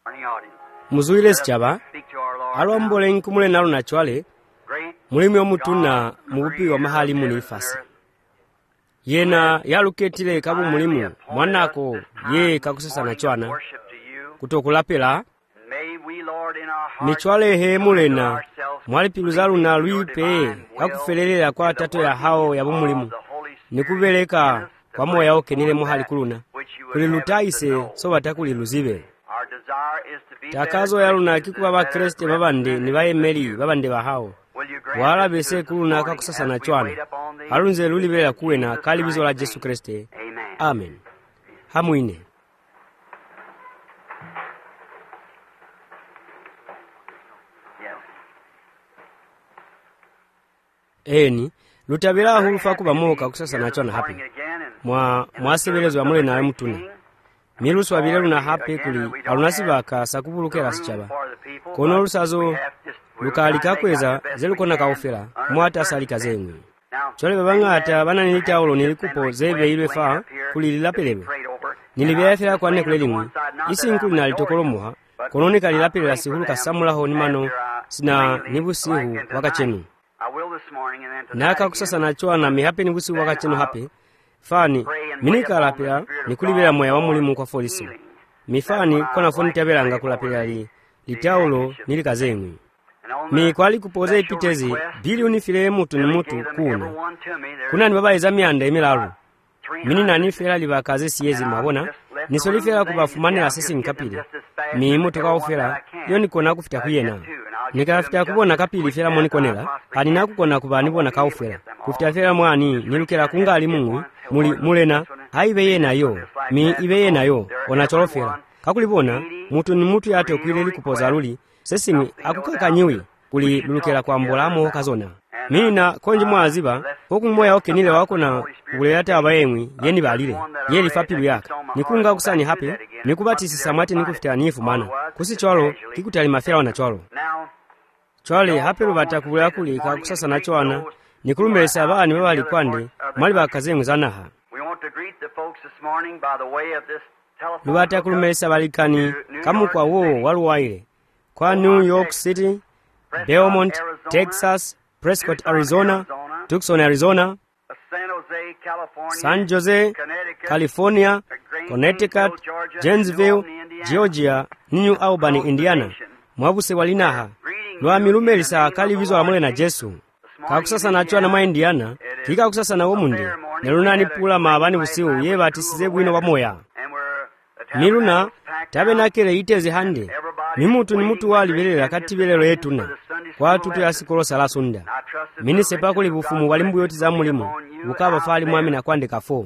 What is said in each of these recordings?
muzuile sichaba alombole nkumule nalo nachwale mulimi omutuna mukupiwa mahali muni ifasi yena yaluketile kabu mulimu mwanako ye kakusasa nachwana kutokulapela michwale he mulena mwalipiluza luna lwipe kakufelelera kwa tato ya hao ya bumulimu nikubeleka kwa moya okenile mohali kuluna kulilutaise so batakuliluzibe takazo ya luna kikuba ba kreste babande ni bayemeli babande bahao wala bese kuluna kakusasa nachwana alunze lulibela kuwena kalibizo la Yesu Kriste. Amen. Hamuine. Eni lutabira hulufa kuba moka kusasa nachwana hapi mwasebelezwa mule na mutuna milusu abile luna hapi kuli alunasibaka sakubulukela sichaba kono lusazo lukalika kweza zelukona kaufela mwata salika zemwe chole babangata bananilita ulo nilikupo zebe ilwefa kulilapelewe nilibyafela kwane kulelimwe isi nkuli nalitokolomuha kononika lilapelela sihulu kasamulaho nimano sina nibusihu wakachenu naka kusasa nachwana mihape nibusihu wakachenu hape fani minika lapela nikulibela moya wa mulimu kwa folisi mifani kona foni tabelanga kulapela litaulo nilikazemwe mi kwali kupoze ipitezi bilioni file mutu ni mutu kuna ni baba izamianda emelalu mini nanifela libakaze siyezi mabona nisolifela kubafumanila sisi nkapili mi mutu kaufela yoni kona kufita kuyena nikafita kubona kapili fela moni konela anina kukona kubanibona kaufela kufita fela mwani nilukela kungali mungu mulena haibe nayo mi ibe nayo onacholofela kakulibona mutu ni mutu yate okwileli kupoza luli sesimi akukakanyiwi kuli lulukela kwa mbolamo kazona mina konji mwaziba poku moya okenile wako na kuleyata abayemwi yeni balile yeli fapilu yaka nikunga kusani hapi nikubatisi samati nikufita nifu mana kusi chwalo kikutali mafela wana chwalo chwale hapi lubata kubula kulika kusasa na chwana nikulumbelesa abani wabali kwande mwali bakazemwe zanaha lubata kulumbelesa balikani kamu kwa wo waluwaile kwa New York City, Belmont, Texas, Prescott, Arizona, Tucson, Arizona, San Jose, California, Connecticut, Janesville, Georgia, New Albany, Indiana. Mwabuse walinaha lwa milumelisa kalibizo amule na Yesu kakusasa nachwa na Indiana kika kusasa na omundi nelunani pula mabani busiu ye batisize bwino bamoya miluna tabenakele iteze hande ni mutu wali belela kati belelo yetuna kwa tutu ya sikolo salasunda mini sepa kuli bufumu wali mbuyoti za mulimu ukaba fali mwami na kwande kafo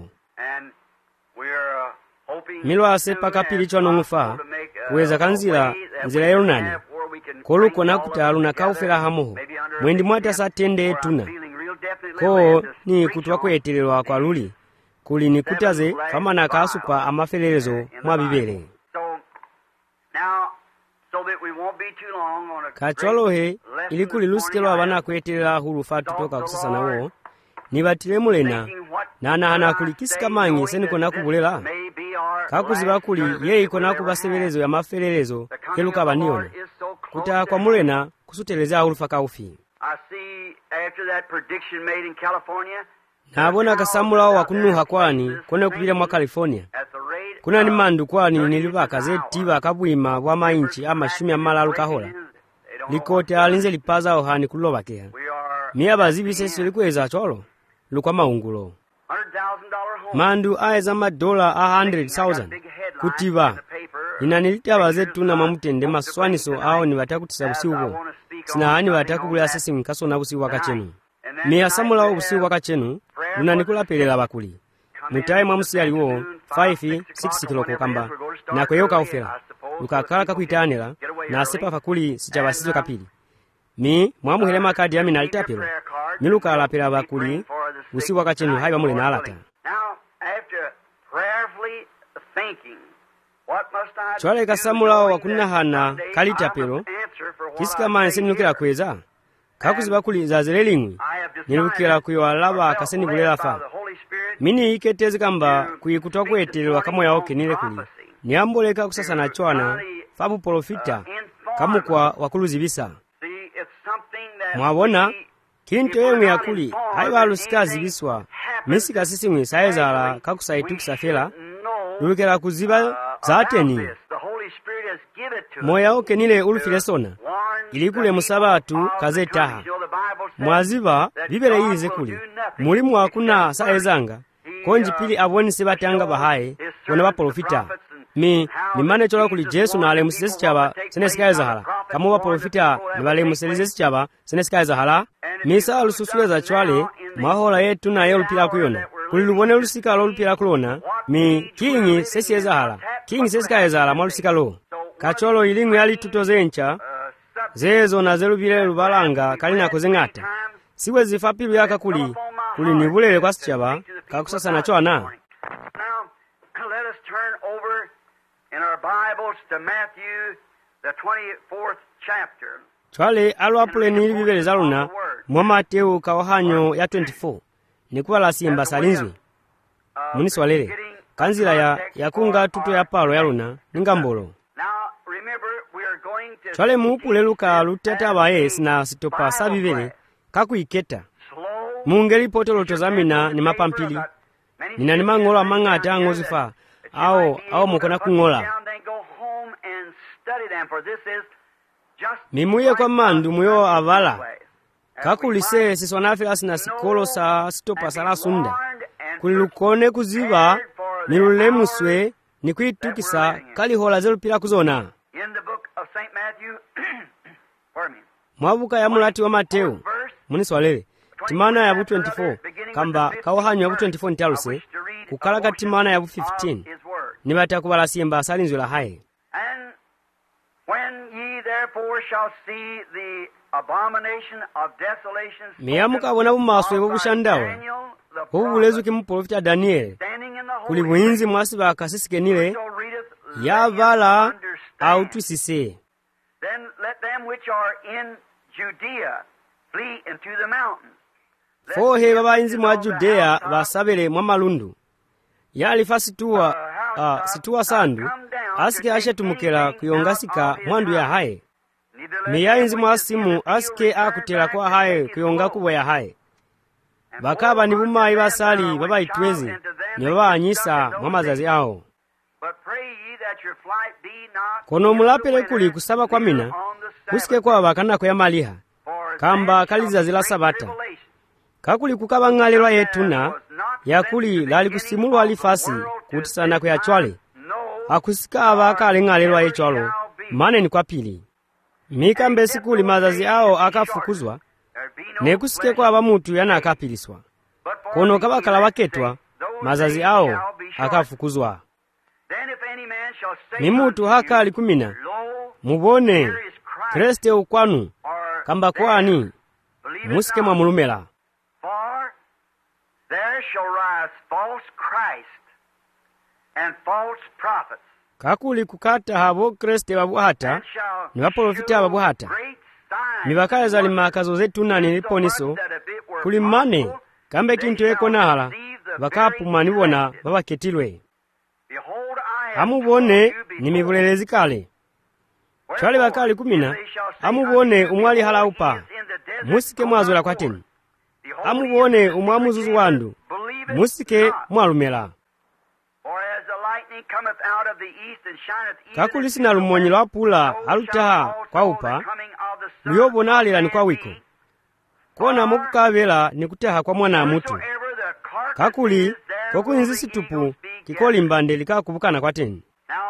milwa sepa kapili chwano ngufa kuweza kanzila nzila yelunani koluko na kutalu na kaufela hamoho mwendi mwata satende yetuna ko ni kutuwa kwetelelwa kwa luli kuli ni kutaze kama na kasupa amafelelezo mwabibele kachwalohe ilikuli lusikelo abana kwetelela hulufa tutoka kusasa nawo nibatile mulena nana kulikisika manyi seniko nakubulela kakuziba kuli ye iko nakubasebelezo ya mafelelezo keluka baniona kuta kwa mulena kusuteleza hulufa kaufi nabona kasamula wa kunuha kwani kone kupira mwa California kuna ni mandu kwani nilibaka zetiba kabwima bwa mainchi ama shumi amalalu kahola likote alinze lipaza ohani kulobakea miya bazibise silikweza cholo lukwa maungulo mandu aeza madola $100,000 kutiba inanilitaba zetuna mamutende maswaniso ao ni batakutisa busiubo sinahani batakubula sesi nkaso na busiu wakachenu miya samula obusiu wakachenu lunanikulepelela bakuli mutaye mwamusi aliwo 5-6 kiloko kamba na kweyoka ufela lukakala kakuitanela na sepa fakuli sichabasizo kapili mi mwamuhelema kadi yami nalitapelo miluka alapela bakuli usi wakachenu haiba mule na alata chwale kasamulao wakunahana kalitapelo kisika manse minukila kweza kakuziba kuli zazelelimwi nilukila kuiwalaba kaseni bulela fa mini iketezi kamba kuikutoa kwetelwa kamo yaoke nile kuli niamboleka kusasa na chwana fabu polofita kamukwa wakuluzibisa. Mwabona kintu yemwe yakuli haibalusika zibiswa misika sisimwe saezala kakusaitukisa fela lulukela kuziba zateni moya okenile ulufilesona ilikule musabatu kazetaha mwaziba bibele yize kuli mulimu wakuna saezanga konji pili abonise batanga bahaye wona bapolofita mimane chola kuli Jesu na alemusisi chaba senesikaeza hala kama bapolofita nibalemusisi chaba senesikaeza hala misa lususuleza chwale mahola yetu na yolupila kuyona kulilubone lusika lo lupila kulona kingi sesieza hala kingi sesikaeza hala mwalusika lo kacholo ilingu yali tutozencha zezo na zelubile lubalanga kalina kuzengata siwe zifapilu yaka kuli nibulele kwa sichaba kakusasa na chwana. Now, let us turn over in our Bibles to Matthew, the 24th chapter. Chwale alwapule nili bibele zaluna mwa Mateo kawahanyo ya 24 nikuwa la simba salinzwi muniswalele kanzila ya kunga tuto ya palo yaluna ningambolo. Chwale muupule luka luteta bae sina sitopa sabibele kakuiketa mungeli poto lotozamina ni mapampili nina ni mangola mangata angozifa ao mukona kungola mimuye kwa mandu muyo avala kakulise siswanafila sina sikolo sa sitopa sala sunda kulilukone kuziba nilulemuswe ni kuitukisa kalihola zelupila kuzona. Mwabuka ya mulati wa Mateo muniswalele timana ya bu 24 kamba kawahanyo ya bu 24 ntaluse kukalaka timana ya bu 15 nibata kubala simba salinzwe la haye. And when ye therefore shall see the abomination of desolations miyamuka bona bumaswe bubushandawa ubulezu kimuprofita Daniel kuli bwinzi mwasiba akasisikenile yavala autusise. Then let them which are in Judea flee into the mountains. Fohe babayinzi mwa Judea basabele mwa malundu yalifa situa sandu asike ashetumukela kuyongasika mwandu ya haye miyayinzi mwa simu asike akutela kwa haye kuyonga kubwa ya haye bakaba ni bumayi basali babayitwezi ni babanyisa mwa mazazi ao. Kono mulapele kuli kusaba kwa mina kusike kwa bakana kwa ya maliha kamba kalizazi la sabata kakuli kukaba ng'alelwa yetuna yakuli lali kusimulwa alifasi kutisana kwa chwale akusika abakale ng'alelwa yechwalo mane ni kwa pili mikambe sikuli mazazi ao akafukuzwa nekusike kwa abamutu yana akapiliswa kono kabakala waketwa mazazi ao akafukuzwa. Ni mutu haka alikumina mubone Kriste ukwanu kamba kwani musike mwa mulumela. For there shall rise false Christ and false prophets. Kakuli kukata habo Kriste babuhata ni waprofita babuhata ni bakalaza limakazo zetu na niliponiso kulimane kambe kintu eko nahala bakapuma nibona babaketilwe amubone ni mivulelezi kale chwale bakali kumina amubone umwali halaupa musike mwazula kwa teni amubone umwamuzuzu wandu musike mwalumela. Kakulisi na lumonyi lwa pula alutaha kwa upa luyobona alila ni kwa wiko kona mokukavela ni kuteha kwa mwana mutu kakuli kokuinzi situpu kikoli mbande likakubukana kwa teni.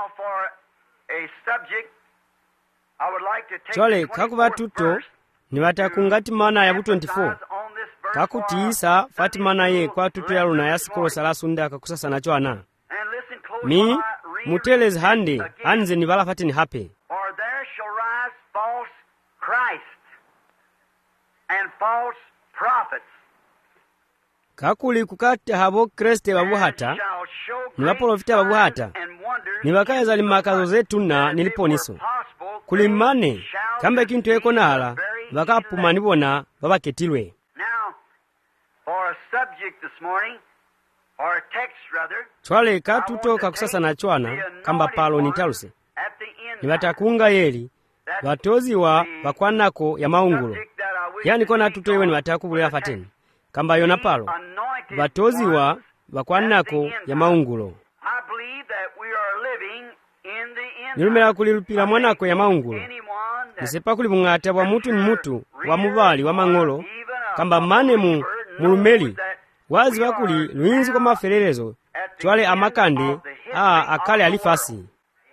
Chole kakuba tuto ni watakungati mana ya bu 24 kakutiisa fatimana ye kwa tuto ya luna ya sikolo salasunda kakusasa na chwana mi mutelezi hande anze ni vala fatini hape. For there shall rise false Christ and false prophets. Kakuli kukate habo Kriste babuhata ni waprofita babuhata ni wakaeza limakazo zetu na niliponiso kulimane kambe kintu eko nahala bakapuma nibona babaketilwe. Now for a subject this morning or a text rather chwale katuto kakusasa na chwana kamba palo nitaluse ni batakunga yeli batoziwa bakwanako ya maungulo yani kona tutoiwe ni batakubulira fateni kamba yona palo batoziwa bakwanako ya maungulo nilumela kulilupila mwanako ya maungulo nisepa kuli mung'ata bwa mutu ni mutu wa mubali wa mang'olo kamba mane mulumeli wazi bakuli luyinzi kwa mafererezo chwale amakande akale alifasi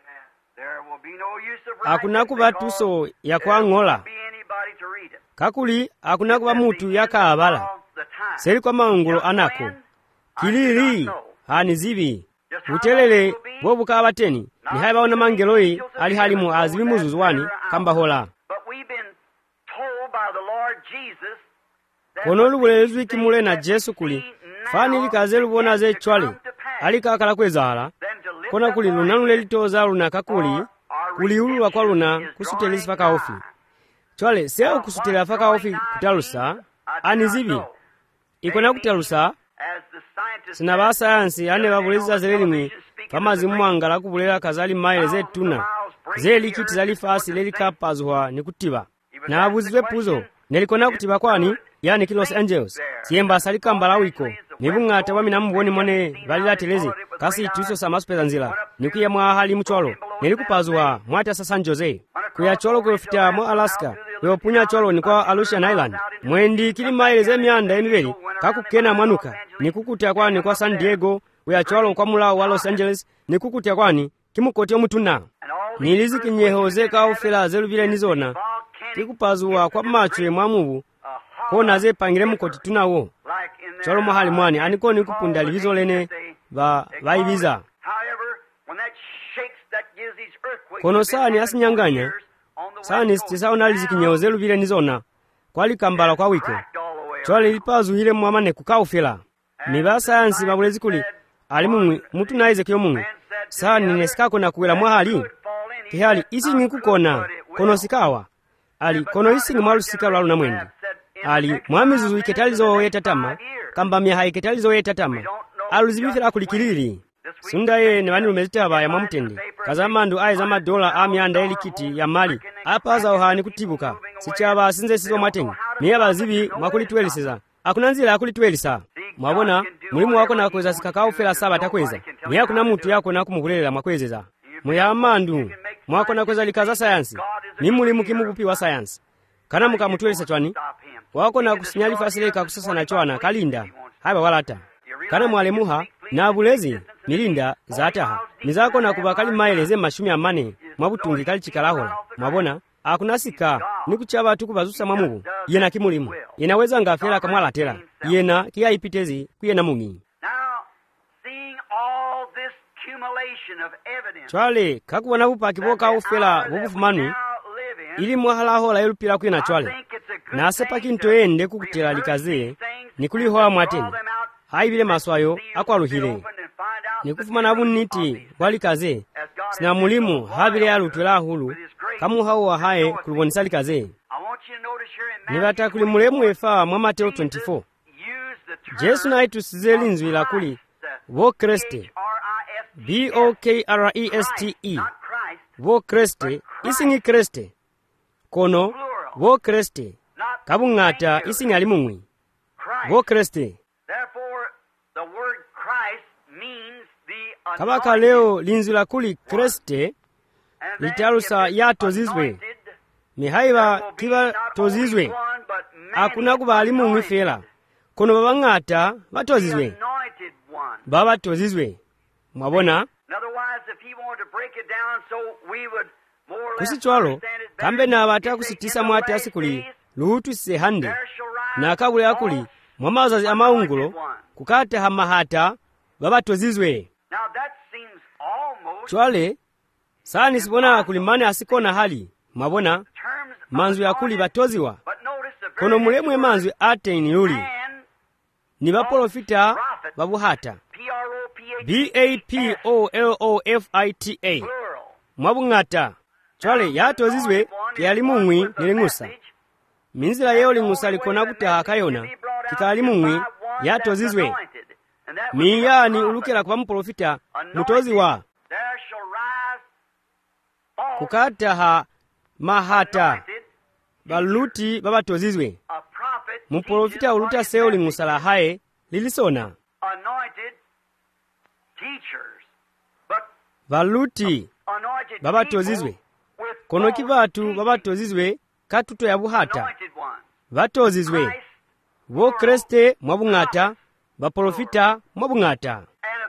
akunakuba tuso ya kwang'ola kakuli akunakuba mutu yakaabala seri kwa maungulo anako kilili hani zibi utelele bobuka abateni ni haiba ona mangeloi ali halimu azibi muzuzwani kamba hola kono lubulelezwi kimule na Jesu kuli fani likaze lubona ze chwale alikakala kwezaala kona kuli lunanule litoza lunaka kuli ululwa kwa luna kusutelezi faka ofi chwale seo kusutela faka ofi kutalusa anizibi ikona kutalusa sina basayansi ane babuleza zelelimi kama zimwangala kubulela kazali maile zetuna zelikiti zalifasi lelikapazwa nikutiba na abuzwe puzo nelikona kutiba kwani yani Los Angeles siemba salikambala wiko nibung'ata wamina mboni mone balilateleze kasi tuso samasupeza nzila nikuya mwa hali mcholo nelikupazwa mwata San Jose kuya cholo kufita mwa Alaska yopunya cholo ni kwa Aleutian Island mwendi kili maile ze mianda emibeli kakukena mwanuka nikukutia kwani kwa San Diego kuya cholo kwa mula wa Los Angeles nikukutia kwani kimukoti omutuna niliziki nyehoze ka ofela zelubile nizona kikupazwa kwa macho mwamubu kona ze pangire mukoti tunawo cholo mahali mwani aniko nikupunda livizo lene vaiviza kono sani asinyanganya sani stisaona liziki nyehoze lubile nizona kwali kambala kwa wiko cholo lipazu hile mwamane kukaufela niba sayansi babulezi kuli alimu mutu naize kyo mungu sani nesikako na kuwela mwahali kihali isi nikukona kono sikawa ali kono isi ni mwalu sika lwalu na mwendi ali mwamizuzu iketalizo yetatama kamba miaha iketalizo yetatama aluzibithira kulikilili sunda ye ne bani lumezitaba ya mwamutende kazamandu aiza madola amyanda elikiti ya mali apaza ohani kutibuka sichaba sinze sizo mwatengi niye bazibi mwakulitwelisiza akunanzira akulitwelisa mwabona mulimu wako na kweza sikakao fela saba takweza niye kuna mutu yako na kumukulela mwakwezeza muyamandu mwako na kweza likaza sayansi ni mulimu kimukupi wa sayansi kana mukamutwelisa chwani wako na kusinyali fasileka kusasa na chwana kalinda haba walata kana mwalemuha na abulezi milinda zataha nizako na kubakali maeleze mashumi amane mwabutungi kali chikalahola mwabona akunasika nikuchaba tukubazusa mwamubu yena kimulimu inaweza ngafela kamwalatela yena kia ipitezi kuyena mumi chwale kakuwana upaki boka ufela wubufumanu ili mwahalahola elupila kwina chwale na asepaki ntoende kukutela likaze nikulihoa mwateni haibile maswayo akwaluhile nikufumana buniti walikaze sina mulimu habile alutwela hulu kamu hawa hae kulubonisa likaze nibata kuli mulemu efa mwa Mateo 24 Jesu na itusize linzwi la kuli wo Kriste B-O-K-R-E-S-T-E wo Kriste isingi Kriste kono wo Kriste kabung'ata isingi alimumwi wo Kriste kabaka leo linzwi la kuli Kriste litalusa ya tozizwe mihaiba kiba tozizwe akuna kuba alimumwi fela kono babang'ata batozizwe baba tozizwe mwabona kusichwalo kambe na abata kusitisa mwate asikuli luhutu sehande na kabule akuli mwamazazi amaungulo kukate hamahata baba tozizwe chwale sani sibona kulimane asikona hali mwabona manzu ya kuli batoziwa kono mulemwe manzu ateni yuli ni baprofita babuhata B-A-P-O-L-O-F-I-T-A mwabung'ata chwale yatozizwe yalimumwi niling'usa minzila yeo ling'usa likona kutaha kayona kikalimumwi yatozizwe miyani ulukela kwa mprofita mutoziwa kukataha mahata baluti babatozizwe muprofita uluta seo lingusala hae lilisona baluti babatozizwe konoki batu babatozizwe katuto ya buhata batozizwe bo Kriste mwabungata baprofita mwabungata.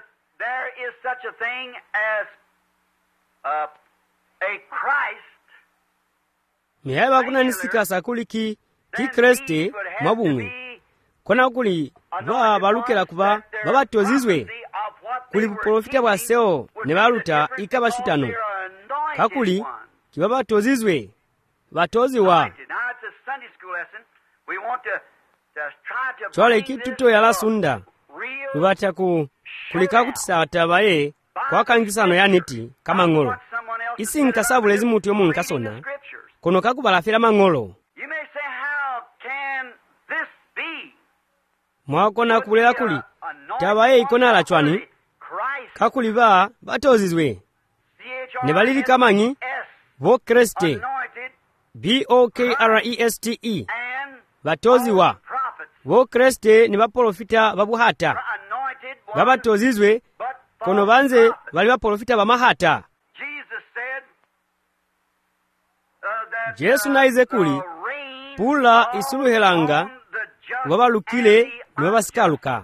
Mihaiba kuna nisika sakuliki ki Kriste mwabungwe kona kuli balukela kuba babatozizwe kuli buprofita bwa seo ne baluta ikabashutano kakuli kibabatozizwe batoziwa chwale kituto ya lasunda ubata kulika kutisata baye kwa kangisano ya niti kama ngolo isi nkasabule zimutu yomu nkasona kono kakubalafira mangolo mwakona kulela kuli tabaye ikona la chwani kakuli batozizwe ne balili kamanyi bo Kriste BOKRESTE batoziwa bo Kriste ne baprofita babuhata babatozizwe kono banze bali baprofita bamahata. Yesu naize kuli pula isuluhelanga wabalukile ne basikaluka.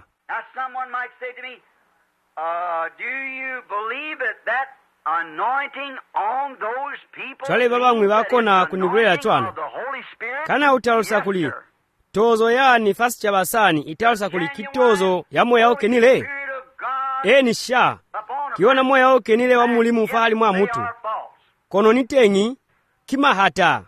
Chale babamwe bakona kunibulera chwana kana utalusa kuli tozo yani fasi chabasani italusa kuli kitozo ya moya okenile eni sha kiona moya okenile wa mulimu fahali mwa mutu kono nitengi kimahata.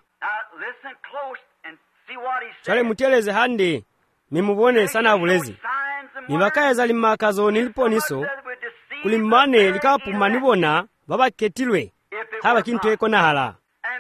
Chale muteleze hande mimubone sana bulezi nibakaya zalimakazo niliponiso kulimane likapuma nibona baba ketilwe haba kintu eko nahala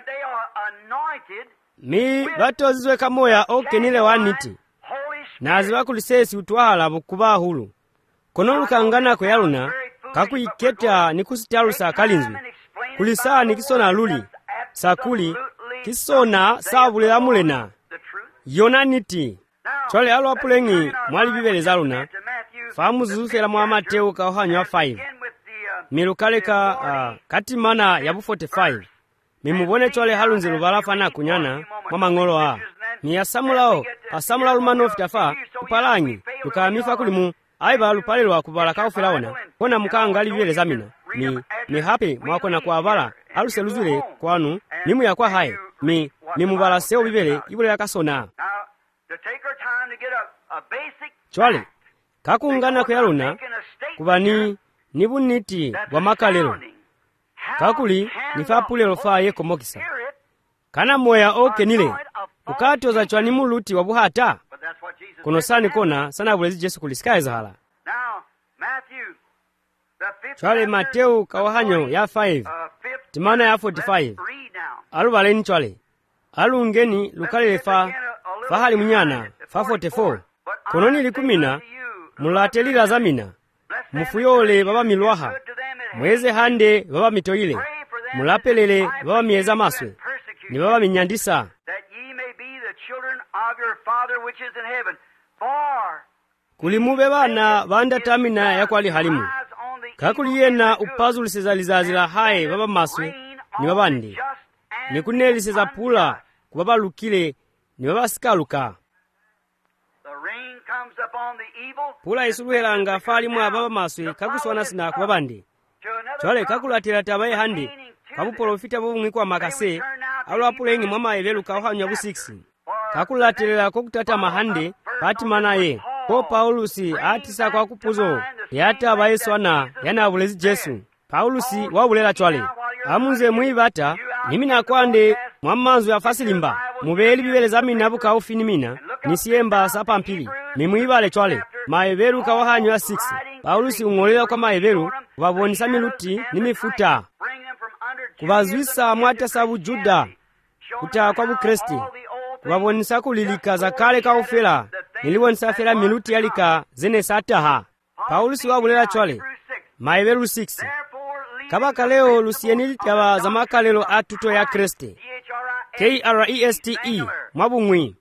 mi batozizwe kamoya okenile waniti nazi bakulisesi utwala bukuba hulu kono lukangana ko yaluna kakuyiketa nikusitalusa kalinzwe kulisa nikisona luli sakuli kisona sabulera mulena yona niti chole alo apulengi mwali bibeleza luna famu zuzufera mwa Mateo ka Yohana 5 milukaleka katimana ya bu 45 mimubone chole halunze lubalafa na kunyana mwa mangolo a miyasamulao asamula lumano fitafa upalanyi tukamifa kulimu aiba lupalelwa kubala ka oferaona kona mukanga libeleza mina mi hape mwakona kwa avala aluse luzule kwanu mimu ya kwa hae mimubala seo bibele ibule yakasona chwale kakungana kuyaluna kubani nibuniti wa makalero kakuli nifapulelo faye komokisa kana moya okenile ukatoza chwani muluti wa buhata kono sani kona sana bulezi Yesu kulisikaye zahala. Chwale Mateo kawahanyo ya 5 timana ya 45 alubaleni chwale alungeni lukalele fahali munyana fa 44 kono nilikumina mulatelila zamina mufuyole baba milwaha mweze hande baba mitoile mulapelele baba mieza maswe ni baba minyandisa kulimube bana banda tamina ya kwali halimu kakuli yena upazu lisezalizazila hae baba maswe ni babandi ni kuneliseza pula kubaba lukile ni baba sikaluka pula isuluhelanga fali mwa baba maswe kakuswana sina kubabandi chwale kakulatila tabaye handi kabuprofita bubungwi kwa makase alo apulengi mwama ebelu ka Yohana 6 kakulatila kokutata mahande patimana ye ko Paulusi atisa kwa kupuzo yata baeswana yana bulezi Yesu Paulusi wabulela chwale amunze mwibata nimina kwande mwamanzu ya fasilimba mubeli bibeleza mina buka ofinimina nisiyemba sapa mpili mimwibale chwale maeberu ka Yohana 6 Paulusi ungolela kwa maeberu babonisa miluti nimifuta kubazwisa mwata sabu Juda kuta kwa Kristi kubabonisa kulilika zakale ka ofela niliwonisa fela miluti yalika zene sataha Paulusi wabulela chwale maeberu 6 kabaka leo lusiyeni lityawa za makalelo atuto ya Kriste KRESTE mwabumwi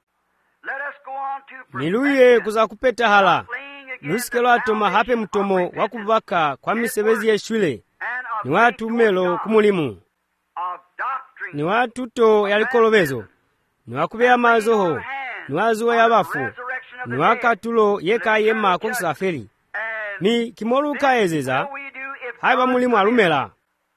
miluye kuza kupeta hala lusikelo atoma hape mtomo wakubaka kwa misebezi yeshwile ni watu melo kumulimu ni watuto yalikolobezo ni wakubeya mazoho ni wazuwa yabafu ni wakatulo yeka yema kwa kusaferi ni kimoluka ezeza haiba mulimu alumela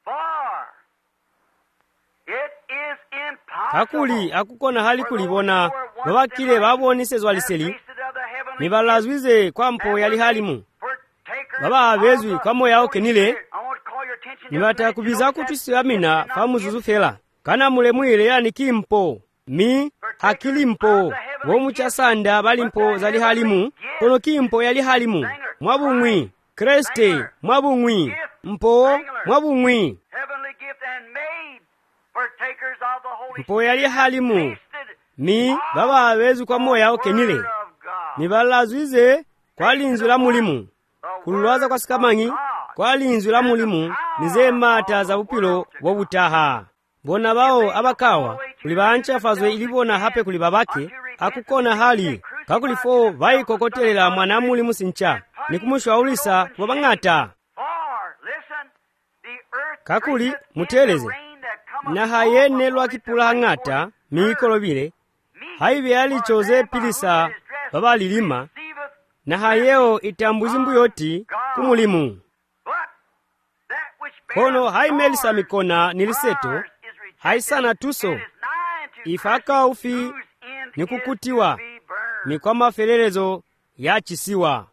kakuli akukona hali kulibona babakile babonisezwa liseli nibalazwize kwa mpo yali halimu baba abezwi kwa moya okenile nibatakubiza kutusiamina famuzuzu fela kana mulemwile yani kimpo mi hakili mpo womuchasanda bali mpo zali halimu kono kimpo yali halimu mwabumwi Kriste mwabumwi mpo mwabumwi mpo yali halimu mi baba abezwi kwa moya okenile nibalazwize kwa linzu la mulimu kululwaza kwa sikamanyi kwa linzu la mulimu nize mata za upilo wobutaha bona bao abakawa kulibancha fazwe ilibona hape kulibabake akukona hali kakulifo vaikokotelela mwana mulimu sincha nikumushwaulisa kubabang'ata kakuli muteleze na hayene lwakipula hang'ata miikolobile haibe alichoze pilisa baba lilima na hayeo itambuzi mbuyoti kumulimu kono haimelisa mikona niliseto haisana tuso ifaka ufi nikukutiwa mikwa mafelelezo ya chisiwa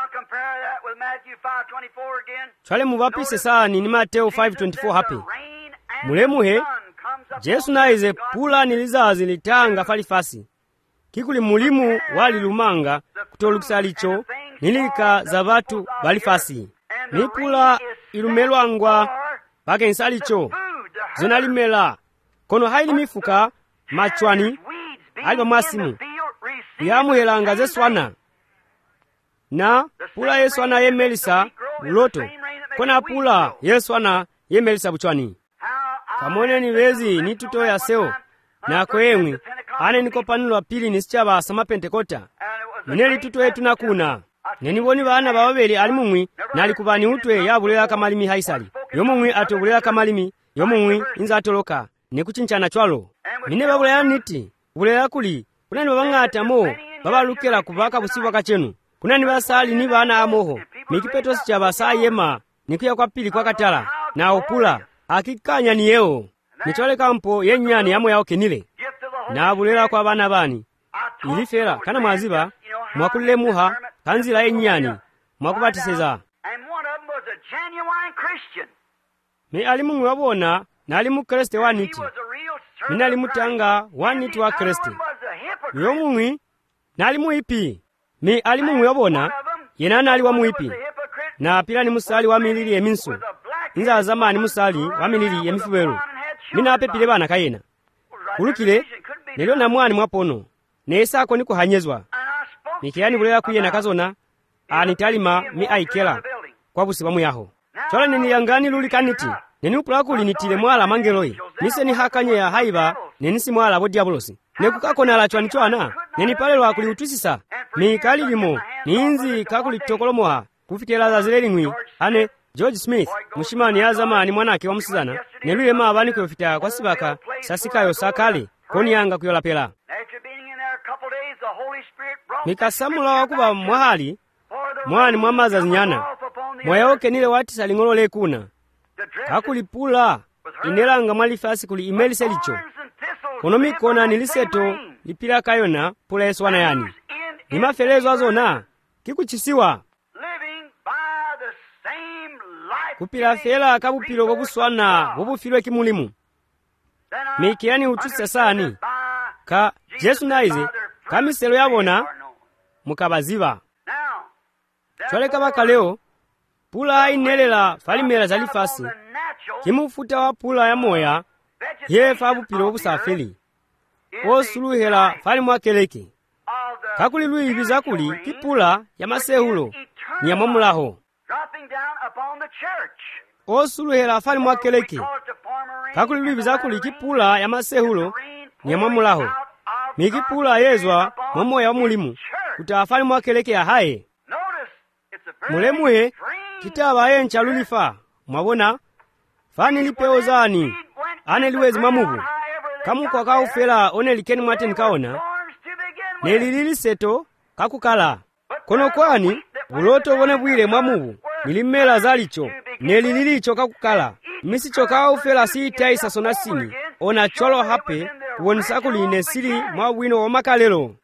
chwale muvapise sani ni Mateo 5:24 hapi mulemuhe Jesu naize pula nilizazi litanga falifasi kikuli mulimu wali lumanga kutolukisa licho nilika za batu balifasi nipula ilumelwangwa pake nsalicho zonalimela kono haili mifuka machwani aliba mwasimu yamuhelanga zeswana na pula yeswana yemelisa uloto kona pula yeswana yemelisa buchwani kamone ni wezi ni tuto ya seo na kwemwi ane nikopanulwa pili nisichaba sama Pentekota mineli tuto yetu nakuna neniboni bana bababeli alimumwi nalikubani utwe yabulela kamalimi haisali yomumwi atobulela kamalimi yomumwi inza atoloka nekuchinchana chwalo mine babulela niti bulela kuli kunani babang'ata mo babalukela kubaka busibwa kachenu kunani basali ni bana amoho mikipeto sichaba sayema nikuya kwa pili kwa katala na opula akikanya ni yeo nichole kampo yenyani yamo yao kenile na bulela kwa bana bani ilifera kana mwaziba mwakulile muha kanzila yenyani mwakubatiseza me alimu wabona na alimu Kriste waniti mina alimutanga waniti wa Kriste yomumwi na alimu ipi me alimu wabona yenana ali wa muipi na pila ni musali wa milili eminsu inza zamani musali wa milili emifubelo mina apepile bana kayena kulukile nelio na mwani mwapono neesako ni kuhanyezwa nikiyani bulela kuyena kazona anitalima mi aikela kwa busiba muyaho chola nini yangani lulikaniti neni upulakuli nitile mwala mangeloi nise ni hakanye ya haiba neni si mwala bo diabolosi nekukako na lachwani chwana neni pale lwa kuli utwisisa mikali limo ninzi kakuli tokolomoha kufikela za zilelingwi ane George Smith mushimani ya zamani mwanake wa musizana neluye maabani kuyofita kwa sibaka sasikayo sakale koni yanga kuyola pela mikasamula wakuba mwahali mwani mwamaza zinyana mwayaoke nile wati salingolole kuna kakulipula inelanga mwalifasi kuli imelise licho kono mikona niliseto lipila kayona pula yeswana yani nimafelezo azona kikuchisiwa kupila fela kabupilo wobuswana wobufilwe kimulimu mikiyani utusa sani ka Jesu naize kamiselo yabona mukabaziba chole kabaka leo pula inelela falimela zalifasi kimufuta wa pula ya moya yefa bupilo wobusafeli osuluhela falimwa keleke kakuli luibiza kuli kipula ya masehulo nyamamulaho osuluhera afali mwakeleke kakuli lwibiza kuli kipula ya masehulo nyamwamulaho mikipula yezwa mwamoya wa mulimu kuti afali mwakeleke ahaye mulemuhe kitaba yencha lulifa mwabona fani lipeo zani ane liwezi mwamubu kamukwa kaufela one likeni mwateni kaona nelilili seto kakukala kono kwani buloto bone bwire mwamubu nilimela zalicho nelililicho kakukala misicho kaufela siitaisa sonasini ona cholo hape kuwonisa kuline sili mwabwino wamakalelo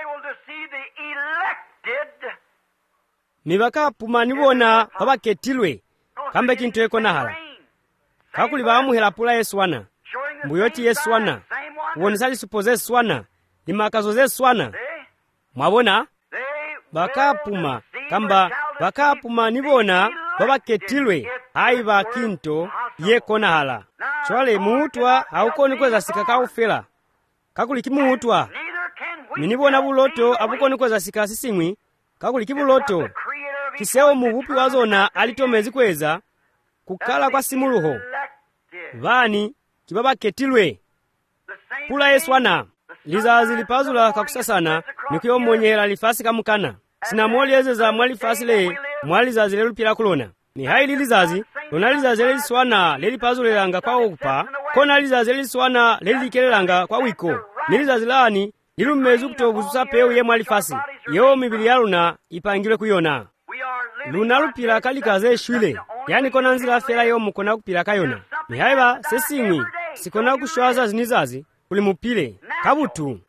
nibakapuma nibona babaketilwe kambe kintu ekonahala kakuli bamuhela pula Yeswana mbuyoti Yeswana kuwonisa lisupoze Yeswana limakazo Yeswana mwabona bakapuma kamba bakapuma nibona babaketilwe ayi bakinto yekonahala chwale muutwa haukoni kweza sika kaufela kakuli kimuutwa minibona buloto abukoni kweza sika sisimwi kakuli kibuloto kiseo muhupi wazona alitomezi kweza kukala kwa simuluho vani kibabaketilwe pula Yeswana lizazi lipazula kakusasana nikuyomonyera lifasi kamukana sinamwoliyezeza mwalifasi le mwalizazi lelupila kulona ni hayi lilizazi lona lizazi leliswana lelipazulelanga kwa okupa kona lizazi leliswana lelikelelanga kwa wiko nilizazi lani lilumezu kutobuzusa peu ye mwalifasi yewo mibili ya luna ipangilwe kuyona luna lupila kalikaze shwile yani kona nzila fela yo mukona kupila kayona ni haiba sesingwi sikona kushwaza zinizazi kuli mupile kabutu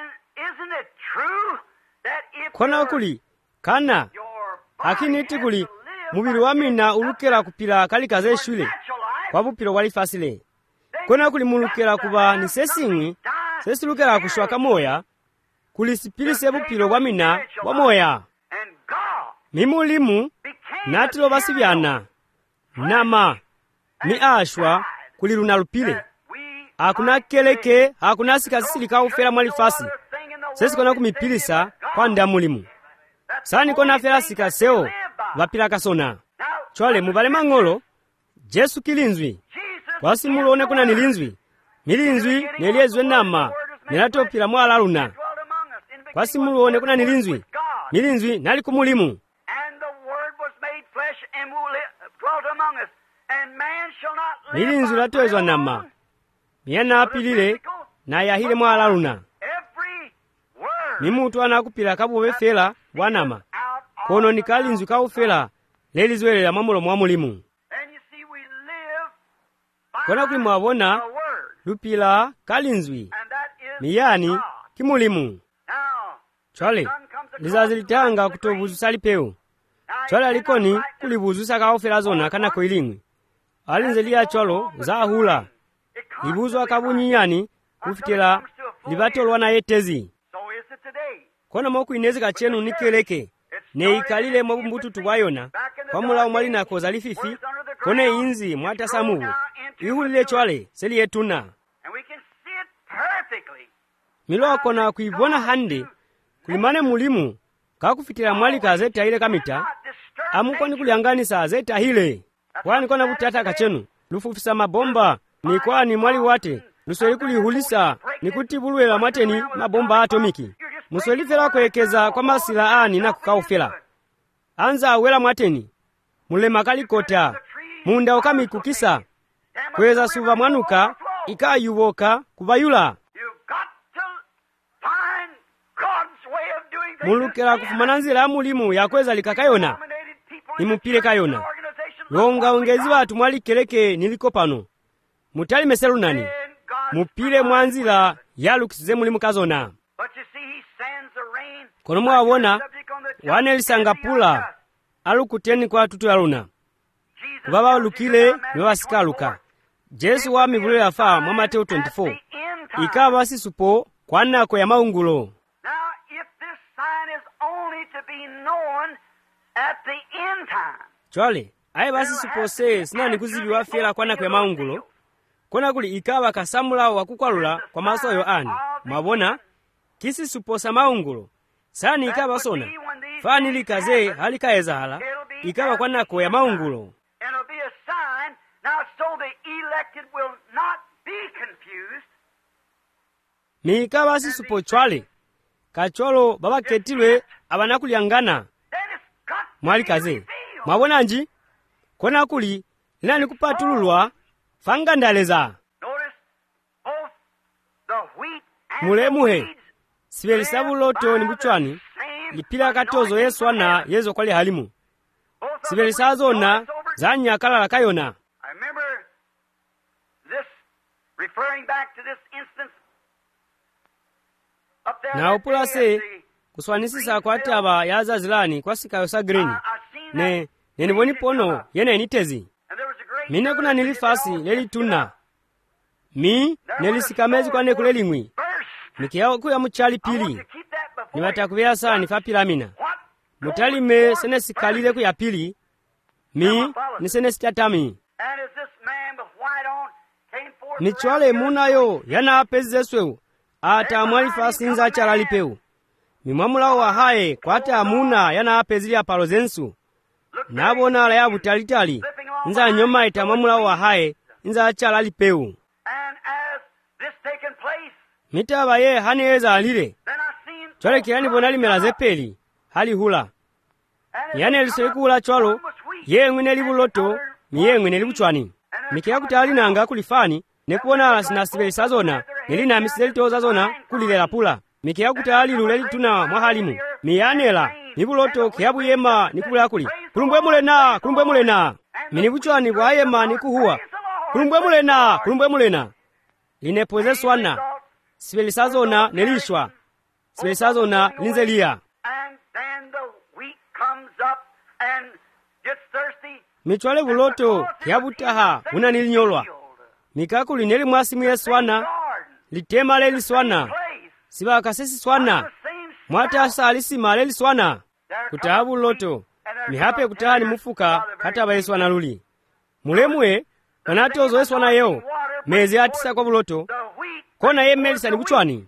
kona kuli kana akiniti kuli mubili wa mina ulukela kupila kalikaze shwile kwa bupilo walifasile kona kuli mulukela kuba ni sesingwi sesilukela kushwaka moya kuli sipilise bupilo wa mina wa moya mimulimu natilo basibyana nama ni ashwa kuli luna lupile hakuna keleke hakuna sikasili kaufela mwalifasi sesi kona kumipilisa kwa ndamulimu sani kona fela sikaseo vapila kasona chwale mubale mang'olo Jesu kilinzwi kwasi mulone kuna nilinzwi milinzwi neliezwe nama nilatopila mwala luna kwasi mulone kuna nilinzwi milinzwi nali kumulimu milinzwi latwezwa nama miyana apilile na yahile mwala luna nimutu anakupila kabuwe fela wanama kono nikalinzwi kaufela lelizwelela mwamulomo wa mulimu kona kuli mwabona lupila kalinzwi miyani kimulimu chwale lizazi litanga kutobuzusa lipeu chwale alikoni kulibuzusa kaufela zona kanako ilingwi alinze liya chwalo zahula libuzwa kabunyiyani kufitela libatolwa na yetezi kona moku inezi kachenu nikeleke ne ikalile mwabumbututu bwayona kwa mulawo mwali nakoza lififi kone inzi mwata samubu ihulile chwale seli yetuna miloa kona kuibona hande kulimane mulimu kakufitila mwali kazeta hile kamita amukoni kulianganisa zeta hile kwani kona butata kachenu lufufisa mabomba ni kwani mwali wate lusweli kulihulisa ni kutibuluela mwateni mabomba atomiki musweli fela kwekeza kwa masila ani na kukaufela anza awela mwateni mulema kalikota munda ukamikukisa kweza suva mwanuka ikayuboka kubayula mulukela kufumana nzila mulimu yakweza likakayona nimupile kayona longa ongezi watu mwali keleke niliko pano mutali meselu nani mupile mwanzila yalukize mulimu kazona kono mwabona wanelisanga pula alukuteni kwa tutu yaluna kubaba lukile niwasikaluka Jesu wa mibulele afa mwa Mateo 24 ikaba sisupo kwa nako ya maungulo. Chwale aye basi supose sinani kuzibiwa fela kwa nako ya maungulo kona kuli ikaba kasamula wakukwalula kwa masoyo ani mwabona kisi suposa maungulo sani ikaba sona fani likaze halikaeza hala ikaba kwa nako ya maungulo mika basisupo chwale kacholo babaketilwe abanakulyangana mwalikaze mwabonanji kona kuli linani kupatululwa fanga ndaleza mulemuhe sibelisa buloto ni buchwani lipila katozo yeswana yezo kwali halimu sibelisa zona zanya kalala kayona. Na upulase kuswanisisa kwa taba ya zazilani kwa sikayo sa greni ne niboni pono yene nitezi mine kuna nilifasi leli tuna mi nelisikamezi kwa nekulelimwi mikiao kuya muchali pili niwatakuvea saa nifa pilamina mutalime sene sikalile kuya pili mi nisene sitatami nichwale munayo yana apezesweu ata mwalifa sinza chalalipeu mimwamulawo wahaye kwata amuna yana apezili apalo zensu nabona ala ya butalitali nza nyoma ita mwamulawo wahaye nza chalalipeu mitaba ye haniweza alile chwale kilani bonali melazepeli hali hula yani elisoikuula chwalo yengwe nelibuloto miyengwe nelibuchwani mikia kutali nanga kulifani nekubona ala sinasibelisa zona nelina miselitoza zona kulilela pula mikia kutali luleli tuna mwahalimu miyanela nibuloto kiabu yema nikubula kuli kulumbwe mulena minibuchwani bwa yema nikuhuwa kulumbwe mulena linepoze swana sibelisa zona nelishwa sibelisa zona linzelia michwale buloto kiabutaha unanilinyolwa mikakuli neli mwasimu yeswana litema leli swana siba kasesi swana mwata salisima leli swana kutahabu loto mihape kutaha ni mufuka hata baeswana luli mulemwe kanatozo yeswana yeo mezi atisa kwa buloto kona ye melisa ni buchwani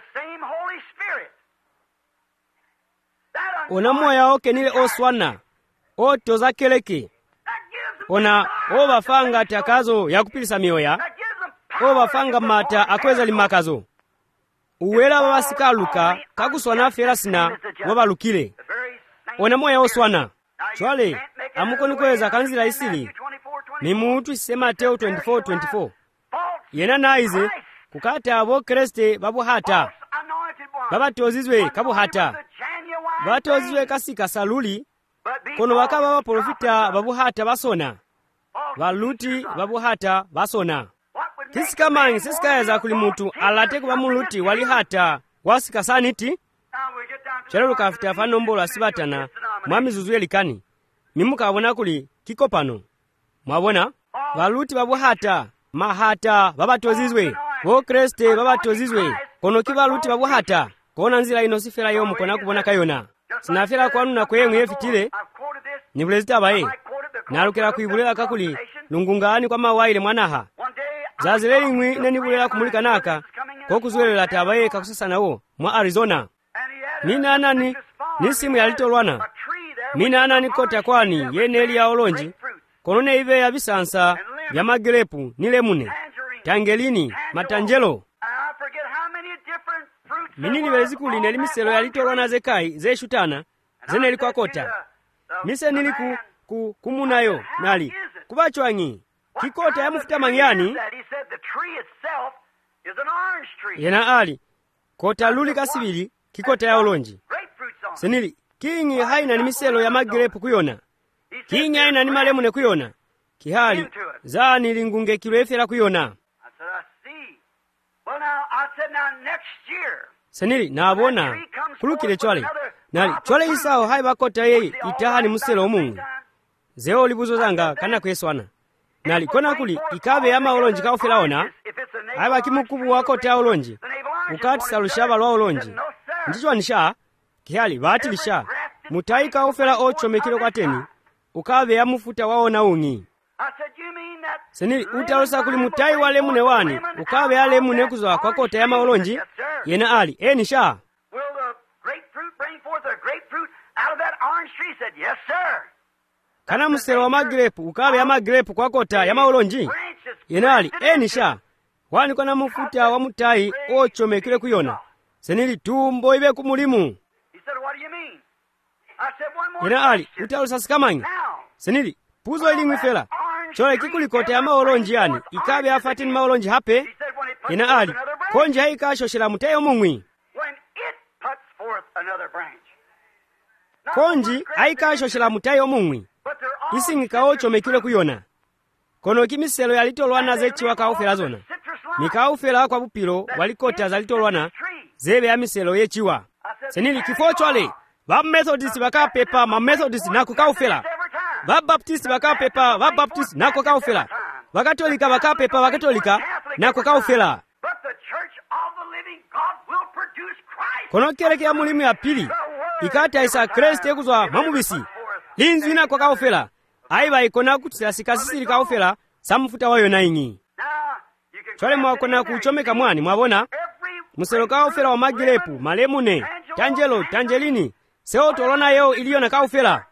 ona moya oke nile oswana otoza keleke ona obafanga takazo ya kupilisa mioya obafanga mata akweza limakazo uwela babasikaluka kakuswana felasina wabalukile ona moya oswana chwale amukoni kweza kanzila isili ni mutu ise Mateo 24:24 yena naize kukata abo Kriste babuhata babatozizwe kabuhata batozizwe kasika saluli kono wakaba baprofita babuhata basona baluti babuhata basona kisikamanyi sisikayeza kuli mutu alate kuba muluti walihata wasika saniti chalo lukafita fanombola sibatana mwami zuzuye likani mimukabona kuli kikopano mwabona baluti babuhata mahata babatozizwe bo Kriste babatozizwe kono kibaluti babuhata kona nzira ino sifera yo mukona kubona kayona sinafera kwanu na kwemwe yefitile nibulezita bae nalukira kuibulela kakuli lungungani kwa mawaile mwanaha zazileli ngwi nenibulela kumulika naka kokuzwelela tabaye kakusasana wo mwa Arizona mina anani nisimu yalitolwana mina anani kota kwani yeneli ya olonji konone ive ya bisansa ya magrepu nilemune tangelini matanjelo minini bezikuli nelimiselo yalitolwana zekai zeshutana zeneli kwa kota mise niliku kumunayo nali kubachwanyi kikota ya mufuta mangyani yena ali kota luli kasibili kikota ya olonji senili kingi haina ni miselo ya magrepu kuyona kingi haina ni malemune kuyona kihali zani lingunge kilwefera kuyona senili nabona kulukile chwale nali chwale isao hai bakota ye itaha ni muselo omungu zeo libuzo zanga kana kweswana nali kona kuli ikabe ya maolonji kaufela ona haiba kimukubu wakota ya olonji ukati salushaba lwa olonji ndichwa nisha kihali bati lisha mutai kaufela ochomekilo kwa teni ukabe ya mufuta waona ungi senili utalosa kuli mutai wale mune wani ukabe ya lemune kuzwa kwa kota ya maolonji yena ali nisha kana muselo wa magrepu ukabe ya magrepu kwa kota ya maolonji yenali nisha kwani kwana mufuta wa mutayi ochomekire kuyona senili tumbo ibe kumulimu. Ina ali utalusasikamanya senili puzo iling'wifela chole kikulikota ya maolonji yani ikabe afatini maolonji hape. Ina ali konji haikashoshela mutayi omung'wi konji haikashoshela mutayi omung'wi ising'ika ochomekire kuyona kono kimiselo yalitolwana zechiwa kaufela zona mikaufela kwa bupilo walikota zalitolwana zebe ya miselo yechiwa senili kifo chole Methodist bakapepa ma Methodist nako kaufela Baptist bakapepa Baptist nako kaufela Bakatolika bakapepa Bakatolika nako kaufela. Kono kereke ya mulimu ya pili ikata isa Kristo ekuzwa mamubisi linzwi nako kaufela aiba ikona kutsila sikasisili kaufela samufuta wayo naingi chole mwakona kuchomeka mwani mwabona muselo kaufela wa magirepu malemune tanjelo tanjelini seo tolona yeo iliyo na kaufela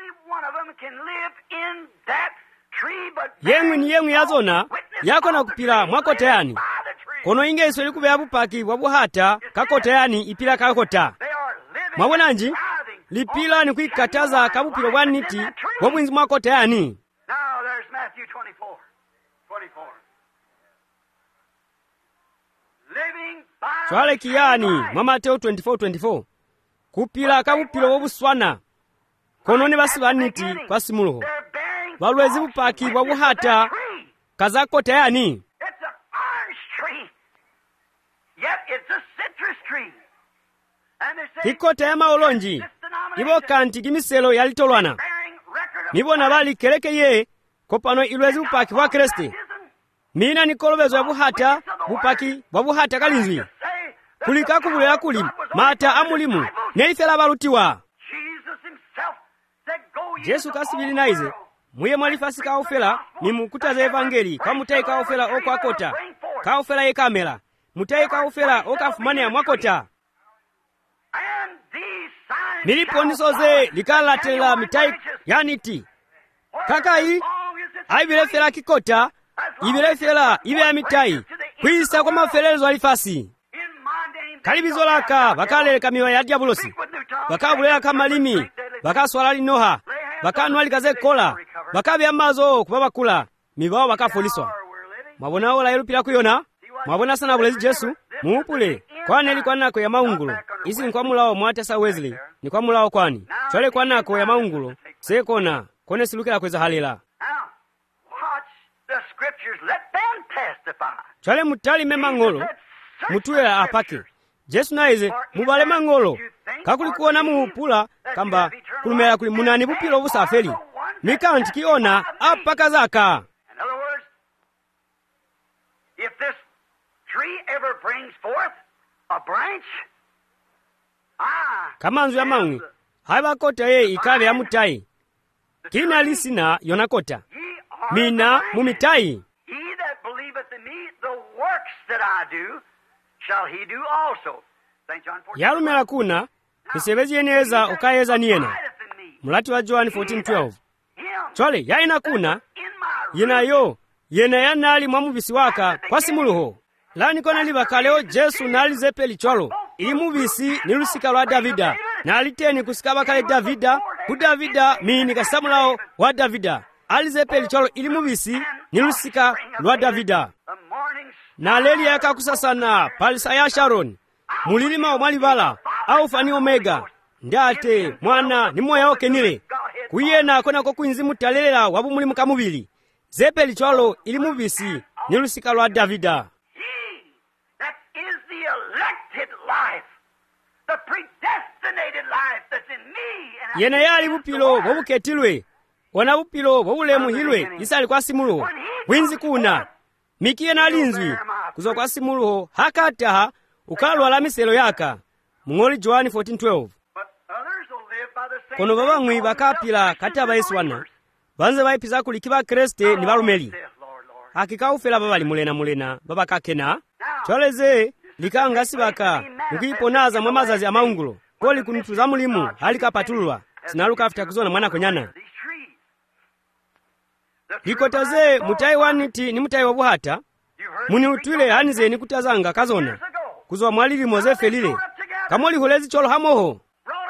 yengwi ni yengwi yazona yako na kupila mwakotayani kono inge iso likube abupaki wabuhata kakotayani ipila kakota mwabonanji lipila ni kuikataza kabupilo bwaniti wabwinzi mwakotayani. Chwale kiyani mwa Mateo 24:24 kupila kabupilo wobuswana kono ne basi baniti kwa simuloho balwezi bupaki wabuhata kazakotayani. Kikota ya maolonji ibo kanti kimiselo yalitolwana nibona bali kerekeye kopano ilwezi bupaki bwa Kristo mina nikolobezo ya buhata bupaki bwa buhata kalinzwi kulika kubulera kuli mata amulimu neifela balutiwa Yesu kasibili naize muye mwalifasi kaufela ni mukuta za evangeli kwa mutai kaufela okwakota kaufela ye kamera mutai kaufela okafumane ya mwakota miliponisoze likalatela mitai yaniti kakai aibilefela kikota ibilefela ibe ya mitai kwisa kwa mafelezo alifasi kalibizolaka bakaleleka miwa ya diabulosi bakabulera kamalimi bakaswala linoha bakanwali kaze kola bakabe amazo kubabakula mibao bakafuliswa mwabona ola yelupila kuyona mwabona sana bulezi Yesu muupule kwani ili kwanako ya maungulo isi ni kwa mulao mwatesa Wesley ni kwa mulao kwani chole kwanako ya maungulo sekona kone silukila kweza halila chole mutali memangolo mutuela apake Yesu naize mubale mangolo kakulikuona muupula kamba kulumela kuli munani bupilo busafeli mikanti kiona apaka zaka. If this tree ever brings forth a branch, kamanzu ya mangwi haiba kota ye ikabe ya mutai kina lisina yonakota mina mumitai. He that believeth in me, the works that I do shall he do also. St. John 14. Yalumela kuna kisebezi yeneza ukayeza niyena mulati wa John 14:12 chole yaina kuna yena yanali mwamubisi waka kwa simuluho lani kona libakaleo Yesu nali zepeli cholo ili mubisi ni lusika lwa Davida na aliteni kusikaba kale Davida ku Davida mini kasamulao wa Davida alizepeli cholo ili mubisi ni lusika lwa Davida na leli yaka kusasana palisa ya Sharon mulilima omwalibala au fani omega ndate mwana ni moya okenile kuyena kona ko kwinzi mutalela wabu mulimu kamubili zepeli cholo ili mubisi ni lusika lwa Davida. That is the elected life, the predestinated life that's in me. Yena yali bupilo wobuketilwe wana bupilo wobulemu hilwe isali kwa simuluho winzi kuna mikie na linzwi kuzo kwa simuluho hakataha ukalwa la miselo yaka mungoli John 14:12 kono babangwi bakapila kati abaiswana banze baipiza kulikiba Kriste ni balumeli hakikaufela babali mulena babakakena choleze likanga sibaka nukiponaza mwamazazi ya maungulo koli kunutuza mulimu halikapatulwa sinaluka afita kuzona mwana konyana likotaze mutai waniti ni mutai wabuhata muniutwile hanizeni kuti azanga kazona kuzowa mwalilimo zefelile kamolihulezi cholo hamoho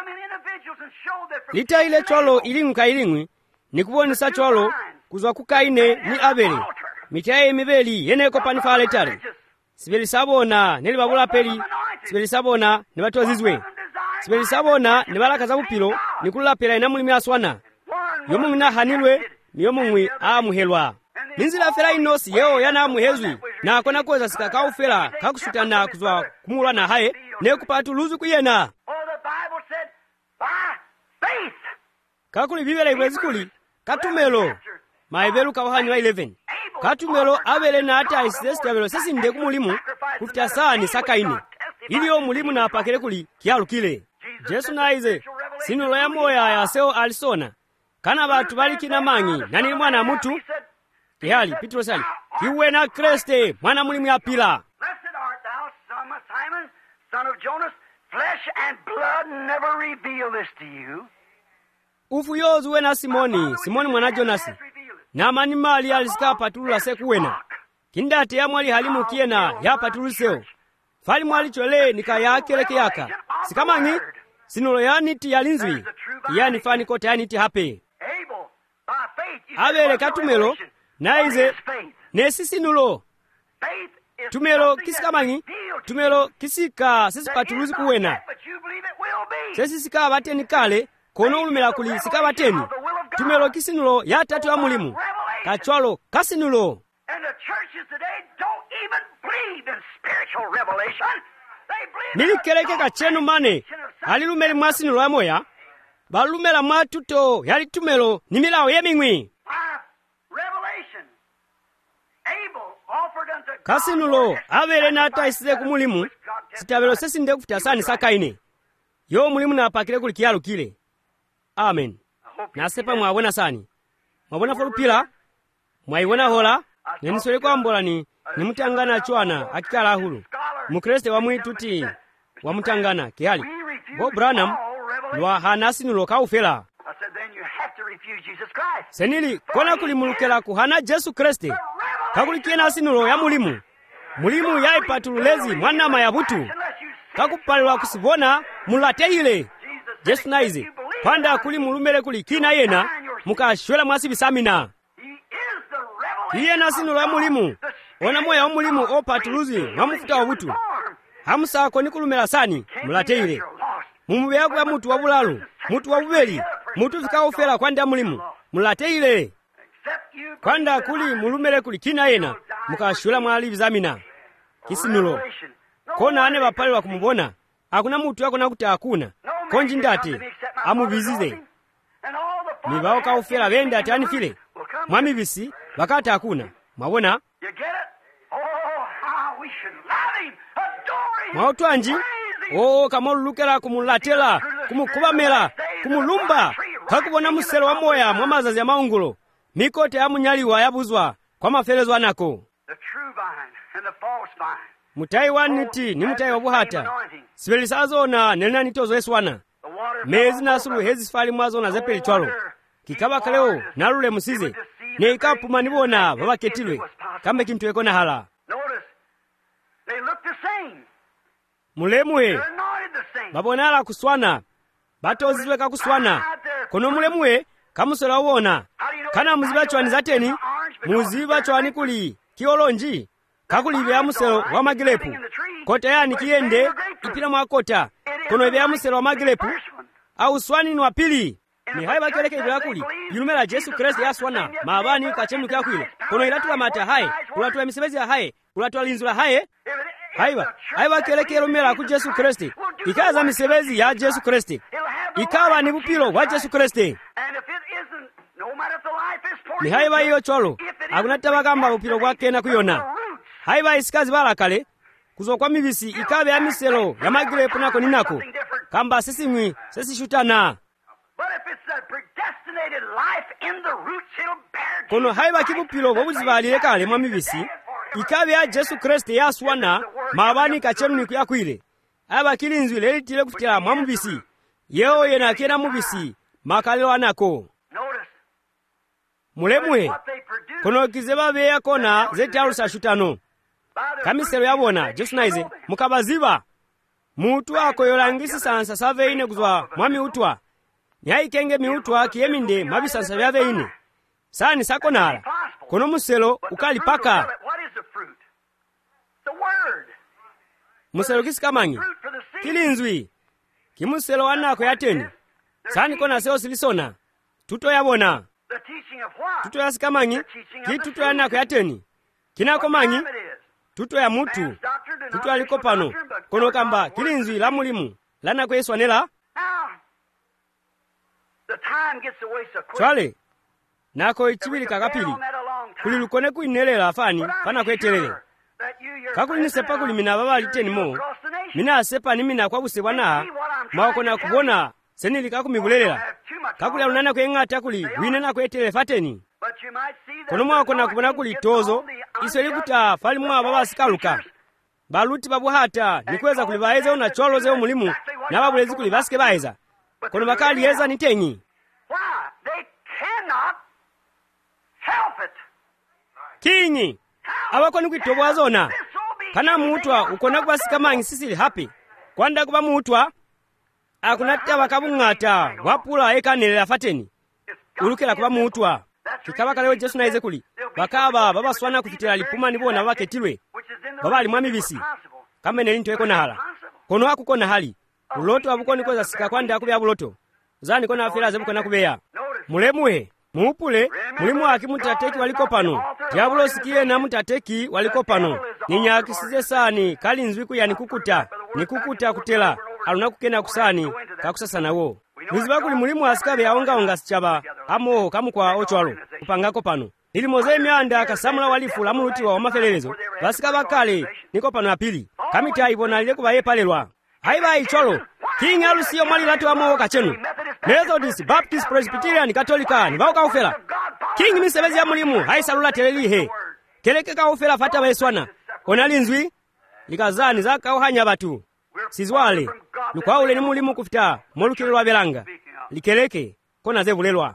litayile cholo iling'wi ka iling'wi nikuwonesa cholo kuzowa ku Kaine ni Abele mitaye mibeli yeneko panifala itale sibeli sabona neli babula peli sibeli sabona ne batozizwe sibeli sabona ne balaka za bupilo nikulapela ina mulimi aswana yomung'ina hanilwe niyomung'wi amuhelwa ninzila fela inosi yeo yana amuhezwi na akona koza sika kaufela kakusutana kuzwa kumulwa na haye ne kupatu luzu kuyena kakuli bibele ibwezikuli katumelo maibelu kawahani wa 11 katumelo Abele na ata isestabelo sisi nde kumulimu kufita sani sakaine iliyo mulimu na apakele kuli kialu kile Jesu naize sinulo ya moya ya seo alisona kana batu balikina mangi nani mwana mutu kihali Petro sali kiwe na Kriste mwana mulimu ya pila Blessed art thou, son of Simon, son of Jonas. Flesh and blood never revealed this to you. ufu yozu wena Simoni mwana Jonasi na mani mali alisika patulula sekuwena kindate ya mwali halimu kiena ya patululiseo fali mwali chole nika ya keleke yaka sikamangi sinulo ya niti ya linzwi ya nifani kote ya niti hape Abele katumelo naize nesi sinulo tumelo kisikamangi tumelo kisika sisi patuluzi kuwena sesi sika bateni kale kono ulumela kuli sika bateni tumelo kisinulo ya tatu ya mulimu kachwalo kasinulo milikeleke kachenu mane alilumeli mwasinulo ya moya balumela mwatuto yali tumelo ni milawo yeming'wi kasinulo Abele na ata isize kumulimu sitabelo sesi nde kufita sani sakaine yo mulimu na apakile kuli kialu kile amen nasepa mwabona sani mwabona folupila mwaiwona hola nenisole kwa mbola ni mutangana chwana akikala hulu mukreste wa mwituti wa mutangana kihali Bob Branham lwa hanasinulo kaufela senili kona kulimulukela kuhana Jesu Kriste kakulikie nasinulo ya mulimu ya ipatululezi mwanama ya butu kakupalwa kusivona mulateile Jesu naize panda kuli mulumele kuli kina yena mukashwela mwasi bisamina iye nasinulo ya mulimu ona moya wa mulimu opatuluzi mwamufuta wa butu hamusako nikulumela sani mulateile mumubeyagu ya mutu wa bulalu mutu wa bubeli mutu zikaufela kwanda mulimu mulateile kwanda kuli mulumele kuli kina yena mukashwela mwali bizamina kisinulo kona ane bapale wa kumubona hakuna mutu yako nakuti hakuna konji ndate amubizize mibao kaufela benda ati anifile mwamibisi wakati hakuna mwabona mwautwanji kamolulukela kumulatela kumukubamela kumulumba kakubona muselo wa moya mwamazazi ya maungulo mikote ya munyaliwa yabuzwa kwa mafelezo anako mutayi wa niti ni mutayi wa buhata sibelisazona nelina nitozo eswana mezi nasulu hezi sifali mwazona zepeli chwalo kikaba kaleo nalule musize ne ikapuma nibona babaketilwe kambe kintu ekona hala mulemwe babonala kuswana batozizwe kakuswana kono mulemwe kamusela uwona kana muziba chwani zateni muziba chwani kuli kiolonji kakulibe ya muselo wa magilepu kota yani kiende ipila mwakota kono ibe ya muselo wa magilepu au swani ni wapili ni hai bakeleke ibe yakuli yulumela Jesu Kristo ya swana maabani kachenu kia kwile kono ilatu wa mata hai kulatu wa misebezi ya hai kulatu wa linzula hai haiba keleke ilumela ku Jesu Kristo ikaza misebezi ya Jesu Kristo ikawa ni bupilo wa Jesu Kristo ni haiba iyo cholo akunataba kamba bupilo kwake na kuyona haiba isikazi balakale kuzokwa mibisi ikabe ya miselo ya magilepu nako ninako kamba sisi shutana kono haiba kibupilo bobuzibaliye kale mwa mibisi ikabe ya Jesu Kristo ya swana mabani kachenu ni kuyakwile aba kilinzwi lelitile kufitila mwa mubisi yeo yena kena mubisi makalelo anako mulemwe kono kizeba beya kona zetalusa shutano kamiselo yabona jesunaize mukabaziba mutu wako yolangisi sansa save ine kuzwa mwa miutwa nyaikenge miutwa kiyeminde mabisansa byave ine sani sakonala kono muselo ukali paka muselo kisikamanyi kilinzwi kimuselo wanako yateni sani kona seo silisona tuto yabona tuto yasikamanyi ki tuto yanako yateni kinako manyi tuto ya mutu tuto aliko pano kono kamba kilinzwi la mulimu lanako yeswanela chwale nako ichibili kakapili kulilukone kuinelela afani pana kwetelele kakuli nisepa kuli mina baba liteni mo mina asepa ni mina kwa busebwa na mwakona kubona senili kakumigulelela kakuli alunana kwengata kuli wina na kwetelele fateni kono mwakona kubona kuli tozo isoli kuta fali mwa baba sikaluka baluti babuhata nikweza kuli baeza una cholo zeo mulimu na babulezi kuli basike baeza kono bakali yeza nitenyi kinyi abakoni kwitobwa zona kana mutwa ukona kubasika manyi sisili happy kwanda kuba mutwa akunata bakabungata wapula ekanela fateni ulukela kuba mutwa kikabaka leo Yesu naize kuli bakaba baba swana kufitira lipuma nibona baketilwe baba ali mwamibisi kama neli ntweko nahala kono akukona hali uloto abukoni koza sika kwanda akubya buloto zani kona afira zebukona kubeya mulemuhe muupule mulimu akimutateki waliko pano diabulo sikie na mutateki waliko pano ninyakisize sani kali nzwiku ya nikukuta kutela aluna kukena kusani kakusasa nawo niziba kuli mulimu asikabe yaonga sichaba amo kamukwa ochwalo kupangako pano ili moze myanda kasamula walifu la muluti wa mafelelezo basikaba kale niko pano apili kamita ibona lile kubaye palelwa haiba icholo King alusiyo mwali latu amo kachenu Methodist, Baptist, Presbyterian, Katolika, nibauka ufela. King misebezi ya mulimu, haisalula telelihe. Keleke ka ufela fata baiswana. Konalinzwi, likazani zaka uhanya batu. Sizwale, lukwa ule ni mulimu kufita, molukilwa belanga. Likeleke, kona zevulelwa.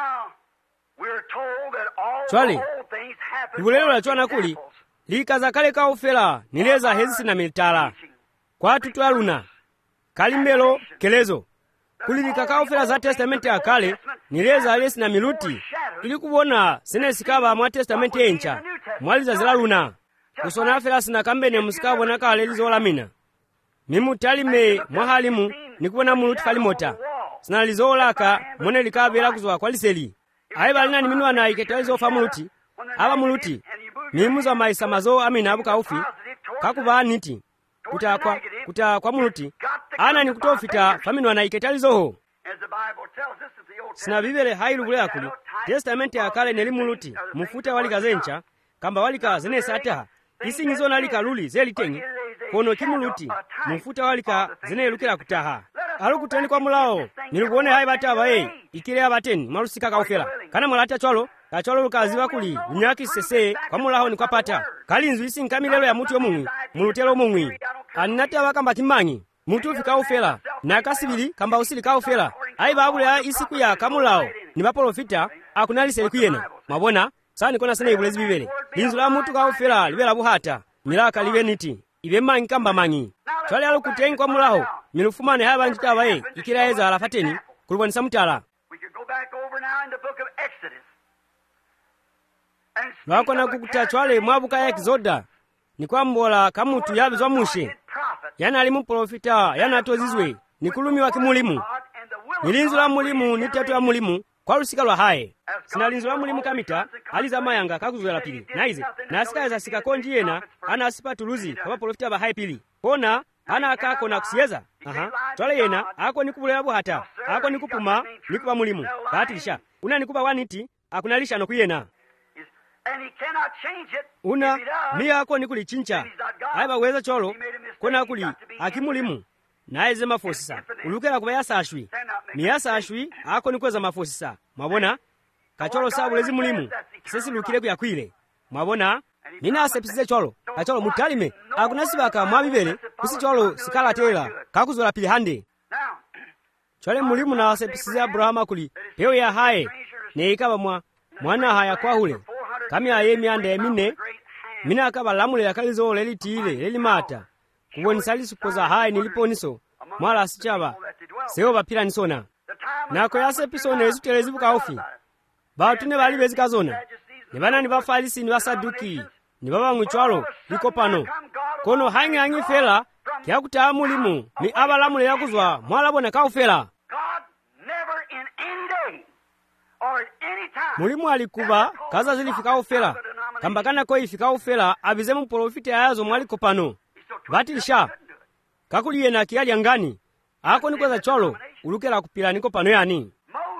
Chwali, livulelwa chwana kuli, likaza kale ka ufela, nileza hezisi na militala. Kwa tutu aluna, kalimelo, kelezo. Kulilika kaofela za testamenti ya kale nileza alesi na miluti ili kubona sinesikaba mwa testamenti encha mwaliza zilaluna kusona afela sina kambene musikabo na kale lizolamina mimutalime mwahalimu nikubona muluti falimota sina lizolaka mwene likabela kuzwa kwa liseli aiba lina niminwa na iketalizo fa muluti aba muluti mimuza maisa mazo amina abuka ufi kakuba niti kuta kwa muluti ana ni kutofita faminwa na iketalizoho sina bibele hailu kule akuli testamenti ya kale neli muluti mufuta walika zencha kamba walika zenesa ataha isi ngizo nalika luli zelitengi kono kimuluti mufuta walika zenelukila kutaha alukuteni kwa mulao nilikuone haibata abaye ikile abateni malusika kaufela kana mulata cholo kacholo lukaziwa kuli unyaki sese kwa mulao ni kwa pata kalinzu isi nkamilelo ya mutu yomungwi mulutelo mungwi aninati abakamba kimanyi mutu fika ufela na kasibili kamba usili ka ufela aiba abule ya isiku ya kamulao ni baprofita akunalise likuyena mabona sani kona sene ibulezi bibele linzu la mutu ka ufela libela buhata milaka libe niti ibe mangi kamba mangi chwali alukutengi kwa mulao milufumane haba njita abaye ikiraeza alafateni kulubonisa mutala lwakona kukuta chwale mwabuka ya Exoda ni kwa mbola kamutu yabizwa mushe yana alimu profita yana atozizwe nikulumi wa kimulimu nilinzu la mulimu nitatu ya mulimu kwa lusika lwa hae sina linzu la mulimu kamita aliza mayanga kakuzwela pili naize na asika za sika konji yena ana asipa tuluzi kwa profita ba hae pili kona ana akako na kusieza chwale yena ako nikubulela buhata ako nikupuma nikuba mulimu batilisha una nikuba waniti akunalisha no kuyena una miya ako nikulichincha aiba weza cholo kona kuli akimulimu naeze mafosisa ulukela kuba yasashwi miyasashwi ako nikweza mafosisa mwabona kacholo sabulezi mulimu sisi lukile kuyakwile mwabona nina asepisize cholo kacholo mutalime akunasibaka mwabibele kusi cholo sikala tela kakuzola pili hande chole mulimu na asepisize Abrahama kuli peo ya hae ne ikaba mwana haya kwa hule kami aye mianda emine mina akabalamulira kalizo lelitile lelimata kuwonesa lisupoza hayi niliponiso mwala asichaba sewo bapira nisona nako yasepisone ezutelezi bukaofi batu ne bali bezikazona ne banani bafarisi ni basaduki ni baba mwitwalo liko pano kono hangi fela kyakuta mulimu mi abalamulira kuzwa mwalabona kaufela mulimu alikuba kaza zilifika ufela kambakana ko ifika ufela abize mu profiti ayazo mwaliko pano batilisha kakuliye na kiyali ngani ako nikoza cholo ulukela kupira niko pano yani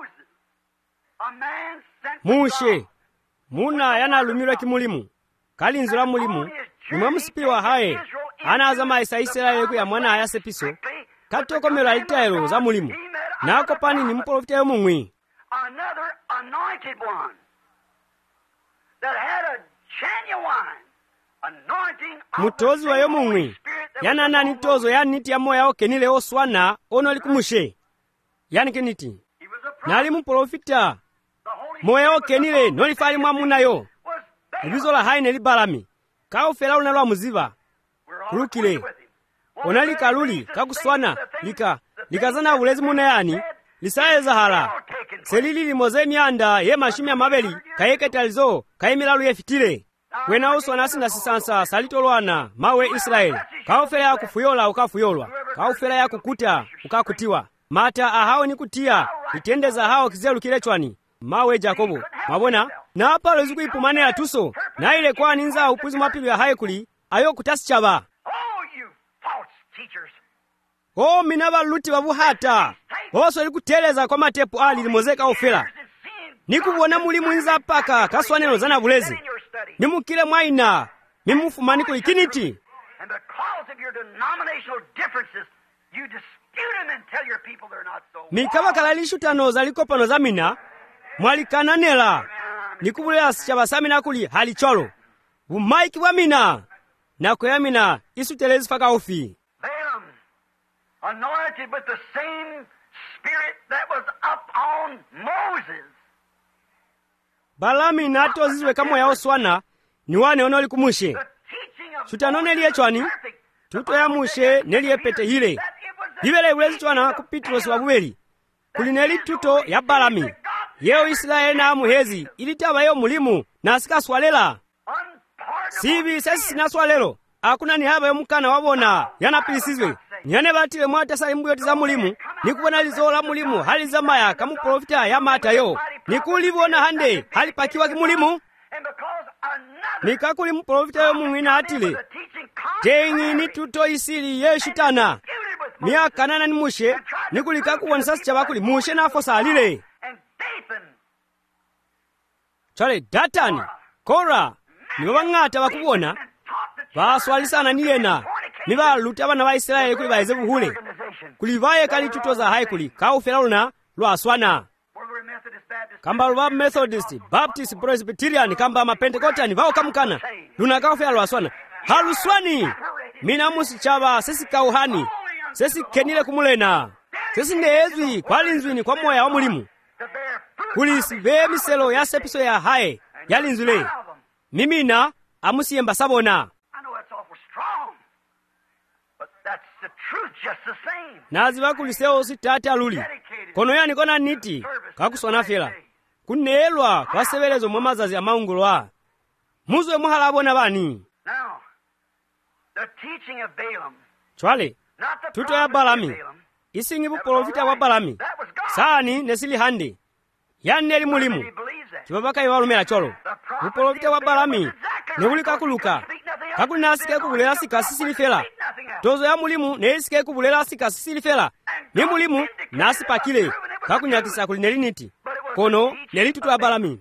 Mushe muna yanalumirwa kimulimu kalinzira mulimu nimwe musipiwa haye anazama Israeli ku ya mwana ayasepiso katokomera itaero za mulimu nako pani ni mprofita yo mumwi another anointed one that had a genuine anointing mutozi wa yo mumwi yana nani tozo yani ti ya moya okenile oswana ono likumushe yani keniti nali mprofita moya okenile nolifali mwamuna yo ibizola haine libalami kaufela unalwa muziva kulukile onali kaluli kakuswana likazana ulezi muna yani lisaeza hala selili limoze myanda ye mashimi ya mabeli kayeketalizo kayimilalu yefitile wena uswana sinda sisansa salitolwana mawe Israeli kaufela ya kufuyola ukafuyolwa kaufela ya kukuta ukakutiwa mata ahao ni kutia itendeza hao kizelu kilechwani mawe Jakobo mabona na apa lezuku ipumane ya tuso na ile kwa ninza upuzi mapilu ya haikuli ayo kutasi chaba minaba luti wabuhata oso likuteleza kwa matepu ali limozeka ofela nikubona mulimu inza paka kaswanelo zana bulezi nimukile mwaina mimufumani ku ikiniti mikaba kalalishu tano zaliko pano zamina mwalikananela nikubulea sichaba samina kuli halicholo umaiki wa mina nako ya mina isutelezi faka ofi anointed with the same spirit that was up on Moses. Balami nato zizwe kamo ya oswana niwane ono likumushe sutanone liye chwani tuto ya mushe neliye pete hile hivele ulezi chwana kupitros wabuweli kulineli tuto ya balami yeo Israeli na muhezi ilitaba yo mulimu na sika swalela sivi sesi sinaswalelo akuna ni haba yo mukana wabona yanapilisizwe nyane batile mwata sali mbuyoti za mulimu nikubona lizola mulimu hali zamaya kamu profita ya mata yo nikulivona hande hali pakiwa kimulimu nikakuli mprofita yo mungina atile tengi ni tuto isili yeshitana miakanana ni mushe nikulikaku wanisasi chabakuli mushe na fosa alile chale Datani Kora niwabangata wakubona baswalisana niyena niba luta bana ba Israeli kuli baeze buhule kulivaye kali tutoza hai kuli kaufela luna lwaswana kamba lwa Methodist Baptist Presbyterian kamba Mapentecostian vao kamkana luna kaufela lwaswana haluswani mina musichaba sesi kauhani sesi kenile kumulena sesi neezwi kwalinzwini kwa moya wa mulimu kulisi be miselo ya sepiso ya hae yalinzule mimina amusiyemba sabona naziva kuliseo sitati aluli kono yani kona niti kakuswana fela kunelwa kwa sebelezo mwamazazi ya maungulwa muzwe muhala abona bani chwale tuto ya Balami isingi buprofita wa Balami sani nesili hande yaneli mulimu kibabaka iwalumela cholo buprofita wa Balami nebuli kakuluka kakuli nasike kubulela sika sisili fela tozo ya mulimu neisike kubulela sika sisili fela ni mulimu nasi pakile kakunyakisa kuli neliniti kono nelituto ya Balami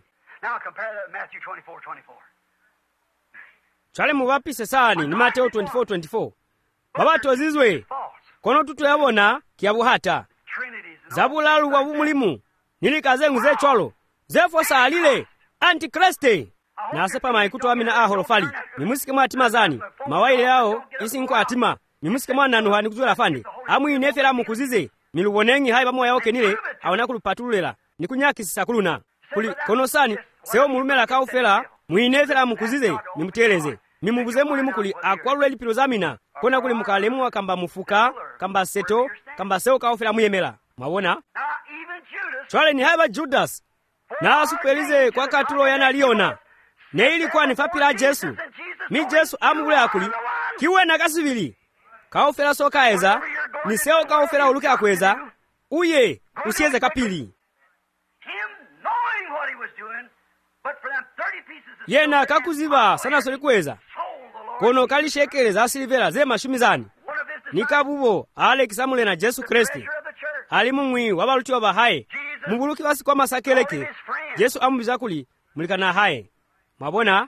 chale mubapise sani ni Mateo 24:24 baba tozizwe kono tuto yabona kiabuhata zabulalu wa mulimu nilikaze nguze cholo zefo salile antikriste nasepa maikuto amina aholofali nimusike mwatima zani mawaile yao isinko atima nimusike mwana nuhani kuzula fandi amu inefera mukuzize milubonengi hai bamo yao kenile awona kulupatulula nikunyakisa kuluna kuli kono sani seo mulumela kaufela muinefera mukuzize nimuteleze mimubuze mulimu kuli akwalula lipiro zamina kona kuli mukalemu akamba mufuka kamba seto kamba sewo kaofera muyemera mwabona chwale ni haba Judas na asupelize kwa katulo yanaliona ne ilikuwa ni fapila Jesu mi Jesu amugule akuli kiwe na kasivili kaofera soka eza ni sewo kaofera uluke akweza uye usieze kapili yena kakuziba sana solikuweza kono kalishekeleza asilivera ze mashumizani nikabubo Alex Samuel na Jesu Kristi ali mumwi wabaluti wabahaye mubuluki basi kwa masakeleke Jesu amubiza kuli mulikana haye mwabona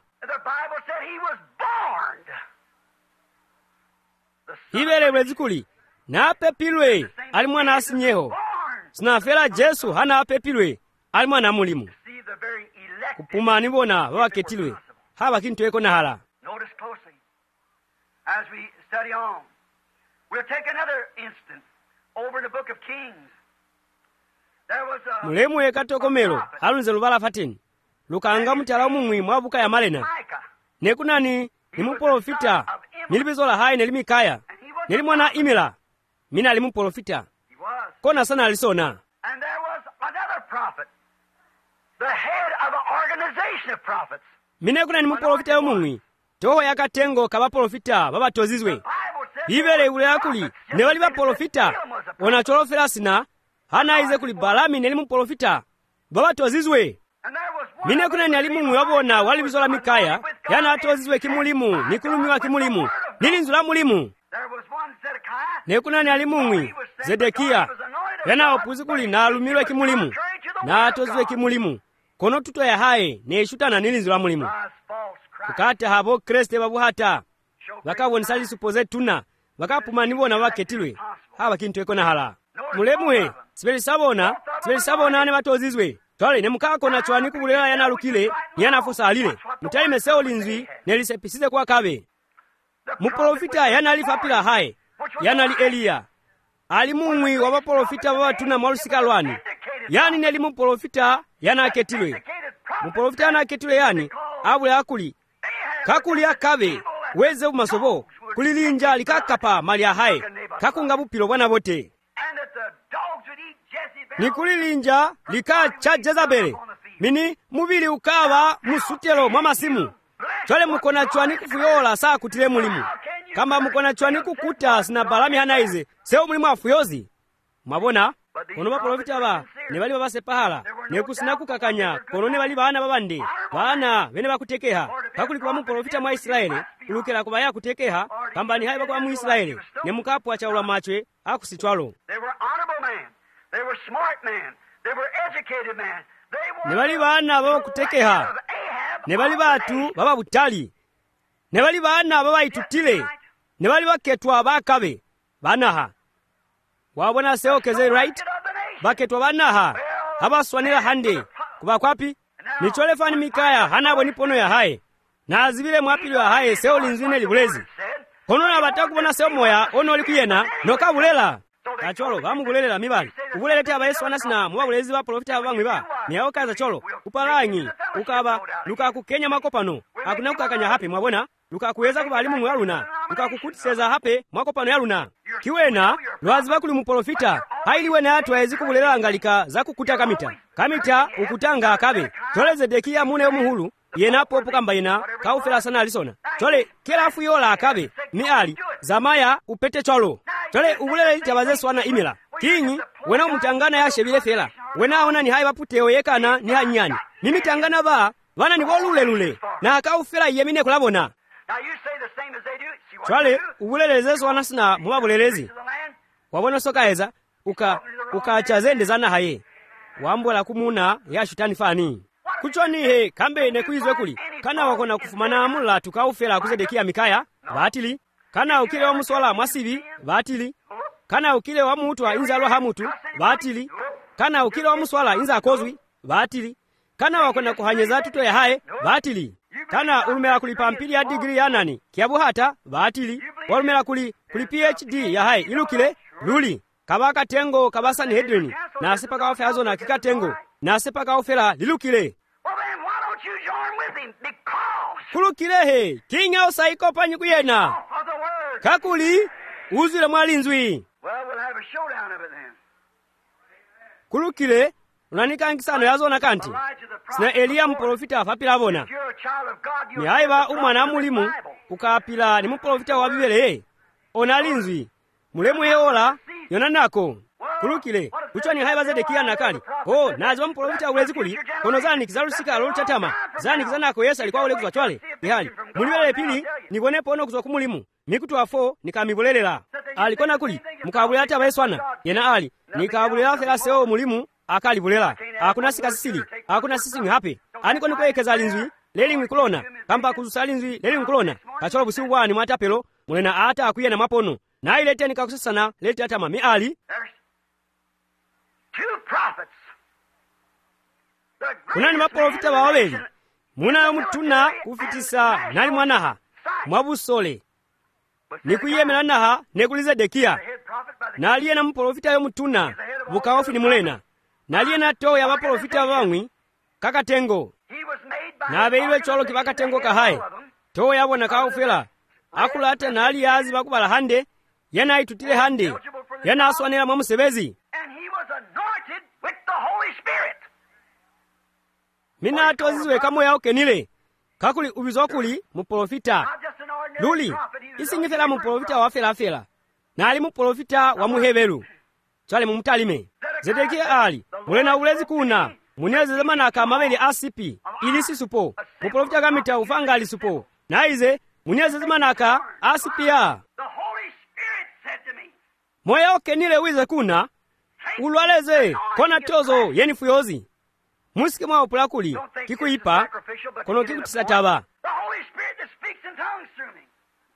hibele wezikuli na apepilwe ali mwana asinyeho sinafera Jesu hana apepilwe ali mwana mulimu kupuma nibona babaketilwe haba kintu eko nahala. Notice closely as we study on. We'll take another instance over the book of Kings. There was a mulemu ekatokomelo alunze lubala fatini lukanga mutala mumwi mwabuka ya malena nekunani nimuprofita nilibizola hai nelimikaya nelimwana imela mina limuprofita kona sana alisona. And there was another prophet, the head of an organization of prophets. Mine kuna nimuprofita yomumwi toho yakatengo kabaprofita babatozizwe bibele ule akuli ne bali baprofita onacholofera sina hana ize kuli balami nelimuprofita babatozizwe. Mine kuna ni alimumwi wabona wali bizola mikaya yana atozizwe kimulimu nikulumiwa kimulimu nilinzula mulimu. Ne kuna ni alimumwi Zedekia yana opuzikuli na alumirwe kimulimu na atozizwe kimulimu kono tuto ya hae ne shutana nilinzula mulimu kukata habo Kriste babuhata bakabonisa supoze tuna bakapuma nibona baketilwe haba kintu eko nahala mulemwe sibeli sabona ne batozizwe twale ne mukako na chwani kubulela yana lukile yana fusa alile mutali meseo linzwi ne lisepisize kwa kabe muprofita yana alifapila hae yana ali Elia ali mumwi wa baprofita babatuna malusika lwani yani ne limuprofita yana aketilwe muprofita yana aketilwe yani abule akuli kakuli akabe weze umasobo kulilinja likakapa mali hae kakunga bupilo bwana bote nikulilinja likacha Jezabele mini mubili ukaba musutelo mwamasimu twale mukona chwani kufuyola saa kutile mulimu kamba mukona chwani kukuta sina balami hanaize seo mulimu afuyozi mwabona kono baprofita ba ne bali babase pahala ne kusina kukakanya kono ne bali bana babande bana bene bakutekeha kakuli kwa muprofita mwa Israeli ulukela kubaya kutekeha kamba ni haiba kwa mu Israeli ne mukapu achaula machwe akusitwalo. They were honorable men. They were smart men. They were educated men. Ne bali bana baba kutekeha ne bali batu baba butali ne bali bana baba itutile ne bali baketwa bakabe banaha wabona seokeze right baketwa banaha abaswanira hande kuba kwapi nichole fani mikaya hanabo nipono ya hae na azibile mwapili wa hae seo linzwine libulezi kono na batakubona seo moya ono likuyena nokabulela kacholo bamubulelela mibali ubulelete aba Yesu anasina mwabulezi ba profita bamwe ba niao kaza cholo upalangi ukaba luka kukenya makopano akuna kukakanya hape mwabona luka kuweza kubalimu mwaluna luka kukutiseza hape makopano yaluna kiwena lwaziba kuli muprofita hailiwe na atu aezi kubulelela ngalika za kukuta kamita ukutanga akabe tole Zedekia mune omuhulu yena popo kamba yena kaufela sana alisona tole kila afu yola akabe ni ali zamaya upete cholo tole ubulele itabaze swana imela kinyi wena umutangana ya shebile fela wena ona ni hai baputeo yekana ni hanyani mimi tangana ba bana ni bolulelule na kaufela yemine kulabona. Twale ubuleleze swana sina mubabulelezi wabona sokaeza ukacha zende zana haye wambola kumuna ya shutani fani kuchoni he kambe ne kuizwe kuli kana wakona kufumana amula tukaufela kuzedekia mikaya batili kana ukile wa muswala mwasibi batili kana ukile wa mutu wa inzalo hamutu batili kana ukile wa muswala inza akozwi batili kana wakona kuhanyeza tuto ya hae batili kana ulumela kuli pampili ya degree ya nani kiabu hata batili walumela kuli PhD ya hae ilukile luli kabaka tengo kabasa ni hedrini na asipaka wafe azo na kika tengo na asipaka wafela lilukile kulukilehe kinga osaikopanyi kuyena of the word. kakuli uzile mwalinzwi Well, we'll have a showdown of it then. kulukile lunanikangisano yazona kanti Elijah the prophet. sina eliya mupolofita afapilavona If you're a child of God, you'll mihaiva hear the umwana wa prophet of the mulimu Bible. ukapila ni mupolofita wa bibele ona linzwi mulemu yeola yona nako kulukile kuchwani haiva zedekiya nakali naziva mupolofita ulezi kuli kono zani kizalusika lolutatama zani kizanako yesu alikuwa ule kuzwa chwale ihali mulibele pili nikonepo ono kuzwa kumulimu mikutu afo nikamibulelela alikona kuli mukabulela taba yeswana yena ali nikabulela felaseo mulimu akalibulela akuna sikasisili akuna sisimi hape aniko nikoyekeza linzwi leli nkulona kamba kuzusa linzwi leli nkulona kacholo busiku bwani mwatapelo mulena ata akuyena mapono nailete nikakusasana leti atama mi ali There's two prophets. The kunani greatest mapolofita man in the bawaweli nation. muna mutuna kufitisa nali mwanaha mwabusole nikuyemela naha nekulize dekiya The head prophet by the naliye na mupolofita yomutuna bukaofi ni mulena naliye na toya bapolofita bamwi kakatengo He was made by nabeilwe cholo kibakatengo kahaye toya abona kaofela akula ate nali yazi bakubala hande yena aitutile hande yena aswanela mwa musebezi and he was anointed with the Holy Spirit. mina atozizwe kamoya okenile kakuli ubizwa kuli mupolofita Not just an ordinary luli prophet. He was isingifela a mupolofita wafelafela nali mupolofita wa muhebelu chale mumutalime zedekiya ali mulena ulezi kuna muneze zamanaka mabeli asipi ili sisupo mupolofita kamita ufanga ali supo naize muneze zamanaka asipiya The Holy Spirit said to me, moya okenile wize kuna ulwaleze kona tozo yeni fuyozi musike mwa opula kuli don't think this is kikuipa sacrificial, but kono you get the kikutisa point. taba The Holy Spirit that speaks in tongues through me.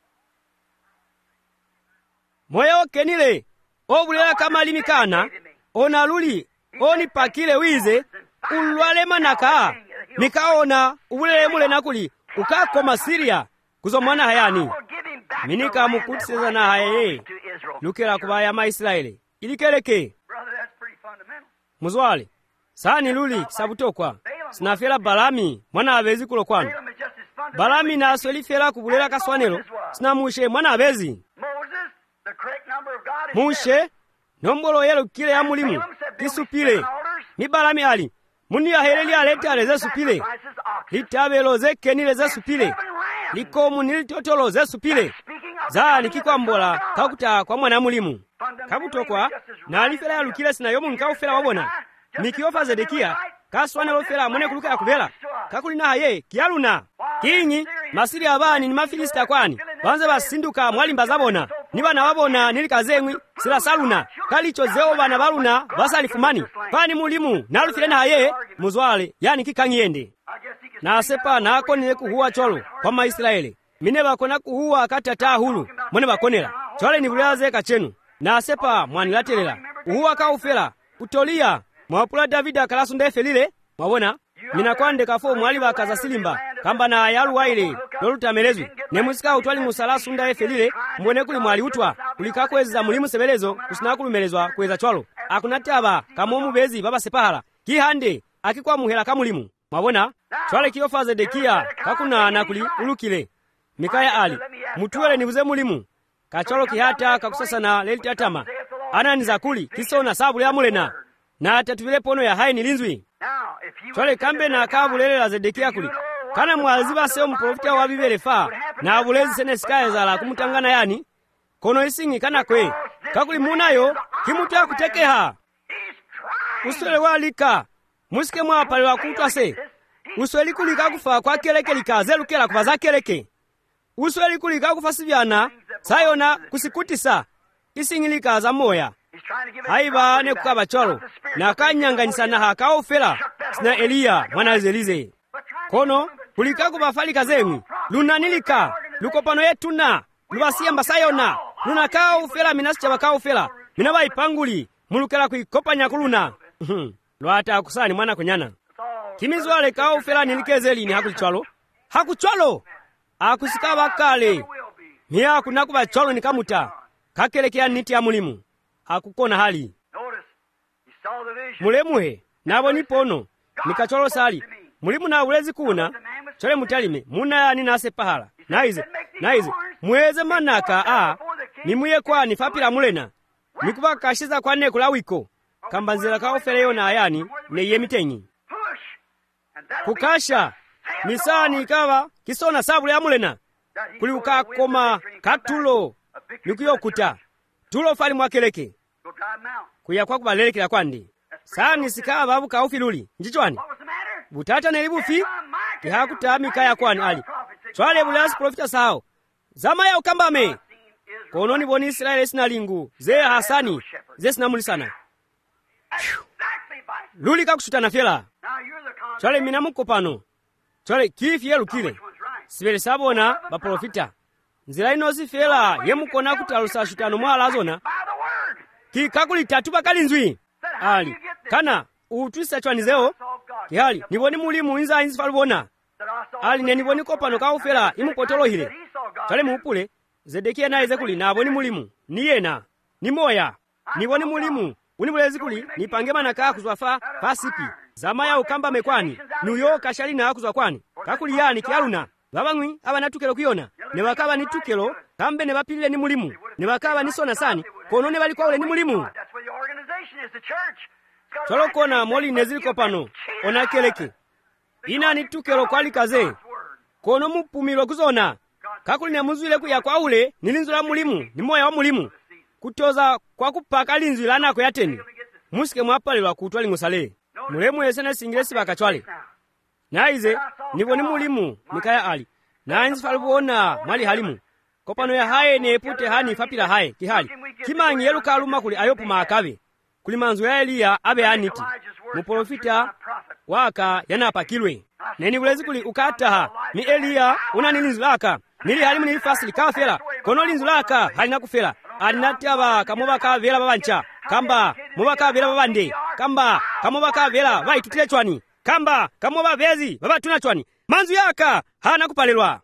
moya okenile obulela kama limikana ona luli onipakile wize ulwale manaka mikaona ubulele mule nakuli ukakoma Siria kuzo mwana hayani Will give him back minika the land mukutisiza that na haye belonged to Israel. lukela kubaya maisraeli ilikeleke Brother, that's pretty fundamental. muzwale sani luli kisabutokwa sinafela balami mwana abezi kulo kwanu Balaam is just as fundamental. balami naso lifela kubulela kaswanelo sinamushe mwana abezi Moses, the correct number of God is mushe seven. nombolo yelo kile ya mulimu Balaam said, "Build me kisupile 7 altars." ni balami ali muni yaheleli aletale zesupile Sacrifices oxen. litabelo zekenile zesupile 7 rams. likomu nilitotolo zesupile Speaking of zali the Son kikwambola of God. kakuta kwa mwana mulimu Fundamentally, kabutokwa just as right nalifela as yalukile sina yomu nkaufela wabona mikiofa zedekiya kaswanelo fela mone kuluka yakuvela kakulina haye kiyaluna kinyi masiri abani ni mafilisita kwani banze basinduka mwalimba zabona ni bana babona nilikazemwi sila saluna kalicho zeo bana baluna basalifumani pani mulimu nalufile na haye muzwale yani kikangiyende I guess he can nasepa nakonile kuhuwa cholo kwa maisraeli mine bakona kuhuwa katata hulu mone bakonela chole ni buleaze kachenu nasepa mwanilatelela uhuwa kaufela utoliya mwapula davida kalasunda efelile mwabona mina kwande kafo mwali bakaza silimba kamba na yalu waile lolutamelezwi nemusika utwali musala sunda efelile mbone kuli mwali utwa kulikakweza mulimu sebelezo kusina kulumelezwa kweza chwalo akunataba kamomu bezi baba sepahala kihande akikwa muhela kamulimu mwabona chwale kiyofa zedekiya kakunana kuli ulukile mikaya ali mutuwele nibuze mulimu kacholo kihata kakusasana lelitatama ananiza kuli kisona sabule ya mulena na tatuvile pono ya hayi nilinzwi Now, if you chole kambe na kabulelela zedekiya kuli kana mwaziba seo mprofita wa bibele fa na abulezi sene sikaye zala kumutangana yani kono isingi kana kwe kakuli munayo kimutu ya kutekeha he's trying. uswele walika musike mwapale wakutwa se usweli kulika kufa kwa keleke likaze lukela kufa za keleke usweli kulika kufa sivyana sayona kusikutisa isingilika za moya He's trying to give it haiba property ne back. kukaba cholo Not the spirit, na but the kanyanganyisa na hakaofela sina eliya mwana ezelize But trying to kono give it kulika kubafalika zemwi lunanilika lukopano yetuna lubasiyamba sayona lunakaofela minasicha bakaofela mina baipanguli mulukela kuikopanya kuluna lwata kusani mwana kunyana It's all kimizwale kaofela nilikezeli ni hakulichwalo hakuchwalo akusika bakale will be. miya kunakuba cholo nikamuta kakelekea niti ya mulimu akukona hali Notice, he saw the vision. mulemuhe nabo nipono nikacholo sali mulimu na ulezi kuna chole mutalime munayani nase pahala naize mweze manaka nimuye kwani fapila mulena nikuvakashiza kwane kulawiko kambanzira kaofeleyo na ayani neye mitenyi kukasha misani ikawa kisona sabula ya mulena kuli ukakoma katulo nikuyokuta tulo fali mwakeleke kuya kwa kubalelekela kwandi sani sikawa babu kaufiluli njichwani butata nelibufi kihakutamika ya kwani ali chwale bulasi profita sao zama ya ukambame kononi boni Israeli sinalingu ze hasani ze sinamulisana luli kakusutana fela chwale minamukopano chwale kifi yelukile sibele sabona baprofita nzira inosi fela yemukona kutalusa shutano mwala azona kikakuli tatu bakalinzwi ali kana utwisa chwanizeo kihali niboni mulimu inza inzi falubona ali neniboni kopano kaufela imukotolohile chwale muupule Zedekia naye zekuli naboni mulimu niyena ni moya niboni mulimu unibulezi kuli nipangema na kaa kuzwafa pasipi zama ya ukamba mekwani nuyo kashali na kuzwa kwani kakuli yani kialuna babangwi abanatukelo kuyona ne bakaba ni tukelo kambe ne bapilile ni mulimu ne bakaba ni sona sani kono ne balikwa ule ni mulimu cholokona moli neziliko pano onakeleke ina ni tukelo kwali kaze kono mupumilo kuzona kakuli ne muzwile kuya kwa ule nilinzo la mulimu ni moya wa mulimu kutoza kwa kupaka linzwi lanako yateni musike mwapalilwa kutwa lingusale mulemu yesene singilesi bakachwale naize niboni mulimu mikaya ali nainzi falubona mali halimu kopano ya haye ne epute hani fapila haye kihali kimanyi yeluka aluma kuli ayopu maakabe kuli manzu ya Eliya abe aniti muprofita waka yanapakilwe neni bulezi kuli ukataha ni Eliya una nilinzu laka nili halimu nilifasili kafela kono linzu laka halina kufela alinataba kamoba kavela babancha kamba moba kavela babande kamba kamoba kavela baitutile chwani kamba kamoba bezi babatuna chwani manzu yaka hana kupalelwa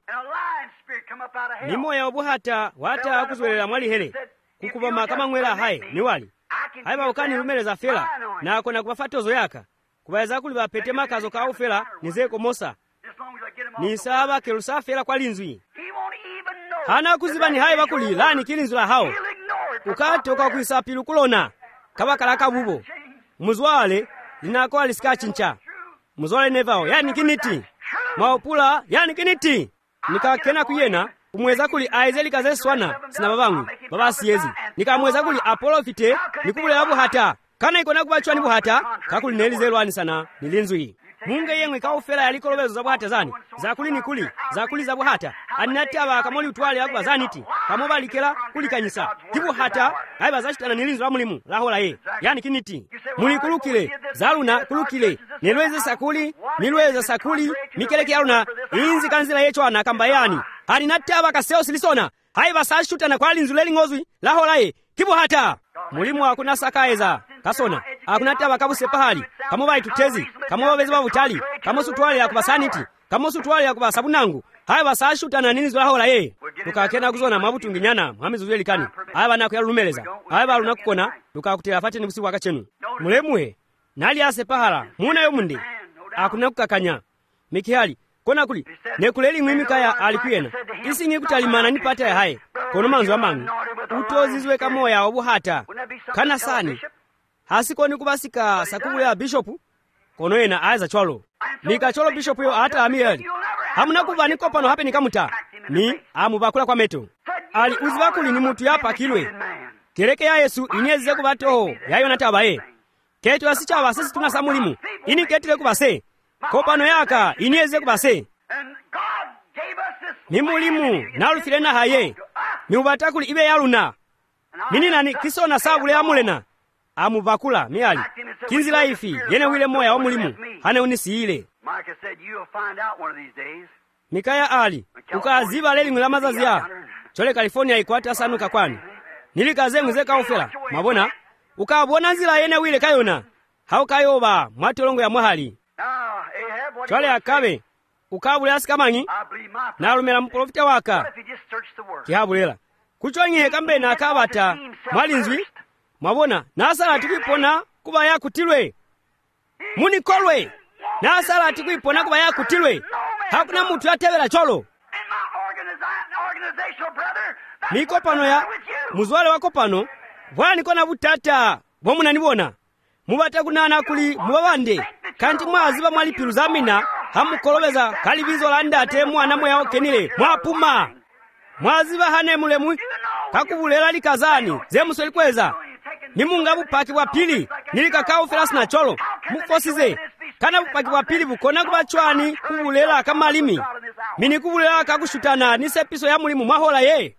ni moya obuhata wata kuzwelela mwali hele kukubama kama mwela haye ni wali haye baukani lumeleza fela na akona kubafatozo yaka kubaeza kuli bapete makazo ka ufela nizeko mosa ni saba kelusa fela kwa linzwi hana kuzibani haye bakuli lani kilinzu la hao ukatoka kuisapilu kulona kabakalaka bubo muzwale linako alisikachincha muzwale nevao yani kiniti maopula yani kiniti nikakena kuyena umweza kuli aizeli kaze swana sina babangu baba siyezi nikamweza kuli apolofite nikubulela buhata kana ikona kubachwani buhata kakuli nelizelwani sana nilinzwi munge yemwe kaufela yalikolobezo za buhata zani zakuli nikuli zakuli za buhata aninataba kamoli utwale yakuba zaniti kamoba likela kulikanyisa tibu hata aiba zachitana nilinzo la mulimu lahola ye yani kiniti muli kulukile zaluna kulukile nilweze sakuli mikeleke yaluna inzi kanzila yechwana kamba yani aninataba kaseo silisona aiba sashutana kwa linzu leli ngozwi lahola ye tibu hata mulimu hakuna sakaeza kasona akunataba kabuse pahali kamoba itutezi kamoba bezi babutali kamosu twale yakuba saniti kamosu twale yakuba sabunangu haya basashutana nini zolahola ye tukakena kuzona mabutungi nyana mwamizuye likani haya banako yalumeleza haya baluna kukona tukakutela fate ni busiku akachenu mulemwe nali ase pahala muna yo mundi akuna kukakanya mikihali kona kuli nekuleli mwimikaya alikuyena isingi kutalimana nipata ya haye kono manzu amangu utozizwe kamoya obuhata kana sani hasikoni kubasika sakubule ya bishopu kono yena aiza cholo nikacholo bishopu yo hata amiyeli hamuna kubani kopano hape nikamuta ni amubakula kwa meto ali uzibakuli ni mutu yapa kilwe kereke ya Yesu inyeze kubatoho yayo natabaye keto asichawa sisi tunasamulimu ini ketile kubase kopano yaka inyeze kubase ni mulimu nalufilena haye ni ubatakuli ibe yaluna nini nani kisona sabule ya mulena amubakula miali kinzila ifi yene wile moya wa mulimu hane unisiile mikaya ali ukaziba leli ngula mazazi ya chole California ikwata sanuka kwani nilikaze nguzeka ufela mabona ukabona nzila yene wile kayona haukayoba mwatolongo ya mwahali chole akabe ukabule asikamanyi na alumela mprofita waka kihabulela kuchonye kambe na akabata mwalinzwi mabona nasala tukipona kuba yakutilwe munikolwe nasala tukipona kuba yakutilwe hakuna munthu yatewera cholo. Niko pano ya muzwale wako pano bwani kona butata bwomunanibona mubata kunana kuli mubawande kanti mwaziba mwali piru zamina hamukolobeza kalibizo landate mwana moya okenile mwapuma mwaziba hane mulemu kakubulela likazani zemusoli kweza nimunga bupaki bwa pili nilikakao felasi na cholo mufosize kana bupaki bwa pili bukona kubachwani kubulela kamalimi mini kubulela kakushutana nisepiso ya mulimu mwahola ye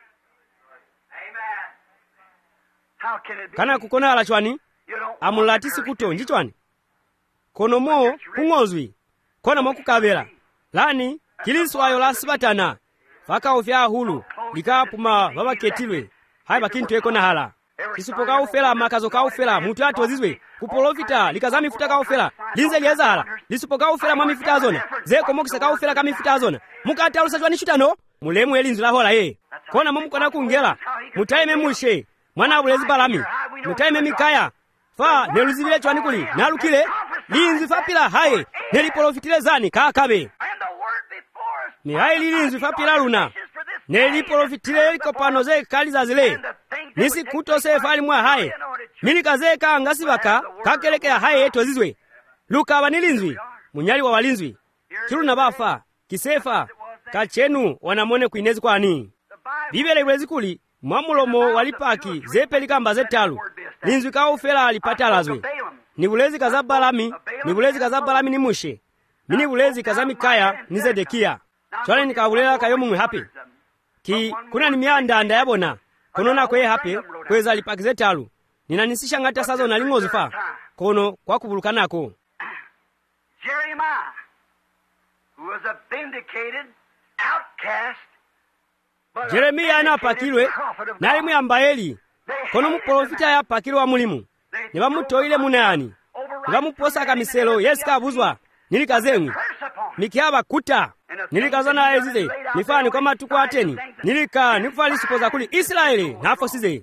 kana kukona ala chwani amulatisi kuto njichwani kono mo kungozwi kona mo kukabela lani kiliswayo la sibatana faka ofya hulu likapuma babaketilwe hai bakintu ekona hala isupoka ufela makazo ka ufela mutu atozizwe kuprofita likazami futa ka ufela linze lieza hala lisupoka ufela mwa mifuta azona zeko mokisa ka ufela ka mifuta azona mukata alusajwani shutano mulemu elinzu la hola ye kona mo mukona kungela mutaime mushe mwana bulezi balami mutaime mikaya fa neluzibile chwani kuli nalukile linzi fapila haye neliprofitile zani kakabe ni haye lilinzi fapila luna neliprofitile likopano ze kali za zile nisi kuto se fali mwa haye milikaze ka ngasibaka kakelekea haye eto zizwe luka banilinzwi munyali wa walinzwi kiruna bafa kisefa kachenu wanamone kuinezi kwani bibele bulezi kuli mwamulomo walipaki zepelikamba zetalu linzwi ka ufela alipatalazwe ni bulezi kazabalami ni bulezi kazabalami ni mushe mini bulezi kazamikaya ni zedekia chwale nikabulela kayo mumwe hape ki kuna ni miandanda yabona konona kwe hape kweza alipaki zetalu ninanisisha ngata sazo na lingozi fa kono kwa kubulukanako Jeremiah, who was a vindicated outcast. Jeremia anapakilwe nali muyambaeli kono muprofita yapakilwa mulimu nibamutoile munani nibamuposa kamiselo yesikabuzwa nilikazemwi nikiaba kuta nilikazana ezize nifani kwa matuko ateni nilika nikufali sipoza kuli Israeli nafosize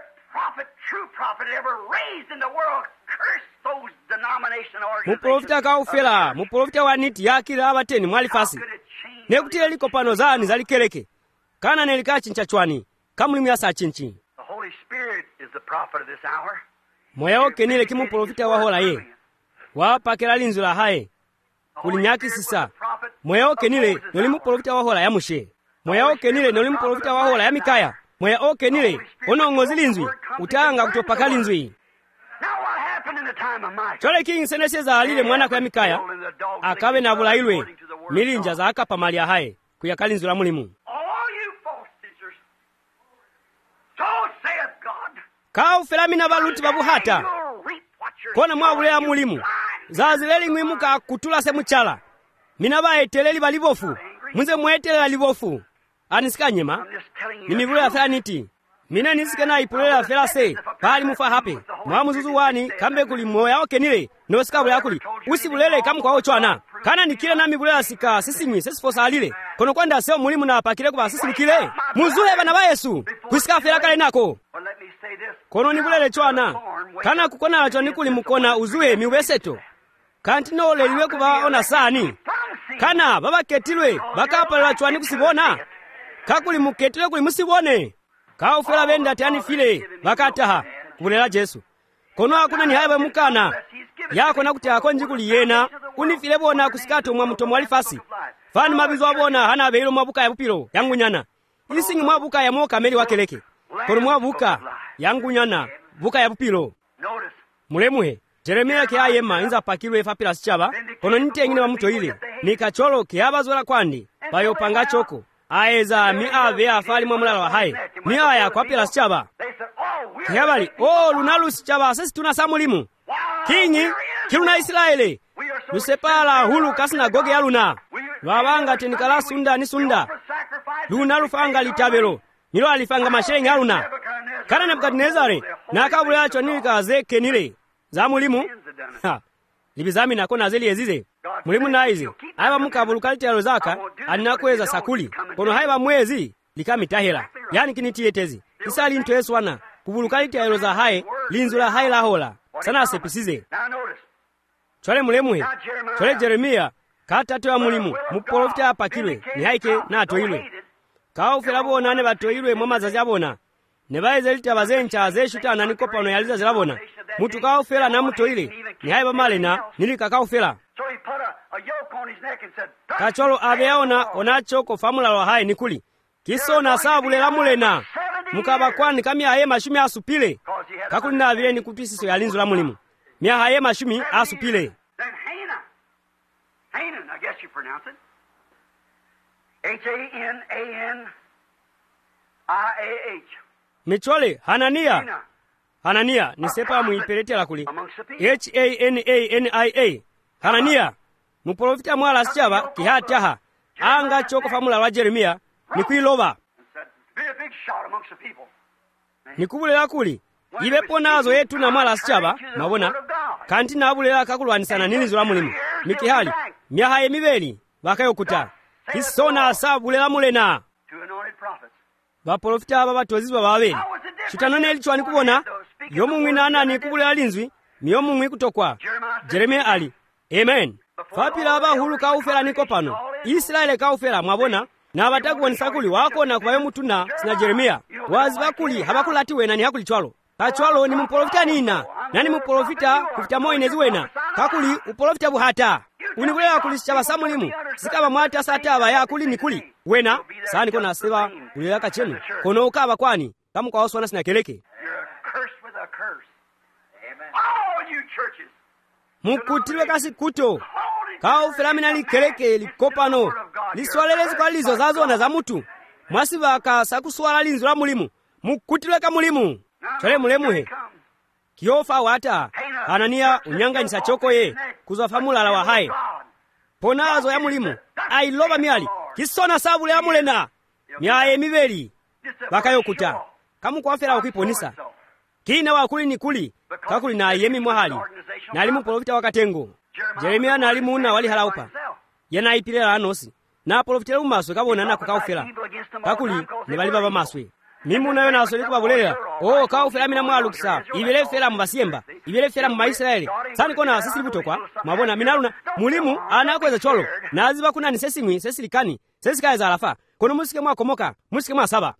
muprofita kaufela muprofita waniti yakira abateni mwalifasi nekutile liko pano zani zalikeleke kana nelika chincha chwani kamulimu yasa chinchi moya okenile kimu profita wahola ye wapakela linzu la haye kulinyaki sisa moya okenile nolimu profita wahola ya mushe moya okenile nolimu profita wahola ya mikaya moya okenile onongozi linzwi utanga kutopaka linzwi chole king seneseza alile mwana kwa mikaya akabe na bulailwe milinja za akapamalia haye kuyakalinzu la mulimu Kau felamina baluti babuhata kona mwabulea mulimu zazileli mwimuka kutula semuchala mina baeteleli balibofu munze mwetelela libofu anisikanyema nimibulea thaniti mina nisikena ipulela felase bali mufa hape mwamuzuzu wani kambe kuli moya okenile nosikabulea kuli usibulele kamu kwa ochwana kana nikile nami bulela sika sisimwi sesifosa alile kono kwanda seo mulimu na apakile kuba sisilikile muzule bana ba Yesu kusika fela kale nako kono nibulele chwana kana kukona lacho nikuli mukona uzuwe miweseto kanti nole liwe kuba ona sani kana baba ketilwe bakapala chwani kusibona kakuli muketilwe kuli musibone kaufela benda tani file bakataha kubulela Yesu kono akuna ni haye mukana yako nakuti akonji kuli yena unifile bona kusikato mwa mtomo walifasi fani mabizo abona hana beilo mwabuka ya bupilo yangu nyana isingi mwabuka ya moka meli wakeleke kono mwabuka yangu nyana buka ya bupilo mulemuhe Jeremia ke ayema inza pakilwe fapila sichaba kono nite ngine wa mto ile nikacholo ke abazola kwandi bayo panga choko aeza mi ave afali mwamulala wa haye mi aya kwa pila sichaba kiyabali lunalu sichaba sisi tuna samulimu kinyi kiluna Israeli lusepala hulu kasina goge ya luna lwabanga tenikala sunda ni sunda luna lufanga litabelo nilo alifanga mashengi ya luna kana Nebukadnezare nakabula acho nilikaze kenile za mulimu libizami nako nazeli ezize mulimu naize aba mukabuluka litalo zaka anakweza sakuli kono haiba mwezi likamitahela yani kinitiyetezi isali nto Yesu wana kubuluka litalo za haye linzula haye la hola sana asepisize chole mulemuhe chole Jeremia katatu ya mulimu muprofita apakilwe nihaike natoilwe kaufera bona ne batoilwe mwa mazazi abona ne baeze litabaze ncha zeshutana niko pano yaliza zirabona mutu kaufera na mutoile nihaye bamalena nilika kaufera kacholo abeona onacho ko famula lo haye nikuli kisona sabule la mulena mukaba kwani kamya haye mashumi asupile kakuli na vile ni kupisiso ya linzo la mulimu mya haye mashumi asupile. Hanan, I guess you pronounce it. Hananiah. Michole, Hanania. Hanania, ni sepa muipeletela kuli. Hanania. Hanania. Muprofita mwala sichaba kihataha. Anga choko famula wa Jeremia ni kuiloba. Nikubulela kuli. Ibepo nazo yetu na mwala sichaba, mabona. Kanti nabulela kakulwanisana nilizo la mulimu. Mikihali. Myahaye mibeli bakayokuta kisona asabulela mulena baprofita aba batozizwa babeli chitanone elichwani kubona yomumwi nanani kubulela linzwi miyomumwi kutokwa Jeremia ali amen fapila abahulu kaufera niko pano Israeli kaufera mwabona na abatakuwonesa kuli wako na kwa yomutuna sina Jeremia wazi bakuli habakulati wena ni hakuli chwalo kachwalo ni muprofita nina nani muprofita kufita moinezi wena kakuli uprofita buhata unibulela kulisha samulimu sikaba mwata sataba ya kuli nikuli wena sani kona seba ulela kachenu kono ukaba kwani kama kwa oswana sina keleke mukutilwe kasi kuto kao felamina likeleke likopano liswalelezi kwa lizo zazona za mutu mwasiba ka sakuswala linzo la mulimu mukutilwe ka mulimu chole mulemuhe kiofa wata Hanania unyanga nisa choko ye kuzwa famula la wahaye ponazo ya mulimu ailoba miali kisona sabule ya mulena miaye mibeli bakayokuta kamu kwa fera wakiponisa kina wakuli nikuli kakuli na yemi mwahali na alimu profita wakatengo Jeremia na alimu na wali halaupa yana ipilela anosi na profitela umaswe kabona na kukaufela kakuli ne bali baba maswe mimu nayo naso likubabulela kaufela mina mwalukisa ibele fela mbasiemba ibele fela mba Israeli sani kona sisi libutokwa mabona minaluna mulimu anakweza cholo naziba kuna ni sesimwi sesilikani sesikaye za alafa kono musike mwakomoka musike mwa saba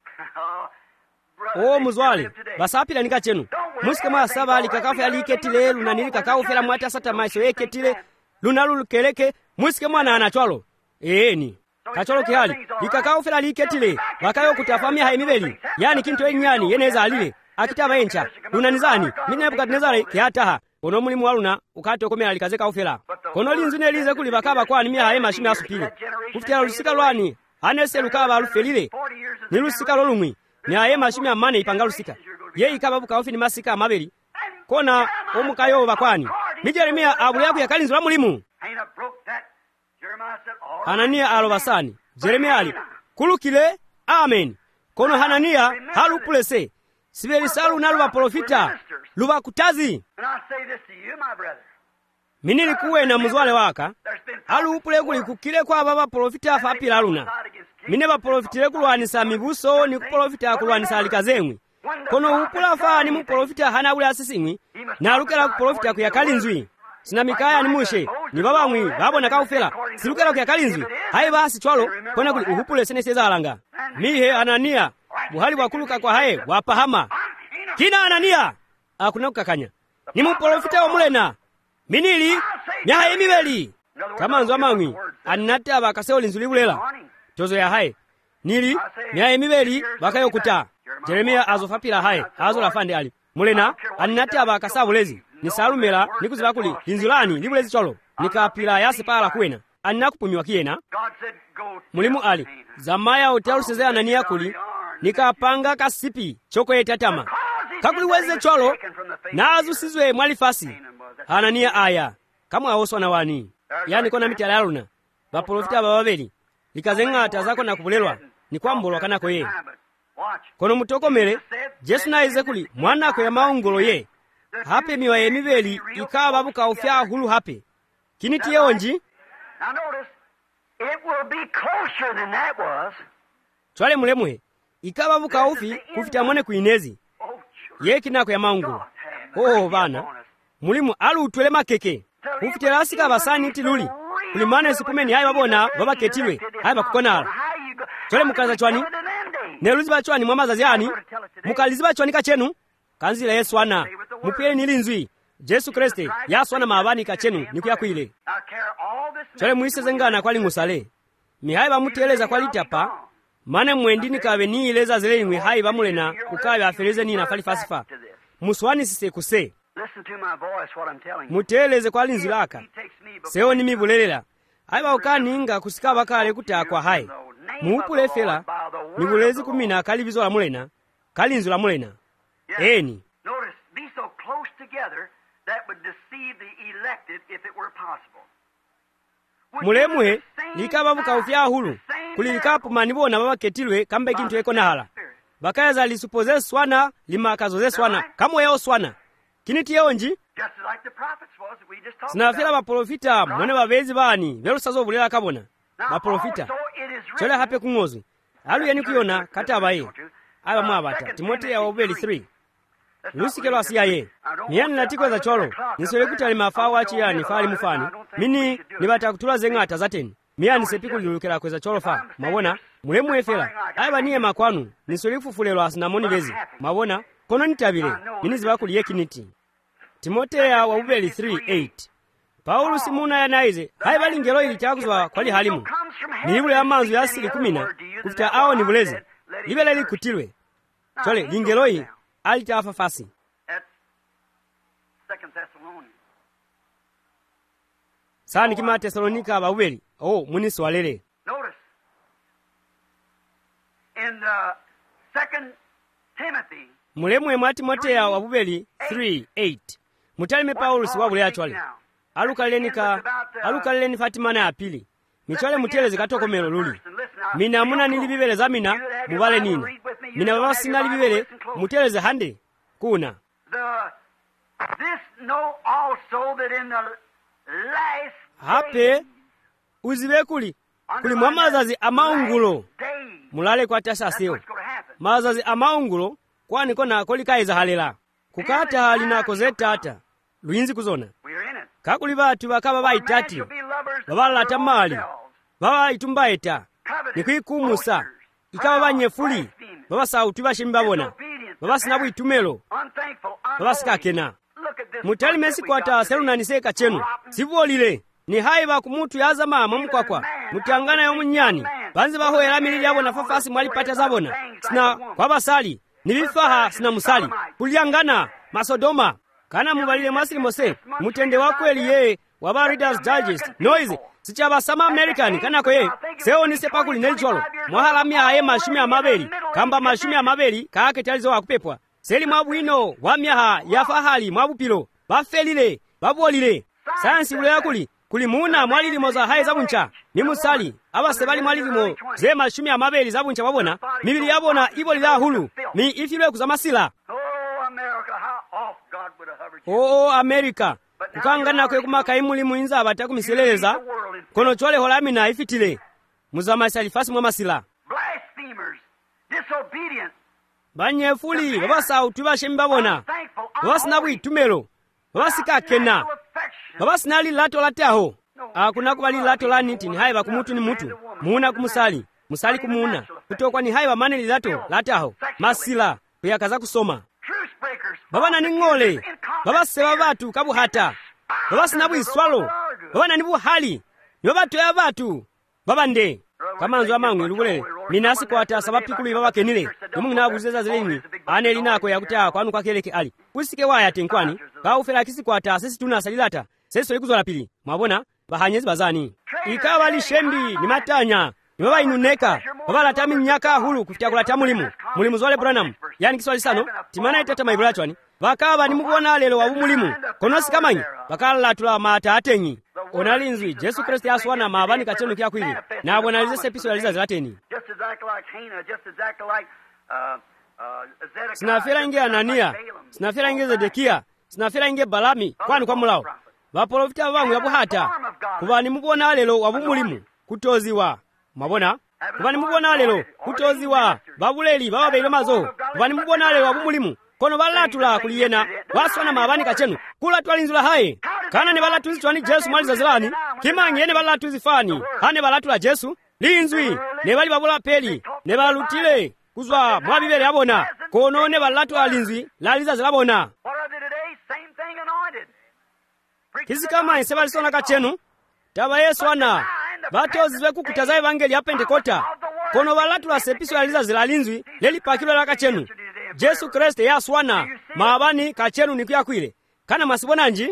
muzwali basapila nika chenu musike mwa saba likakafu ya liketile luna nili kakaufela mwata sata maiso eketile luna lulukeleke musike mwa na anacholo ni kacholo kihali likakaufela liketile wakayo kutafamia haimibeli yani kintu enyani yeneza alile akitaba encha lunanizani Nebukadnezari kihataha kono mulimu waluna ukati okomela likazeka ufela kono linzu nelize kuli bakaba kwani mia haye mashimi asupile kufitela lusika lwani anese lukaba alufelile ni lusika lolumwi ni haye mashimi amane ipanga lusika ye ikaba buka ofi ni masika amabeli kona omukayo bakwani ni Jeremia abuli yaku yakalinzu la mulimu Hanania alobasani Jeremia ali kulukile amen kono Hanania halupulese sibeli salu na luba profita luba kutazi minili kuwe na muzwale waka halupule kuli kukile kwa baba profita fapila aluna mine ba profitile kulwanisa mibuso ni kuprofita kulwanisa alikazemwi kono upula fa ni mu profita hana ule asisingwi na alukela kuprofita kuyakalinzwi sina mikaya ni mushe ni baba mwi babona kaufela silukela kuyakalinzwi haye basi chwalo kona kuli uhupule sene sezalanga mihe Hanania buhali wakuluka kwa haye wapahama kina Hanania akuna kukakanya ni muprofita wa mulena minili nyahaye mibeli kama nzwa mangwi anata bakaseo linzuli bulela tozo ya haye nili nyahaye mibeli bakayokuta Jeremia azofapila haye azo lafande ali mulena anata bakasa bulezi ni salumela nikuziba kuli linzulani libulezi cholo nikapila yase pala kuwena anakupumiwa kiena mulimu ali zamaya utaluseze Hanania kuli nikapanga kasipi choko yetatama kakuli weze cholo nazu sizwe mwalifasi Hanania aya kama awoswa na wani yani kona miti alaluna baprofita bababeli likazenga tazako na kubulelwa ni kwambolwa kanako ye kono mutokomele Jesu na Ezekuli mwana ko ya maungolo ye hape miwa ye mibeli ikaba buka ofya hulu hape kiniti yeonji Now notice, it will be closer than that was. Chwale mulemuhe ikaba buka ofi kufita mwone kuinezi ye kinako ya maungolo bana mulimu alu utwele makeke kufitela asika basani tiluli kuli manesi kumene hayi babona babaketilwe hayi bakukonala chole mukaliza chwani neluziba chwani mwa mazazi ani mukaliziba chwani kachenu kanzila Yesu ana mupye nilinzwi Jesu Kristo yaswana maabani kachenu nikuyakwile chole muisezengana kwali ngusale mihayi bamuteleza kwali tapa mane mwendini kabe niileza zile imwe hayi bamulena ukabe afereze nina falifasifa muswani sise kuse muteleze kwali nzilaka seo ni mibulelela hayi baukaninga kusika bakale kutakwa hayi muupulefela nibulezi kumina kalibizo la mulena kalinzu la mulena eni mulemuhe likaba bukaufya hulu kulilikapo manibona babaketilwe kambe kintu eko nahala bakayaza lisupoze swana limakazo ze swana kamwe yao swana kiniti yonji sinafira baprofita mwene babezi bani berusazo bulela kabona baprofita chole hape kungozi alu yani kuyona katabaye aba mwabata Timotheo obeli 3 lusike lwa siyaye niyani natikweza cholo nisole kutali mafawa chiyani fali mufani mini nibata kutula zengata zateni miyani sepiku lulukela kweza cholo fa mabona mulemu efela aba niye makwanu nisole kufufulelwa asinamoni bezi mabona kono nitabile mini zibakuliye kiniti Timotheo obeli 3:8 Paulo simuna yanaize hayi balingelo ili chakuzwa kwali halimu nibule amanzu ya asili 10 kufita ao nibuleze libele likutilwe chole lingelo ili alitafa fasi sani kima Tesalonika baweli munisi walele in 2 Timothy mulemwe mwa Timotheo wabubeli 3:8 mutalime Paulo siwabule achwale alukaleni Fatimana ya pili michwale muteleze katokomero luli mina muna nilibibele za mina mubale nina mina baba sina libibele muteleze hande kuna hape uzibe kuli mwa mazazi amaungulo mulale kwa tasaseo mazazi amaungulo kwani kona kolikaiza halela kukata hali nako zetata luinzi kuzona kakuli batu bakaba baitati babalata mali baba itumbaeta nikwikumusa ikaba banyefuli baba sauti bashimbabona baba sinabu itumelo baba sikakena mutali mesi kwata selunaniseka chenu sibolile ni haiba kumutu yaza mama mkwakwa mutangana yo munyani banzi bahoera milili yabo na fafasi mwali pata zabona sina kwa basali nibifaha sina musali kuliangana masodoma kana mubalile mwasili mose mutende wakweli ye waba Reader's Digest noise sichaba sama American kana kwe seo ni sepakuli nelicholo mwahalamia aye mashumi amabeli kamba mashumi amabeli kaake talizo wakupepwa seli mwabwino wamyaha yafahali mwabupilo bafelile babolile sayansi ule yakuli kulimuna mwalilimo za haye zabuncha ni musali abasebali mwalilimo ze mashumi amabeli zabuncha babona mibili yabona ibolila hulu mi ifilwe kuzamasila America kukangana kwe kumaka imuli muinza abatakumiseleleza kono chole holamina ifitile muzama salifasi mwa masila banyefuli baba sauti bashembabona baba sinabu itumelo baba sikakena baba sinali lato lataho akuna kubali lato laniti ni haiba kumutu ni mutu muuna kumusali musali kumuuna kutokwa ni haiba maneli lato lataho masila kuyakaza kusoma baba nani ngole baba seba batu kabu hata baba sinabu iswalo baba nani buhali ni baba toya batu baba nde kama nzo amangu ilugule minasi kwa ata sabapikulu baba kenile mungu na buzeza zeleni ane linako ya kutaa kwanu kwa keleke ali usike waya tenkwani ka ufela kisi kwa ata sisi tuna salilata sisi likuzo la pili mwabona bahanyezi bazani ikawa lishembi ni matanya ni baba inuneka baba latami nyaka hulu kufikia kula mulimu zole Branham yani kiswali sano timana itata maibulachwani bakaba ni mukubona lelo wa mulimu konosi kamanyi bakala latula mata atenyi onalinzwi Jesu Kristo yaswana mabani kachenu kya kwili na abonalize sepiso yaliza zateni sinafira inge Anania sinafira inge Zedekia sinafira inge Balami kwani kwa mulao baprofita bangu yapo hata kubani mukubona lelo wa mulimu kutoziwa mabona kubani mukubona lelo kutoziwa babuleli baba beilo mazo kubani mukubona lelo wa mulimu kono balatula kuliyena waswana mabani kachenu kula twalinzula haye kana ne balatu zichwani Yesu mwaliza zilani kimangi ne balatu zifani hane balatu la Yesu linzwi ne bali babola peli ne balutile kuzwa mwa bibere yabona kono ne balatu alinzwi laliza zilabona kizikama ise balisona kachenu taba Yesu ana batozizwe kukutaza evangeli ya Pentekota kono balatu la sepiso laliza zilalinzwi leli pakilo la kachenu Yesu Kristo yaswana maabani kachenu nikuyakwile kana masibonanji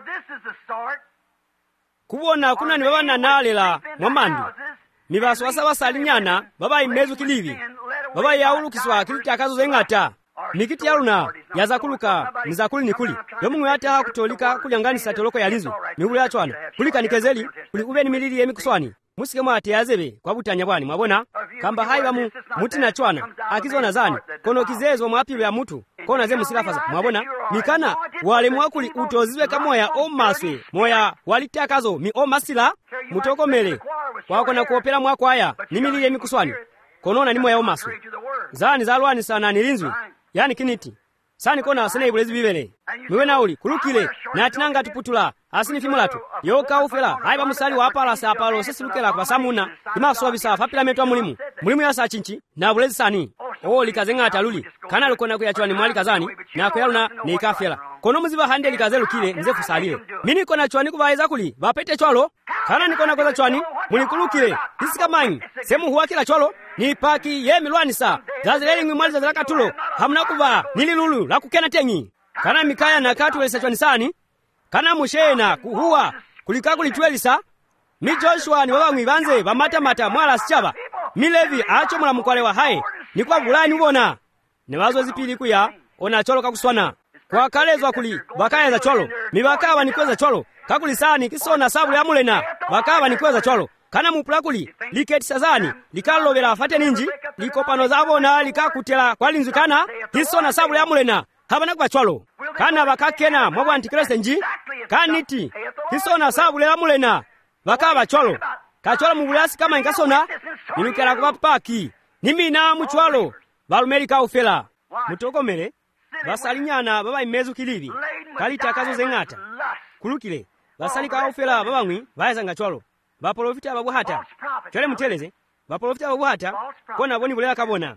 kubona kuna ni baba nanalela mwamandu ni baswasa basalinyana baba imezu kilivi baba yaulu kiswa kiliti akazo zengata nikiti yaluna yazakuluka nizakuli nikuli yomungu yata kutolika kulyanganisa toloko yalinzu migulu yachwana kulika nikezeli kuli ubeni milili yemikuswani musike mwate yazebe kwa butanya bwani mwabona kamba haiba muti na chwana akizona zani kono kizezo mwapiwe ya mutu kona ze musilafaza mwabona mikana wale mwakuli utozizwe kamoya omaswe moya walitakazo mi omasila mutokomele wako na kuopera mwakwaya nimilili yemikuswani konona ni moya omaswe zani zalwani sana nilinzwi yani kiniti sani kona asene ibulezi bibele miwe nauli kulukile na atinanga tuputula asini fimulatu yoka ufela haiba musali wa apala sa apalo sesilukela kwa samuna imaso bisa fapila metwa mulimu ya sa chinchi na bulezi sani likazenga ataluli kana lukona kuyachwani mwali kazani na kuyaluna ni ikafela kono muziba hande likazelu kile nzefu salile mini kona chwani kubaiza kuli bapete chwalo kana nikona koza chwani mulikulukile hisika manyi semu huwa kila chwalo ni paki ye milwanisa zazileli ngwimwali zazilaka tulo hamuna kuba nililulu la kukena tenyi kana mikaya na katu welisa chwani sani kana mushena kuhuwa kulikakuli chwelisa mi Joshua ni baba mwibanze bamata mwala sichaba mi Levi acho mula mkwale wa hae ni kwa vulani ubona ne wazo zipili kuya ona cholo kakuswana kwa kalezwa kuli bakaya za cholo mi bakawa ni kweza cholo kakuli sani kisona sabu ya mulena bakawa ni kweza cholo kana mupula kuli liketi sazani likalovela afate ninji likopano zabona likakutela kwa linzu kana kisona sabu ya mulena habana kwa cholo kana bakakena mwabu antikrese nji kaniti kisona sabu ya mulena bakawa cholo kacholo mubulasi kama inkasona nilukela kwa paki nimina muchwalo balumelika ufela mutokomele basalinyana baba imezu kilivi kalita kazo zengata kulukile basalika ufela baba mwi bayazanga chwalo baprofita babuhata chole muteleze baprofita babuhata kona boni buleka kabona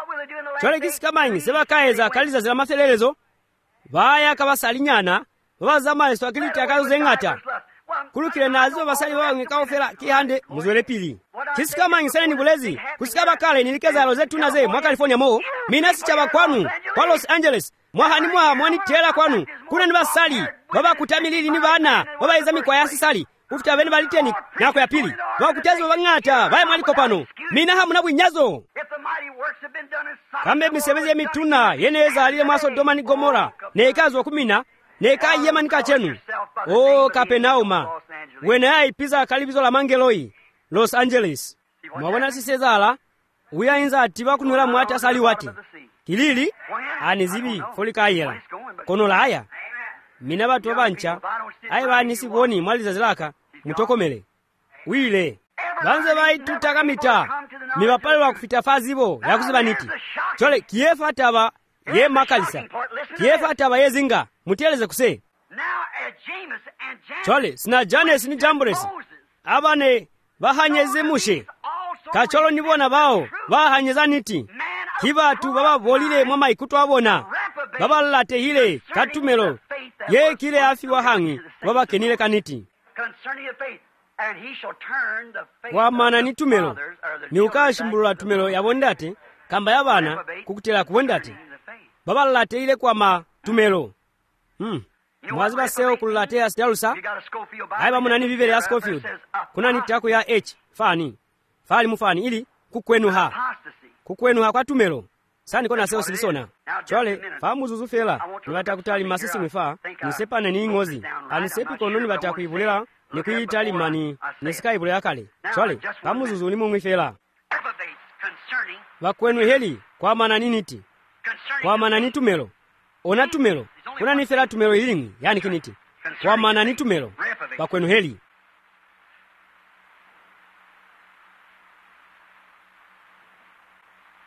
chole kisikamanyi sebakaeza kaliza zila mafelelezo baya kabasalinyana baba zamaesto akilita kazo zengata kulukile nazo basali baba mwi kaufela kihande muzwele pili kisikamanyi sene ni bulezi kusikaba kale nilikeza rozetu naze mwa California mo minasi chaba kwanu kwa Los Angeles mwahani mwani tela kwanu kuna nibasali baba kutamilili ni bana baba izami kwa yasi sali ufita bene baliteni nako ya pili baba kutezo bangata baya mwaliko pano mina hamu na bwinyazo kambe misebezi ya mituna yeneza alile mwa Sodoma ni Gomora neekazwa kumina neka yema nikachenu Kapenauma wena ya ipiza kalibizo la mangeloi Los Angeles mwabona sisezala uyainza atiba kunula mwata sali wati kilili anizibi folika ayela kono la haya mina batu wabancha ayi banisiboni mwaliza zilaka mutokomele wile banze baituta kamita mibapale wa kufita fazibo ya kuzibaniti chole kiefa taba ye makalisa kiefa taba ye zinga muteleze kuse chole sina Janes ni Jambres abane bahanyeze mushe kacholo nibona bao bahanyeza niti kibatu baba bolile mama ikuto abona baba late hile katumelo ye kile afi wahangi baba kenile kaniti wa mana ni tumelo ni ukashimbulula tumelo yabondate kamba yabana kukutela kuwendate baba late hile kwa ma tumelo mwazi baseo kulate ya Stalusa haiba munani vivele ya Scofield kuna nitako ya H fani mufani ili kukwenuha kwa tumelo sani kona seo silisona chole famu zuzufela nibata kutali masisi mwifa nisepane ni ngozi anisepi kononi bata kuibulela ni kuitali mani nisika ibulela kale chole famu zuzu ni mwifela wakwenu heli kwa mana niniti kwa mana ni tumelo ona tumelo kuna nifela tumelo ilingi yani kiniti kwa mana ni tumelo wakwenu heli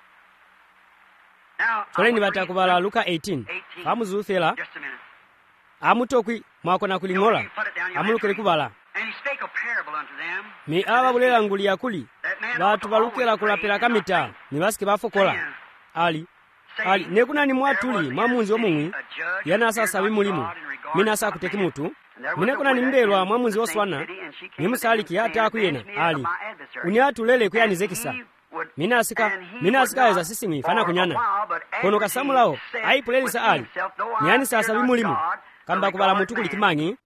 chole ni bata kubala Luka 18 famu zuzufela amutokwi mwakona kuling'ola amulukire kubala mi ababulera nguli yakuli batu balukira kulapira kamita ni basike bafokola ali nekunani mwatuli mwamunzi omumwi yanasasa bimulimu minasa kuteki mutu minekunani mbelwa mwamunzi oswana nimusaliki ate akuyena ali uniatulele kuyanizekisa minasika eza sisimwi fana kunyana kono kasamulawo ayipulelisa ali niyanisasa bimulimu kamba kubala mutu kuli kimanyi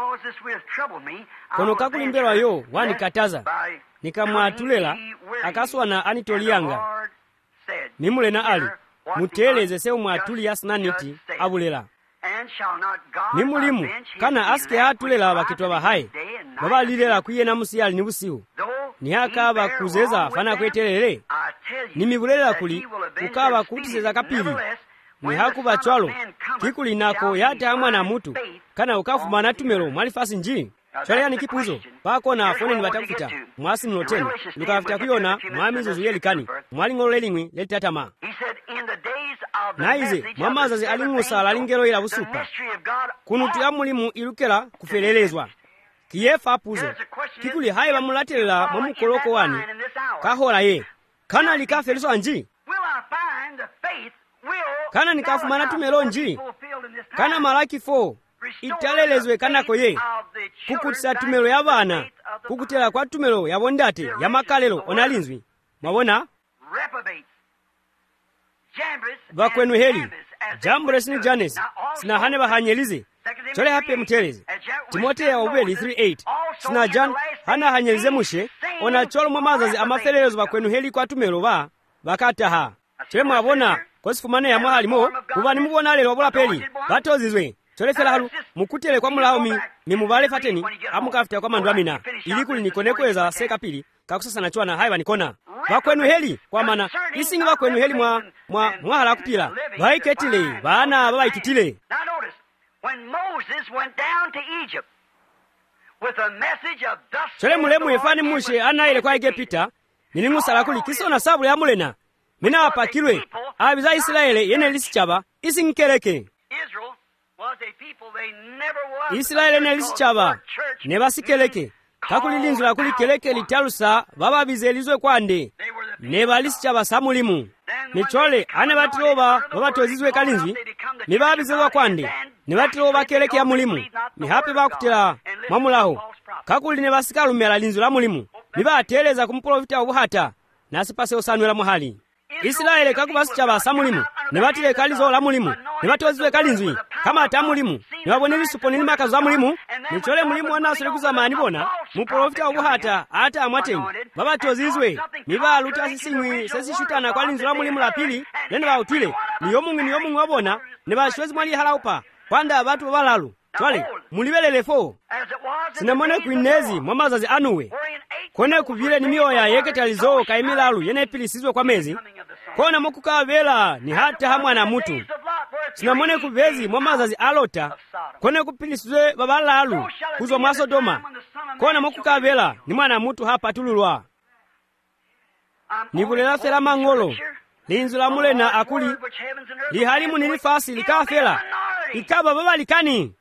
kono kakulimbelwa yo wanikataza nikamwatulela akaswana anitoliyanga nimulena ali muteleze sewu mwatuli yasinaniti abulela nimulimu kana asike atulela bakitwa bahaye babalilela kuyena musiyali ni busiwu nihakaba kuzeza fana kwetelele nimibulela kuli ukaba kutiseza kapili nihakuba chwalo kikulinako yate amwana mutu kana ukafuma na tumelo mwalifasi nji chwale yani kipuzo pako na fone ni batakufita mwasi mnoteni lukafita kuyona mwamizuzu yelikani mwalingolo lelingwi lelitatama naize mwamazazi alingusala alingelo ila busupa kunutu ya mulimu ilukela kufelelezwa kiyefa apuzo kikuli haye bamulatelela mwamukoloko wani kahola ye kana likafeliswa nji kana nikafumana tumelo nji kana malaki 4 italelezwe kanako ye kukutisa tumelo ya bana kukutela kwa tumelo ya bondate ya makalelo onalinzwi mabona bakwenu heli Jambres ni Janes sina hane bahanyelize chole hape muteleze Timote ya obeli 3:8 sina Jan hana hanyelize mushe ona cholo mwamazazi amafelelezo bakwenu heli kwa tumelo bakataha chole mwabona kosifumane ya mwahalimo kubani mubona lelo bola peli batozizwe chole fela halu mukutele kwa mulaho mimubale fateni amukafita kwa mandwamina ilikuli nikonekweza sekapili kakusasa na chwana haiba nikona bakwenu heli kwa mana isingi bakwenu heli mwahala kupila baiketile bana babaitutile. Chole mulemu yefani mushe anaile kwa Egipta nilinmusala kuli kisona sabu ya mulena mina apakilwe abiza Israele yene lisichaba isinkeleke Israele ne lisichaba ne basikeleke kakulilinzula kuli keleke litalusa baba bizelizwe kwande ne balisichaba samulimu ne chole ane batiroba baba tozizwe kalinzwi ne babizelwa kwande ne batiroba keleke ya mulimu ne hape bakutela mamulaho kakuli ne basikalumela linzula mulimu ne bateleza kumprofita obuhata nasipase osanwela muhali Israele kakubasichaba samulimu ne batile kalizo la mulimu ne batozizwe kalinzwi kama atamulimu ne baboneli suponi ni makazo za mulimu ne chole mulimu wanasule kuzamani bona mu profita obuhata ata amwatenyi baba tozizwe ne baluta sisingwi sesishutana kwa linzula mulimu la pili nene bautile niyo mungu wabona ne bashwezi mwali halaupa kwanda abantu babalalu chole mulibelele fo sinamone kuinezi mwamazazi anuwe kone kuvile ni mioya yeketalizo kaimilalu yene pilisizwe kwa mezi kona mukukavela ni hata hamwana mutu sinamone kuvezi mwamazazi alota kone kupilisizwe babalalu kuzwa mwa Sodoma kona mukukavela ni mwana mutu hapa tululwa nibulela fela mangolo linzula mulena akuli lihalimu nilifasi likafela ikaba babalikani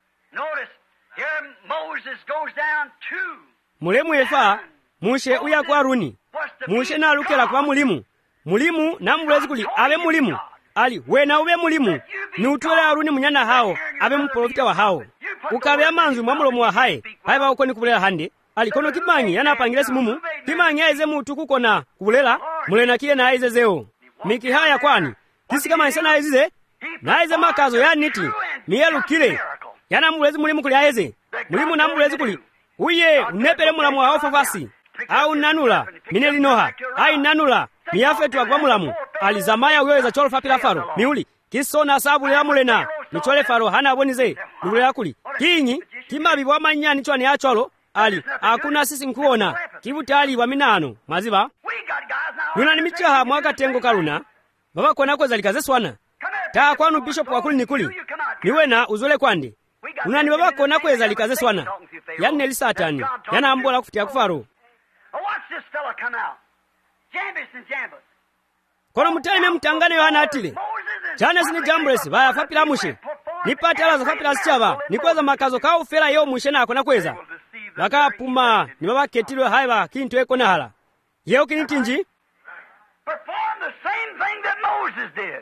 mulemu efa mushe uya kwa Aruni mushe na lukela kwa mulimu na mbulezi kuli abe mulimu ali wena ube mulimu ni utwele Aruni munyana hao abe mprofita wa hao ukabe amanzu mwamulomu wa hae haiba ukoni kubulela hande ali kono kimanyi yana apangile simumu kimanyi aize mutu kukona kubulela mulena kie na aize zeo miki haya kwani kisi kama isana aizize na aize makazo ya niti miyelu kile yana mbulezi mulimu kuli aize mulimu na mbulezi kuli uye unepele mulamu wa ofafasi au nanula mineli noha ai nanula miyafetu wa kwa mulamu alizamaya uweza cholo fapila faro miuli kisona sabu ya mulena michole faro hana abonize nubule yakuli kinyi kimabi wa manyani chwani ya cholo ali hakuna sisi nkuona kibutali wa minano maziba yuna ni michaha mwaka tengo kaluna baba kwa nako zalikaze swana taa kwanu bishop wakuli nikuli niwena uzole kwande unani baba kwa nako zalikaze swana yani elisatani yana ambola kufitia kufaro kono mutane mtangane wana atile Janes ni Jambres baya fapila mushe nipatalazo kapita sichava nikweza makazo kaufela yo mushenako nakweza vakapuma ni vavaketilwe haiva kintu ekonahala yeo kinitinji perform the same thing that Moses did.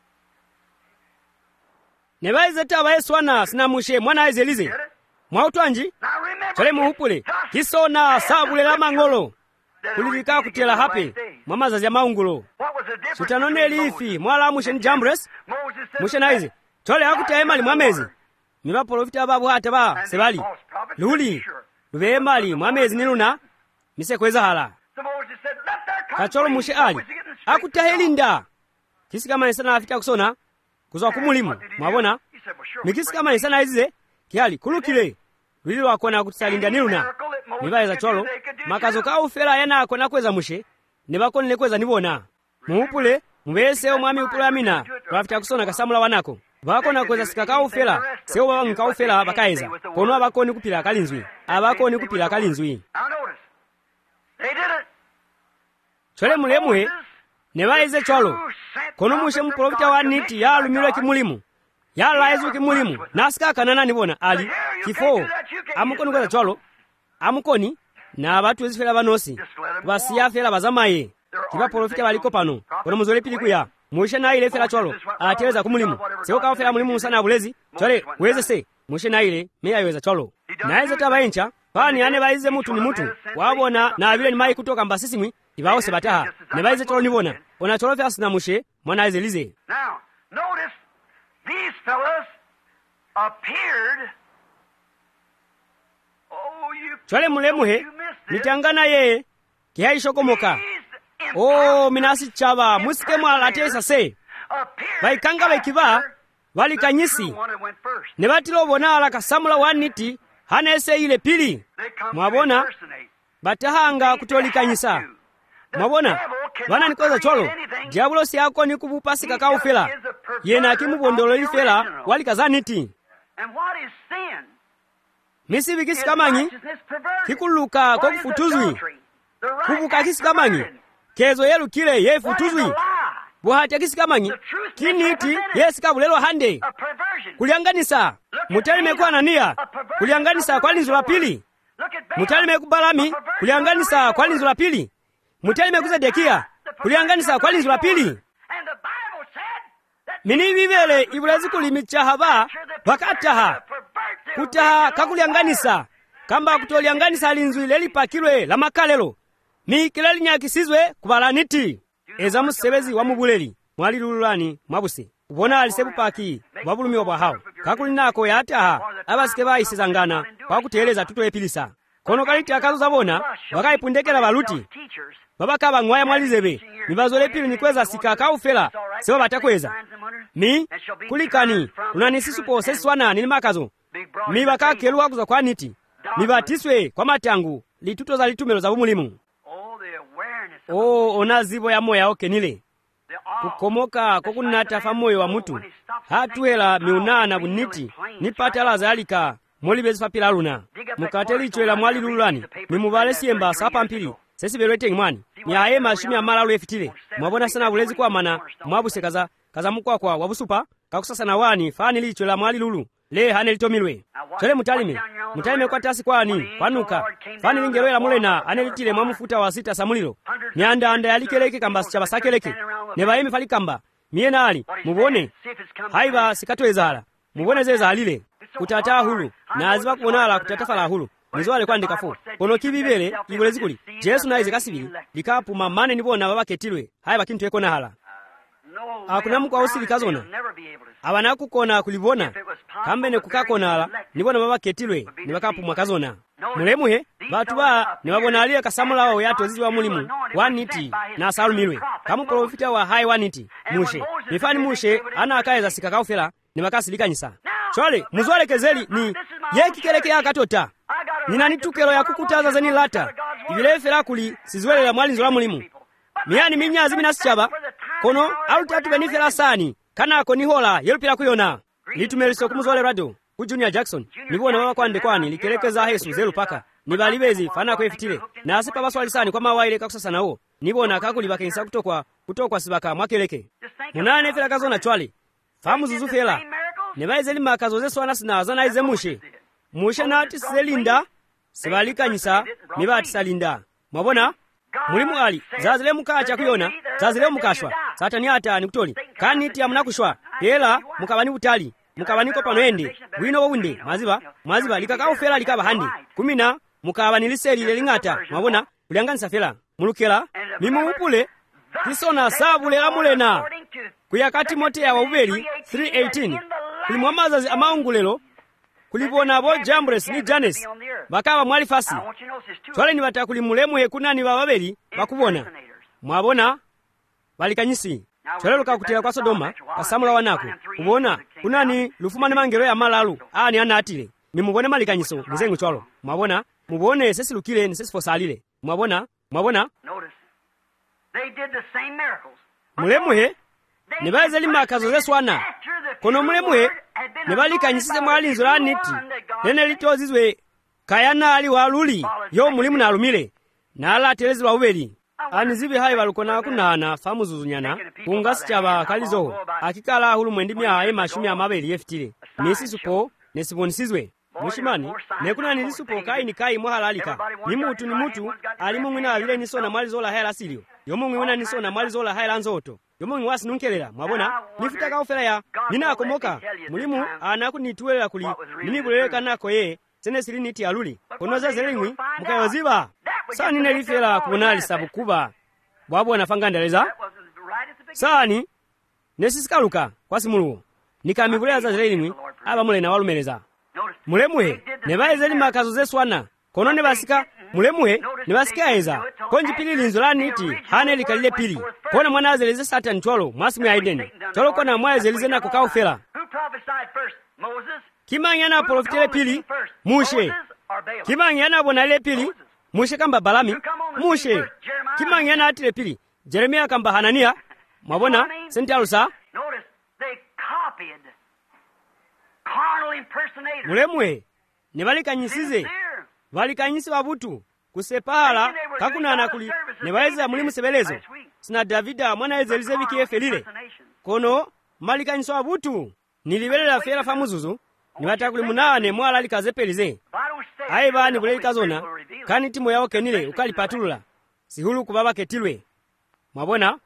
ne vaizeta vaeswana sinamushe mwana aizelize mwautwanji Now remember, chole muhupule kisona savulela mang'olo kulivika kutela hape mwamazazi ya maungulo what was the difference sutanone between lifi mwala mushe ni jambres Moses said, mushe naize chole akutema mwamezi ni vaprofita vavu hata va sebali luli luvemali mwamezi ni luna misekweza hala so Moses said, let there come kacholo three. mushe What ali was he getting straight akutahelinda kisikamanyisana afita kusona kuzwa kumulimu mwabona He said, well, sure, mikisikamanyisana izize kiali kulukile lwili lwakona kutisalinda niluna nivaeza cholo makazo kaufela yanako nakweza mushe nivakonile kweza nivona muupule muveseo mwami upule amina lwafita kusona kasamula wanako vakona kweza sika kaufela seo vavangu kaufela vakaeza kono avakoni kupila kalinzwi avakoni kupila kalinzwi Now notice, they did it. chole mulemuhe nevaize cholo kono mushe muprofita wa niti yalumilwe kimulimu yalaizwe kimulimu nasikakanana nivona ali kifo amukoni kweza cholo amukoni na vatu vezifela vanosi vasiyafela vazamaye kivaprofita valiko pano kono muzole pili kuya mushe naile fela cholo ateleza kumulimu seo kaufela mulimu musana abulezi chole wezese mushe naile meyayoweza cholo naeze tavaencha pani ane vaize mutu ni mutu wabona na vile ni mai kutoka mbasisimwi ivaose bataha ne vaize cholo nivona ona cholo fela sina mushe mwana aize lize Now, notice, these fellows appeared. Oh, you chole mulemuhe you missed this. nitangana yeye kihaishokomoka These o minasi chava musike mwalatesa se appeared vaikanga vaikiva after valikanyisi the one that went first. ne vatilobona ala kasamula waniti hanese ile pili They come to mwabona impersonate. batahanga kutolikanyisa mwabona vana nikoza cholo diabulo siakoni kuvupasika kaufela yena akimubondolo ifela walikazaniti And what is sin? misivi Is kisikamanyi righteousness perverted? kikuluka What is kokufutuzwi adultery? The right kuvuka act kisikamanyi perverted. kezo yelukile What is a yefutuzwi lie? buhatya kisikamanyi kiniti yesikavulelwa hande A perversion. kulyanganisa mutalimekuwa naniya kulyanganisa kwa linzo la pili Look at Balaam. mutalime kubalami kulyanganisa kwa linzo la pili mutalime kuzedekiya kulyanganisa kwa linzo la pili And the Bible said that mini vivele ibulezi kulimicha hava vakataha kutaha kakulyanganisa kamba kutolyanganisa linzwi lelipakilwe la makalelo mikile linyakisizwe kubalaniti eza musebezi wa mubuleli mwalilululani mwabuse ubona alisebupaki bwabulumiwa bwahawo kakulinako yataha abasike bayisizangana kwakuteleza tuto epilisa kono kaliti akazo zabona bakayipundekela baluti babaka bang'waya mwalizebe nibazole pili nikweza sika kaufela sebo batakweza mi kulikani unanisisupo seswana nili makazo mi bakakelwa kuza kwa niti mibatiswe kwa matangu lituto za litumelo za bumulimu oh, the awareness of o onazivo ya moya okenile the awe. kukomoka kokunatafa moyo wa mutu hatuela miunana buniti nipatalaza alika molibezifapila luna mukatelichwela mwalilulani mimuvale siyemba sapampili sesibelwetengi mwani nyaye mashumi amalalu efitile mwabona sana bulezi kwamana mwabuse kaza mukwakwa wabusupa kakusasana wani fani lichwela mwalilulu le hane litomilwe chole mutalime kwa tasi kwani kwanuka fani lingelwela mulena ane litile mwamufuta wa sita samulilo nyandanda yalikeleke kamba sichaba sakeleke ne bayimi falikamba miyena ali mubone haiba sikatwezala mubone zeza alile kutata hulu na aziba kuonala kutatafala hulu nizwale kwandika fo kono kibibele ibulezi kuli Jesu naize kasibili likapuma mane nibona babaketilwe haiba kintu ekona hala No akuna mukwa usilikazona will never be able to see. abana kukona kulibona kambe ne kukakonala nibona babaketilwe nibakapumwa kazona mulemuhe batu ba nibabona aliye kasamulawo yatozizi wa mulimu waniti na salumilwe kamu profita wa hai waniti mushe mifani mushe ana akaeza sika kaufela nibakasilikanyisa chole muzwalekezeli ni yekikeleke yakatota nina nitukelo ya kukutaza zeni lata ivilefela kuli sizwelela mwalinzo la mulimu miyani minyazi minasichaba kono alutatu benifela sani kanako nihola yelupila kuyona litumeliso kumuzwalerado ku Junior Jackson nibona baba kwande kwani likelekeza Yesu zelu paka nibalibezi fana kwefitile na asipa baswalisani kwa mawaile kakusasa nawo nibona kakulibakensa kutokwa sibaka mwakeleke munane fela kazona chwale famu zuzufela nebaize limakazo zeswana sinaza naize mushe nati sizelinda sibalikanyisa nibati salinda. Mwabona mulimu ali zazile mukacha kuyona zazile mukashwa satani atani kutoli kaniti amunakushwa era mukabani butali mukabaniko panoende bwino wunde maziba likakaufera likaba handi kumina mukabani liselile lingata. Mwabona ulianganisa fela mulukela mimupule kisona sabulela mulena kuyakati mote ya wabeli 3:18 kulimwa mazazi amaungulelo kulibona bo Jambres ni Janes bakaba mwali fasi twale ni batakuli mulemu kunani bababeli bakubona. Mwabona balikanyisi twale lokakutira kwa Sodoma kasamula wanako ubona kunani lufumane mangero ya malalu ani anatile nimubone malikanyiso nizengu twalo. Mwabona mubone sesi lukile ni sesi fosalile. Mwabona mulemuhe nibaze limakazo zeswana kono mulemuhe nibalikanyisize mwalinzo la niti nene litozizwe kayana ali waluli yo mulimu na alumile na ala telezi wa ubeli anizibe hai balukona kunana famu zuzunyana kungasi chaba kalizo akikala hulu mwendimi aye mashumi amabeli yeftile nisisupo nesibonisizwe mushimani nekuna nilisupo kai ni kai mwahalalika ni mutu alimu mwina avile nisona mwali zola hela silio yomu mwina nisona mwali zola hela nzoto yomu mwasi nunkelela. Mwabona nifutaka ufela ya nina akomoka mulimu anaku nituwelela kuli nini buleleka nako ye sene sili niti aluli konoza zelingwi mukayoziba saa nine lifela kubonali sabu kuba wabu wanafangandaleza saani nesisikaluka kwa simuluo nikamibulea za zelingwi aba mule na walumeleza mulemuhe nebaeze limakazo zeswana kono nebasika mulemuhe nebasika eza konji pili linzo la niti hane likalile pili kona mwana azeleze Satan chwalo mwasimu ya Edeni chwalo kona mwana azeleze na kukaufela kimanyana profitele pili mushe kimanyana bonale pili mushe kamba Balami mushe kimanyana atile pili Jeremia kamba Hanania. Mwabona sentalusa mulemwe nebalikanyisize balikanyisi babutu kusepala kakunana kuli nebaeza mulimu sebelezo sina Davida mwana ezelize bikiyefelile kono malikanyiso babutu nilibelela fera famuzuzu nibatakuli munane mwala likazepelize aye bani buleli kazona kani timo yao kenile ukali patulula sihulu kubaba ketilwe. Mwabona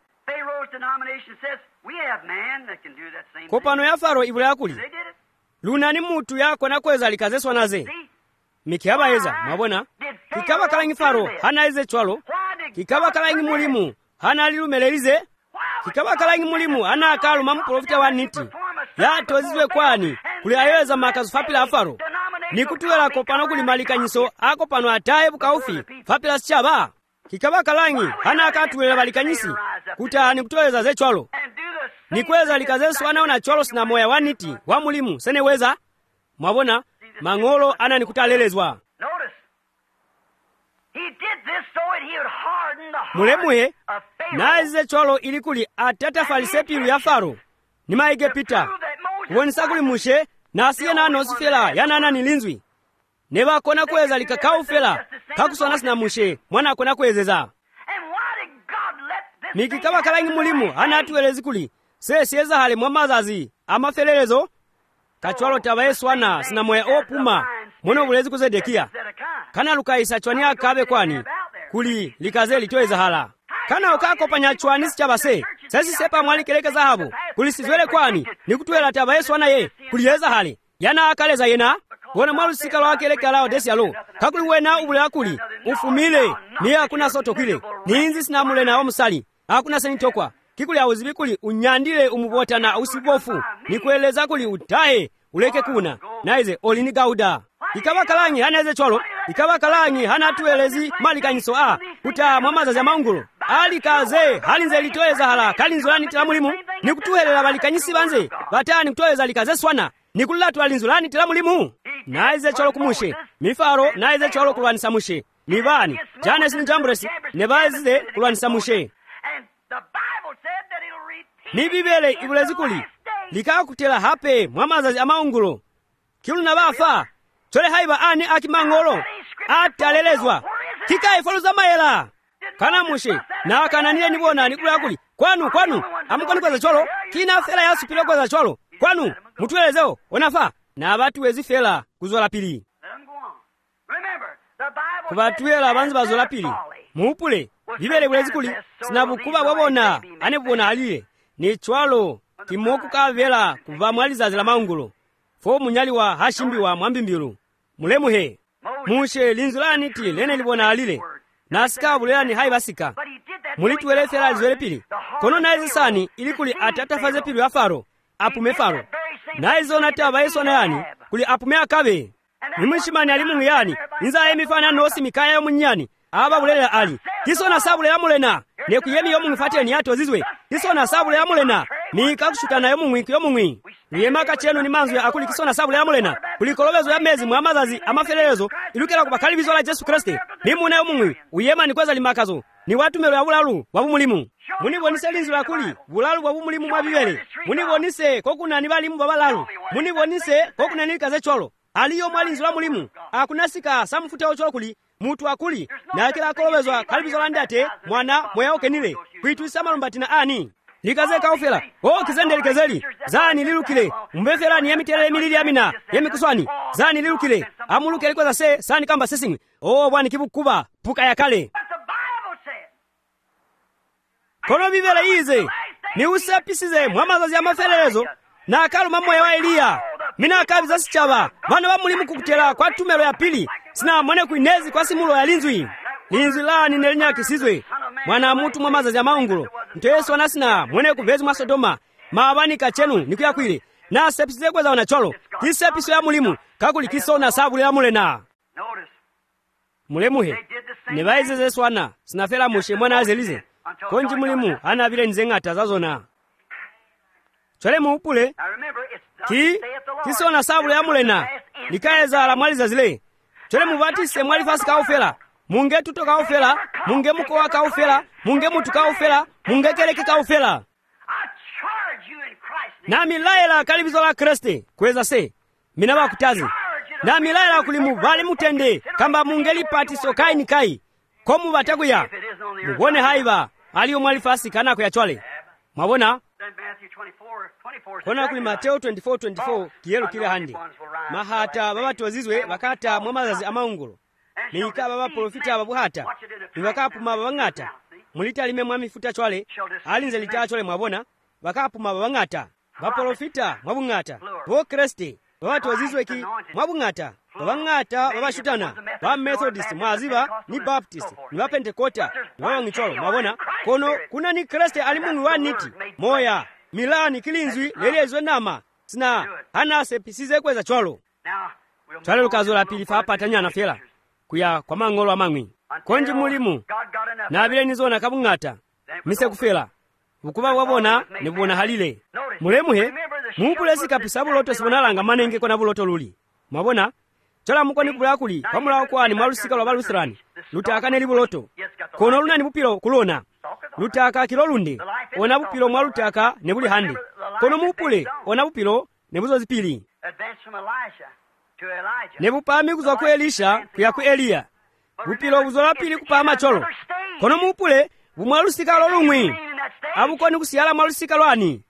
kopano ya Faro ibula yakuli lunani mutu yako nakweza likazeswa naze mikihaba eza. Mwabona kikaba kalangi Faro hana eze chwalo kikaba kalangi mulimu hana alilumelelize kikaba kalangi mulimu hana akalu mamu profita wa niti ya tozizwe kwani kuli ayoeza makazu fapila Faro nikutuwela kopano kuli malikanyiso ako pano ataye bukaufi fapila sichaba kikaba kalangi hana akatuwela balikanyisi kutani kutuweza ze chwalo nikweza likazeswa nao na chwalo sina moya wa niti wa mulimu seneweza. Mwabona mangolo ana nikutalelezwa mulemuhe naize chwalo ilikuli atata falisepilu ya Faro ni maige pita uwonisa kuli mushe na asiye na nosifela yanana nilinzwi neba kona kweza likakaufela kakusona sina mushe mwana kona kwezeza mikikaba kalangi mulimu hana atuwelezi kuli siyeza hale mwamazazi amafelelezo kachwalo tabaeswana sina moya opuma mwono bulezi kuzedekia kana lukaisa chwani akabe kwani kuli likaze litoeza hala kana ukakopanya chwani sichabase sesi sepa mwali keleke zahabu kuli sizwele kwani nikutuwela tabaeswana ye kuliyeza hale yana akaleza yena wona mwalu sikalo akeleke alao desi alo kakuli wena ubule akuli ufumile niye hakuna soto kwile niinzi sina mule na omusali hakuna senitokwa kikuli auzibi kuli unyandile umubota na usibofu nikueleza kuli utahe uleke kuna naize olini gauda ikaba kalangi hana eze chwalo ikaba kalangi hana tuelezi malikanyiso kuta mwamaza za maungulo alikaze halinze litoeza hala kalinzo lani tila mulimu nikutuhelela balikanyisi banze batani kutoeza likaze swana nikulatu alinzo lani tila mulimu naize chwalo kumushe mifaro naize chwalo kulwanisa mushe nibani Janes ni Jambres nebazize kulwanisa mushe nibibele ibulezi kuli likakutela hape mwamazazi amaungulo kilu na bafa chole haiba ani akimangolo atalelezwa kikae foluza mayela kana mushe na kananile nibona nikula kuli kwanu amukoni kwa za cholo kina fela yasu pilo kwa za cholo kwanu mutuelezewo onafa na abatuwe zifela kuzola pili kubatuwela banzi bazola pili muupule bibele bulezi kuli sinabukuba bwabona ane bubona alile ni chwalo kimoku kavela kuva mwalizazi la maungulo fo munyaliwa hashimbiwa mwambimbilu mulemuhe mushe linzulani ti lene libona alile nasika bulelani hai basika mulituwele fela lizoele pili kono naizi sani ili kuli atatafaze pili wa faro apume faro naizo nataba yeso na yani kuli apume akabe nimwishimani alimu yani inza emifana nosi mikaya yo munyani aba bulela ali kisona sabulela mulena ne kuyemi yo mumfate ni ato zizwe kisona sabulela mulena ni kakushutana yo mumwiki yo mumwi yemaka chenu ni manzu ya akuli kisona sabulela mulena kulikolobezo ya mezi mwamazazi amafelerezo ilukela kubakalibizo la Yesu Kristo nimuna yo mumwi uyema ni kweza limakazo ni watu melo ya bulalu wabumulimu munibonise linzu la kuli bulalu wabumulimu mwabibele munibonise kokuna ni balimu babalalu munibonise kokuna ni kaze cholo aliyo mwalinzu la mulimu akunasika samfuta ocholo kuli mutu akuli na kila kolobezwa kalibizo landate mwana moya okenile kuituisa malumbatina ani likaze kaofela kizende likezeli zani lilukile mbefela ni yemitere milili amina yemikuswani zani lilukile amuluke likoza se sani kamba sesingwe bwani kibukuba puka ya kale kono bibele ize ni usapisize mwamazazi ya mafelerezo na akalu mamoya wa Eliya mina kabiza sichaba bana bamulimu kukutela kwa tumero ya pili sina mwene kuinezi kwa simulo ya linzwi lani nelinya kisizwe mwana mutu mwamazazi ya maungulo mteyesu wanasina mwene kuvezi mwa Sodoma maabani kachenu nikuya kwile na sepisize kweza wanacholo kisepiso ya mulimu kakuli kisona sabule ya mulena mulemuhe nebaizeze swana sinafela mushe mwana azelize konji mulimu hana vile nzengata zazona chole muupule kisona sabule ya mulena likaeza la mwaliza zile chole muvatise mwalifasi kaufela munge tuto kaufela munge muko wa kaufela munge mutu kaufela munge keleki kaufela na milaela kalibizo la Kristo kweza se minaba kutazi na milaela kulimu vali mutende kamba mungeli patiso kai ni kai komu batakuya mubone haiba aliyo mwalifasi kanako ya chwale mabona kona kuli Mateo 24:24 kiyelo kile handi mahata babatu wazizwe bakata mwamazazi amaungulo nika baba profita babuhata nibakapuma babangata mulita lime mwamifuta chwale alinze lita chwale mwabona bakapuma babangata baprofita mwabungata bo Kristo babatu wazizwe ki mwabungata babangata babashutana ba Methodist mwaziba ni Baptist ni ba Pentecost ni ba ngicholo mwabona kono kuna ni Kristo alimungu wa niti moya milani kilinzwi lelezwe nama sina hana sepisize kweza chwalo chwalo lukazo la pili fa patanya na fela kuya kwa mangolo amangwi konji mulimu na bile nizona kabungata mise kufela bukuba wabona nebona halile mulemuhe mupulesi kapisa buloto sibonalanga manenge kona buloto luli mabona chola muko ni bulakuli pamula kwa ni malusika lwa Lutherani lutaka ne libuloto kono luna ni bupilo kulona lutaka kilolunde ona bupilo mwa lutaka ne buli handi kono mupule ona bupilo ne buzo zipili ne bupami kuzo ku Elisha kuya ku Eliya bupilo buzo la pili kupama cholo kono mupule bumwalusika lolumwi abukoni kusiyala mwalusika lwani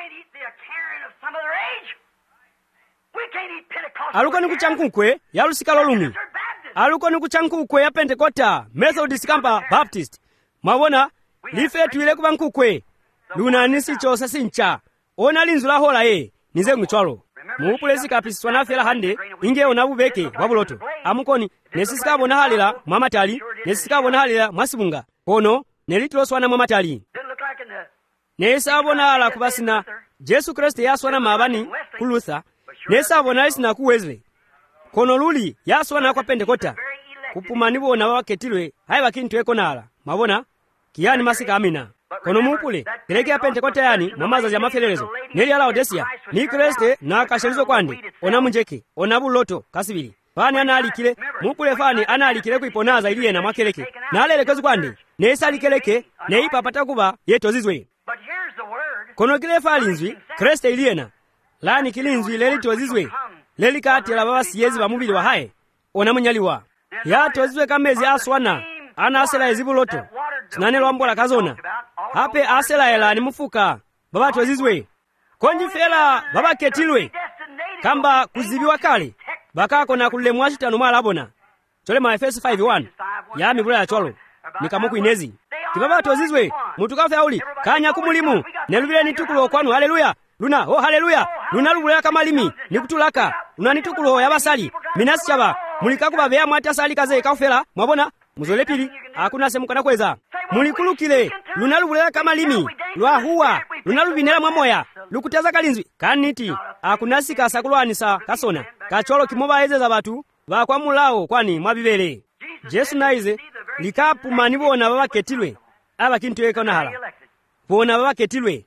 alukoni kuchankukwe yalusika lolumwi alukoni kuchankukwe ya Pentecost Methodist kamba Baptist mabona life tuile kuba nkukwe luna nisi chosa sincha ona linzula hola nize ngchwalo mupulesi kapiswa na fela hande inge onabubeke wabuloto amukoni nesisika bona halira mwamatali nesisika bona halira mwasibunga kono nelitoswana mwamatali nesa bona ala kubasina Yesu Kristo yaswana mabani kulutha nesa bona isina ku Wesley kono luli yaswana kwa Pentecost kupumani bona waketilwe haiba kintu ekonala mabona kiyani masika amina kono mupule peleke ya Pentecost yani mwamazazi ya mafelerezo neli ala Odesia ni Kristo na kashelizo kwande ona munjeke ona buloto kasibili fani analikile mupule fani analikile kuiponaza iliye na mwakeleke na alelekezo kwande nesa alikeleke neipa patakuba yeto zizwe kono kile falinzwi Kristo iliena lani kilinzwi lelito zizwe leli kati la baba siyezi ba mubili wa hae ona munyaliwa yato zizwe kamezi aswana ana asela ezibuloto sinane lwambola kazona hape asela ela ni mufuka baba twezizwe konji fela babaketilwe kamba kuzibiwa kale bakakona kulemu wachitano mwalabona chole ma Efeso 5:1 ya mibula ya cholo nikamoku inezi kibabatozizwe mutu kafe uli kanya kumulimu nelubile nitukulo kwanu haleluya luna oh haleluya luna lubulera kamalimi nikutulaka luna nitukulo yabasali minasi chaba mulikakuba beya mwata sali kaze kafela mwabona muzole pili hakuna semu kana kweza mulikulukile luna lubulera kamalimi lwa huwa luna lubinera mwamoya lukutaza kalinzwi kaniti akunasika sakulwanisa kasona kacholo kimoba ezeza batu bakwamulawo kwani mwabibele Jesu naize likapuma nibona babaketilwe abakintuweka nahala bona babaketilwe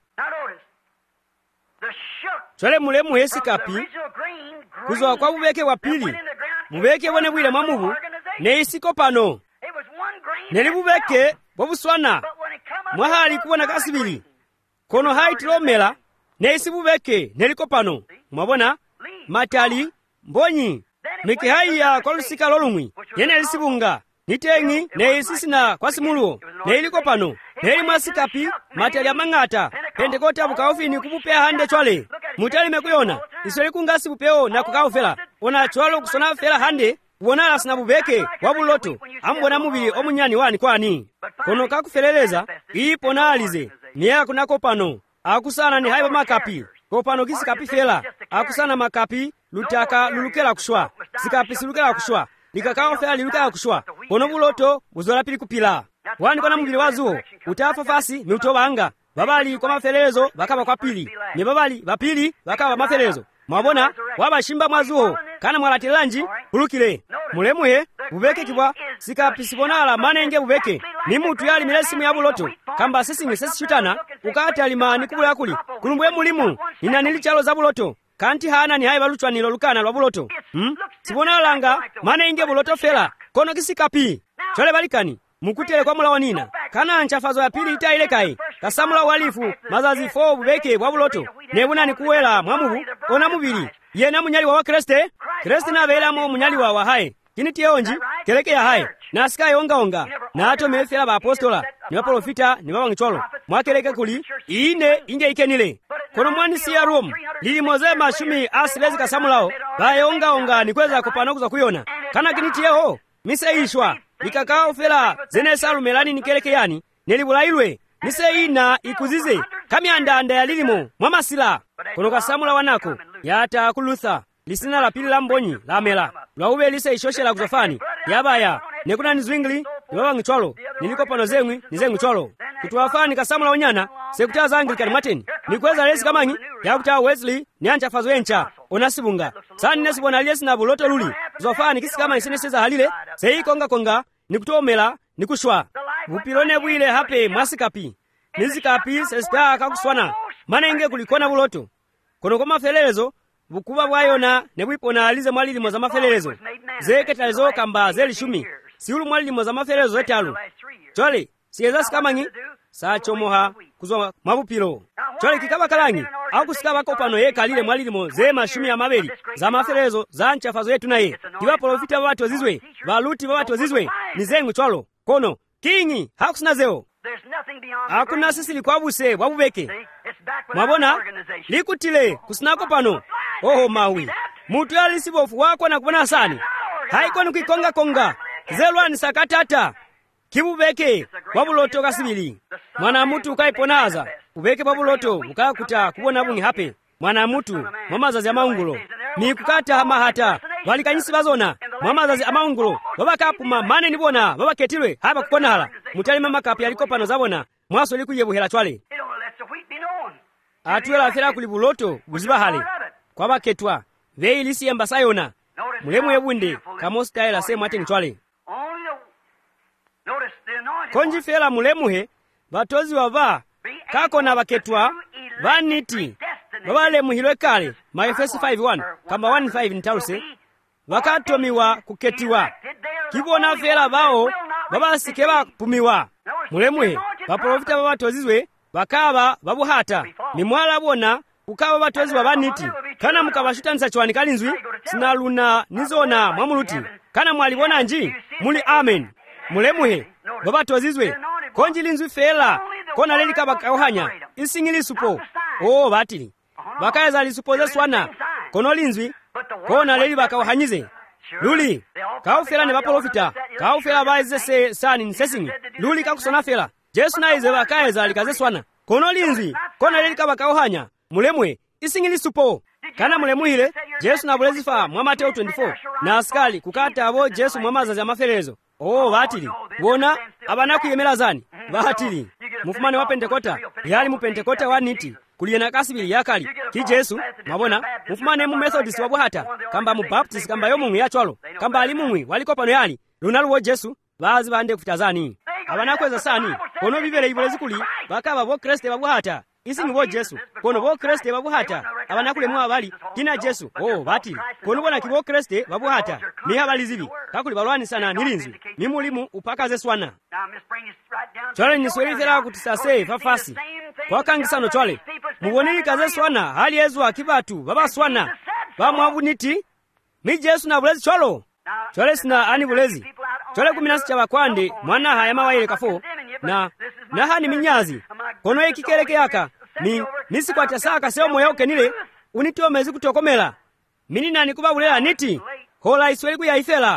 chole mulemu hesikapi kuzowa kwa bubeke wa pili bubeke bone bwile mwamubu neisiko pano neli bubeke bobuswana mwahali kubona kasibili kono haitilomela neisi bubeke neliko pano mwabona matali mbonyi mikihaiya kwa lusika lolumwi yene lisibunga nitengi neisisina kwa simuluo neiliko pano neili mwasikapi matali amang'ata pentekota bukaofini kubupea hande chwale mutali mekuyona isoli kungasi bupeo na kukaofela ona chwalo kusona fela hande wonala sina bubeke wabuloto ambona mubili omunyani wani kwani kono kakufeleleza ipo naalize niya kunako pano akusana ni haiba makapi kopano kisikapi fela akusana makapi lutaka lulukela kushwa sikapi silukela kushwa likakao fela lilukela kushwa kono buloto buzola pili kupila wani kona mubili wazuo utafa fasi miutobanga babali kwa mafelezo bakaba kwa pili ni babali bapili bakaba mafelezo mwabona wabashimba mwazuo kana mwalatilanji bulukile mulemuye bubeke kibwa sikapi sibonala manenge bubeke ni mutu yali milesimu ya buloto kamba sesingi sesishutana ukati alimani kubula kuli kulumbuye mulimu inanili chalo za buloto kanti hana ni haiba luchwa nilo lukana lwa buloto sibonalanga manenge buloto fela kono kisikapi chole balikani mukutele kwa mula wanina kana nchafazo ya pili itaile kai kasamula walifu mazazi fo bubeke wabuloto nebuna ni kuwela mwamubu ona mubili yena munyali wa Kriste na bela mo munyali wa wahaye kiniti onji keleke ya haye na sky onga na ato mefela ba apostola ni ba profita ni ba ngcholo mwakeleke kuli ine inge ikenile kono mwani si ya Rome lili moze mashumi asilezi kasamulao ba onga ni kweza kupana kuza kuyona kana kiniti yeho mise ishwa likakao fela zene salu melani nikeleke yani nelibulailwe mise ina ikuzize kamyandanda ya lilimo mwamasila kono kasamula wanako yata kulutha lisina la pili la mbonyi la mela lwaube lise ishoshela kuzofani yabaya nekuna nizwingli niwawa ngcholo niliko pano zengwi nizengu cholo kutuwafani kasamula wanyana sekutaa zangi kani mateni nikweza lesi kamangi yakutaa Wesley niancha fazo encha onasibunga sani nesibona aliesi na buloto luli kuzofani kisi kama niseneseza halile sehi konga nikutomela nikushwa bupilone bwile hape mwasikapi nizikapi sesita kakuswana manenge kulikona buloto kono kwa mafelelezo bukuba bwayona nebwipona alize mwalilimo za mafelelezo zeketalezo kamba zelishumi siulu mwalilimo za mafelelezo zetalu chole siyeza sikamangi sachomoha kuzwa mabupilo chole kikaba kalangi au kusikaba kopano yeka lile mwalilimo ze mashumi ya mabeli za mafelelezo za nchafazo yetu naye kiba profita watu wazizwe baluti watu wazizwe nizengu cholo kono kingi hakusina zeo hakuna sisi likwabuse wabubeke mwabona likutile kusinako pano oho mawi mutu yali sibofu wako na kubona sani haiko ni konga zelwa ni sakatata kibubeke wabuloto kasibili mwana mutu ukaiponaza ubeke wabuloto ukakuta kubona bungi hape mwana mutu mamazazi ya maungulo ni kukata hamahata walikanyisi bazona mamazazi ya maungulo babakapuma mane nibona babaketilwe haba kukonala mutali mama kapi aliko pano zabona mwaso likuyebuhela chwale atuela fera kulibuloto buziba hale kwa baketwa veilisi yambasayona mulemu yebunde kamostaila semu ate nchwale konji fera mulemuhe batozi wava kako na baketwa vaniti babale muhilwe kale ma Efeso 5:1 kama 1:5 nitause wakatomiwa kuketiwa kibona fera bao babasike bapumiwa mulemuhe baprofita babatozizwe bakaba babuhata nimwala bona ukaba batozi babaniti kana mukabashutanisa chwani kalinzwi sinaluna nizona mwamuluti kana mwalibona nji muli amen mulemuhe babatozizwe konji linzwi fela kona leli kaba kauhanya isingili supo batili bakayeza lisupoze swana kono linzwi kona leli bakawuhanyize luli kawufera ne baprofita kawufera baize se sani nsesingi luli kakusona fera Yesu naize bakayeza likaze swana kono linzwi kona leli kabakawuhanya mulemwe isingi lisupo kana mulemuhile Yesu na bulezifa mwa Mateo 24 na askali kukata abo Yesu mwamaza za maferezo batili wona abanakuyemera zani batili mufumane wa Pentekota yali mu Pentekota wa niti kuliyena kasibili yakali ki Yesu mabona mufumane mu Methodist wa buhata kamba mu Baptist kamba yomu yachwalo kamba ali mumwi waliko pano yali lunaluwo Yesu bazi bande kufitazani abanakweza sani kono bibere ibulezi kuli bakaba bo Kristo babuhata isi ni bo Yesu kono bo Kristo babuhata abanakule mwa bali kina Yesu batili kono bona kibo Kristo babuhata ni habali zibi kakuli balwani sana nilinzi ni mulimu upakaze swana chole niswelithera kutisase fafasi kwa kangisano chole muboneni kaze swana hali yezu akibatu baba swana bamwabuniti mi Yesu na bulezi chole sina ani bulezi chole kuminasi cha bakwande mwana haya mawaile kafo na hani minyazi kono ekikeleke yaka nisi kwa tasaka seo moyo ukenile unitio mezi kutokomela mini nani kubabulela niti hola isweli kuyaifela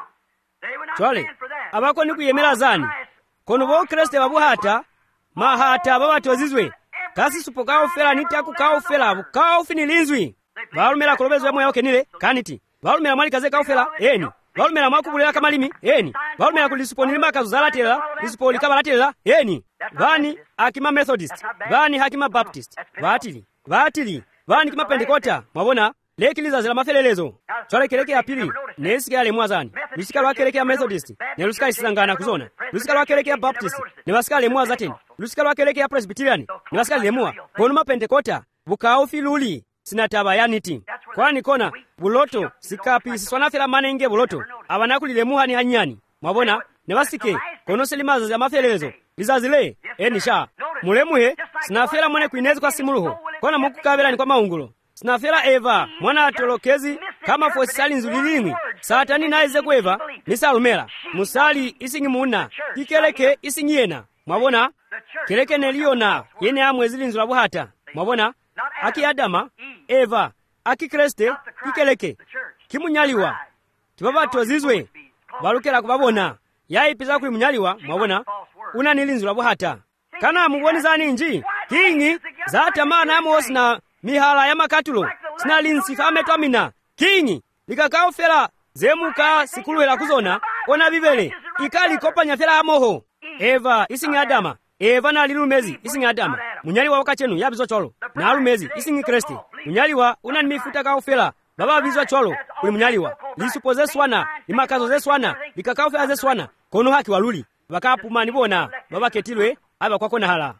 chole abako ni kuyemela zani kono bo Kristo babuhata mahata babatozizwe kasi supokao fela niti akukao fela bukao finilinzwi balumela kolobezwe moyo ukenile kaniti balumela mwali kaze kao fela balumela mwakubulela kamalimi balumela kulisuponili makazo zalatela lisupoli kabalatela vani akima Methodist vani hakima Baptist batili vani kima Pentekota mwabona lekiliza zila mafelelezo chole keleke ya pili nesike yale mwazani lusika lwa keleke ya Methodist ne lusika isangana kuzona lusika lwa keleke ya Baptist ne wasika le mwazateni lusika lwa keleke ya Presbyterian ne wasika le mwa kono ma Pentekota bukao filuli sinataba yaniti kwani kona buloto sikapi siswanafela manenge buloto abanakulile muhani hanyani mwabona ne wasike kono selimaza za mafelelezo lizazile enisha mulemuhe sinafela mwene kuinezu kwa simuluho kona mukukabela ni kwa maungulo sinafela Eva mwana atolokezi kama fosisali nzulilimi satani naize kweva nisalumela musali isingi muna kikeleke isingi yena mwabona keleke neliona yene amwezili nzula buhata mwabona aki Adama Eva aki Kriste kikeleke kimunyaliwa tibabatozizwe balukela kubabona yaipiza kuli munyaliwa mwabona unanilinzula buhata kana mubonizani nji kingi zatamana amos na mihala ya makatulo sina linsifa ametamina kingi likakao fela zemuka sikuluhela kuzona ona bibele ikali kopanya fela amoho Eva isingi Adama Eva na lilumezi isingi Adama munyaliwa wakachenu yabizo cholo na alumezi isingi Kristi munyaliwa unanimifuta kao fela baba bizwa cholo uli munyaliwa lisupoze swana imakazo ze swana likakao fela ze swana kono haki waluli bakapumani bona baba ketilwe aba kwako na hala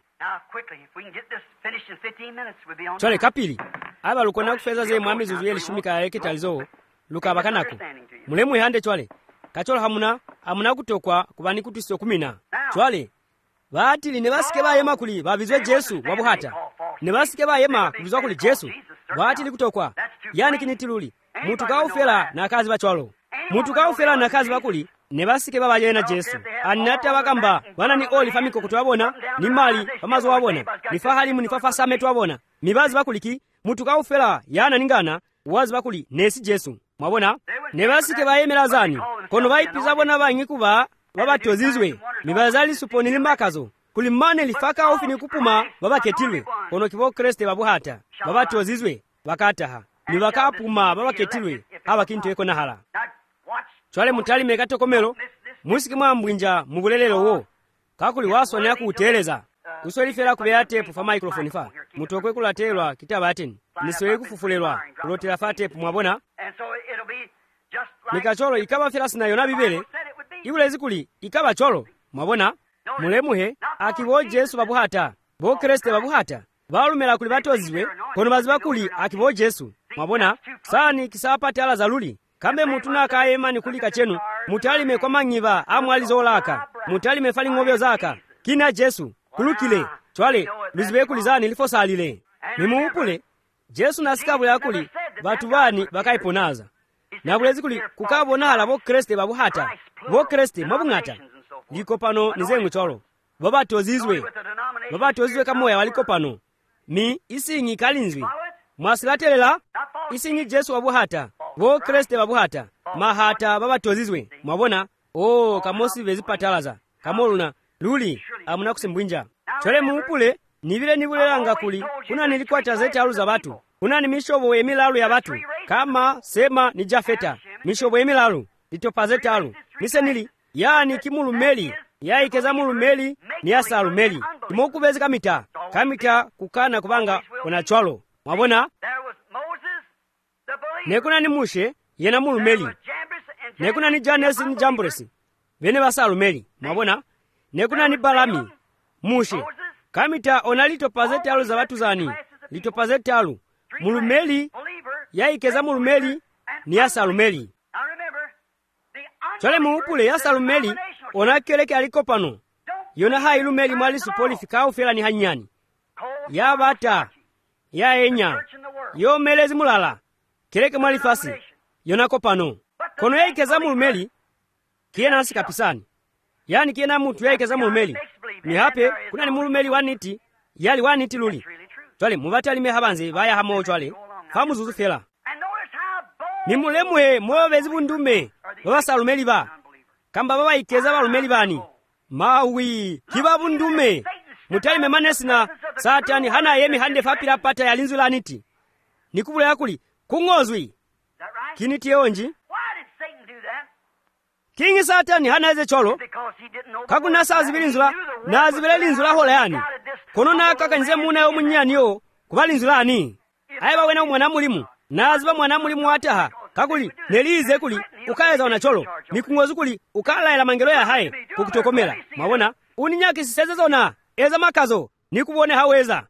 chole kapili aba lukona kufeza ze mwami zuzu yeli shumika ekitalizo luka bakanako mulemu yande chole kacholo hamuna kutokwa kubani kutusiyo 10 chole batili ne basike bayema kuli babizwe Yesu wabuhata ne basike bayema kubizwa kuli Yesu batili kutokwa yani kinitiluli mutu kaufela na kazi bachwalo mutu kaufela na kazi bakuli ne basike babayena Yesu anata bakamba bana ni oli famiko kutwabona ni mali pamazo wabona ni fahalimu ni fafa same twabona mibazi bakuliki mutu kaufela yana ningana wazi bakuli nesi Yesu mwabona ne basike bayemera zani kono bayipiza bona banyikuba babatozizwe mibazali suponili makazo kulimane lifaka ofini kupuma babaketilwe kono kibo Kristo babuhata babatozizwe bakataha nibakapuma babaketilwe abakintu eko nahala chwale mutali mekatokomelo musiki mwambwinja mubulelelo wo kakuli waswa ne akuteleza usolifera kubeya tepu fa microphone fa mutokwe kulatelwa kitaba ateni nisoye kufufulelwa kulotela fa tepu mwabona nikacholo ikaba fera sina yona bibele ibulezi kuli ikaba cholo mwabona mulemuhe akibo Yesu babuhata bo Kristo babuhata balumela kuli batozizwe kono baziba kuli akibo Yesu mwabona sani kisapati ala zaluli kambe mutuna kayema ni kulika chenu mutalime kwa manyiva amwalizolaka mutalime fali ngobyo zaka kina Yesu kulukile chwale luzibe kulizani lifosalile nimuupule Yesu nasikabula yakuli batu bani bakaiponaza na bulezi kuli kukabona ala bo Kristo babuhata bo Kristo mabungata liko pano nizengu cholo babatozizwe kamoya waliko pano mi isingi kalinzwi mwasilatelela isinyi Jesu wabuhata wo Kriste wabuhata mahata babatozizwe mwabona kamosi bezipatalaza kamoluna luli amuna kusimbwinja chole muupule nibile nibulelanga kuli kuna nilikwata zetalu za batu kuna ni mishobo emilalu ya batu kama sema ni Jafeta mishobo emilalu litopazetalu misenili yani kimulumeli yaikeza mulumeli ni asalumeli kimokubezi kamita kukana kubanga unachwalo mwabona nekuna ni Mushe yena mulumeli nekuna ni Janesi ni Jamboresi bene basalumeli mwabona nekuna ni Balami Mushe kamita onalitopazetalu za batu zani litopazetalu mulumeli yaikeza mulumeli ni asalumeli chole muupule yasalumeli onakeleke aliko pano yona hailumeli mwali supoli fikao fela ni hanyani yabata yaenya yomelezi mulala keleke mwali fasi yona ko pano kono yaikeza mulumeli kiena nasi kapisani yani kiena mutu yaikeza mulumeli ni hape kuna ni mulumeli waniti yali waniti luli chole mubati alime habanze baya hamo chole hamu zuzu fela ni mulemwe mwobezi bundume baba salumeli ba kamba baba ikeza balumeli bani mawi kiba bundume mutali memanesi na Satani hana yemi hande fapira pata ya linzu laniti nikubula yakuli kungozwi kiniti onji kingi Satani hana eze cholo kakuna saa zibili nzula na zibile linzula hola yani kono na kakanyize muna yo munyani yo kuba linzula ani aiba wena mwana mulimu na ziba mwana mulimu ataha kakuli nelize kuli ukayeza wanacholo nikungozu kuli ukalaela mangelo ya hae kukutokomela mabona uninyaki siseze zona eza makazo nikubone haweza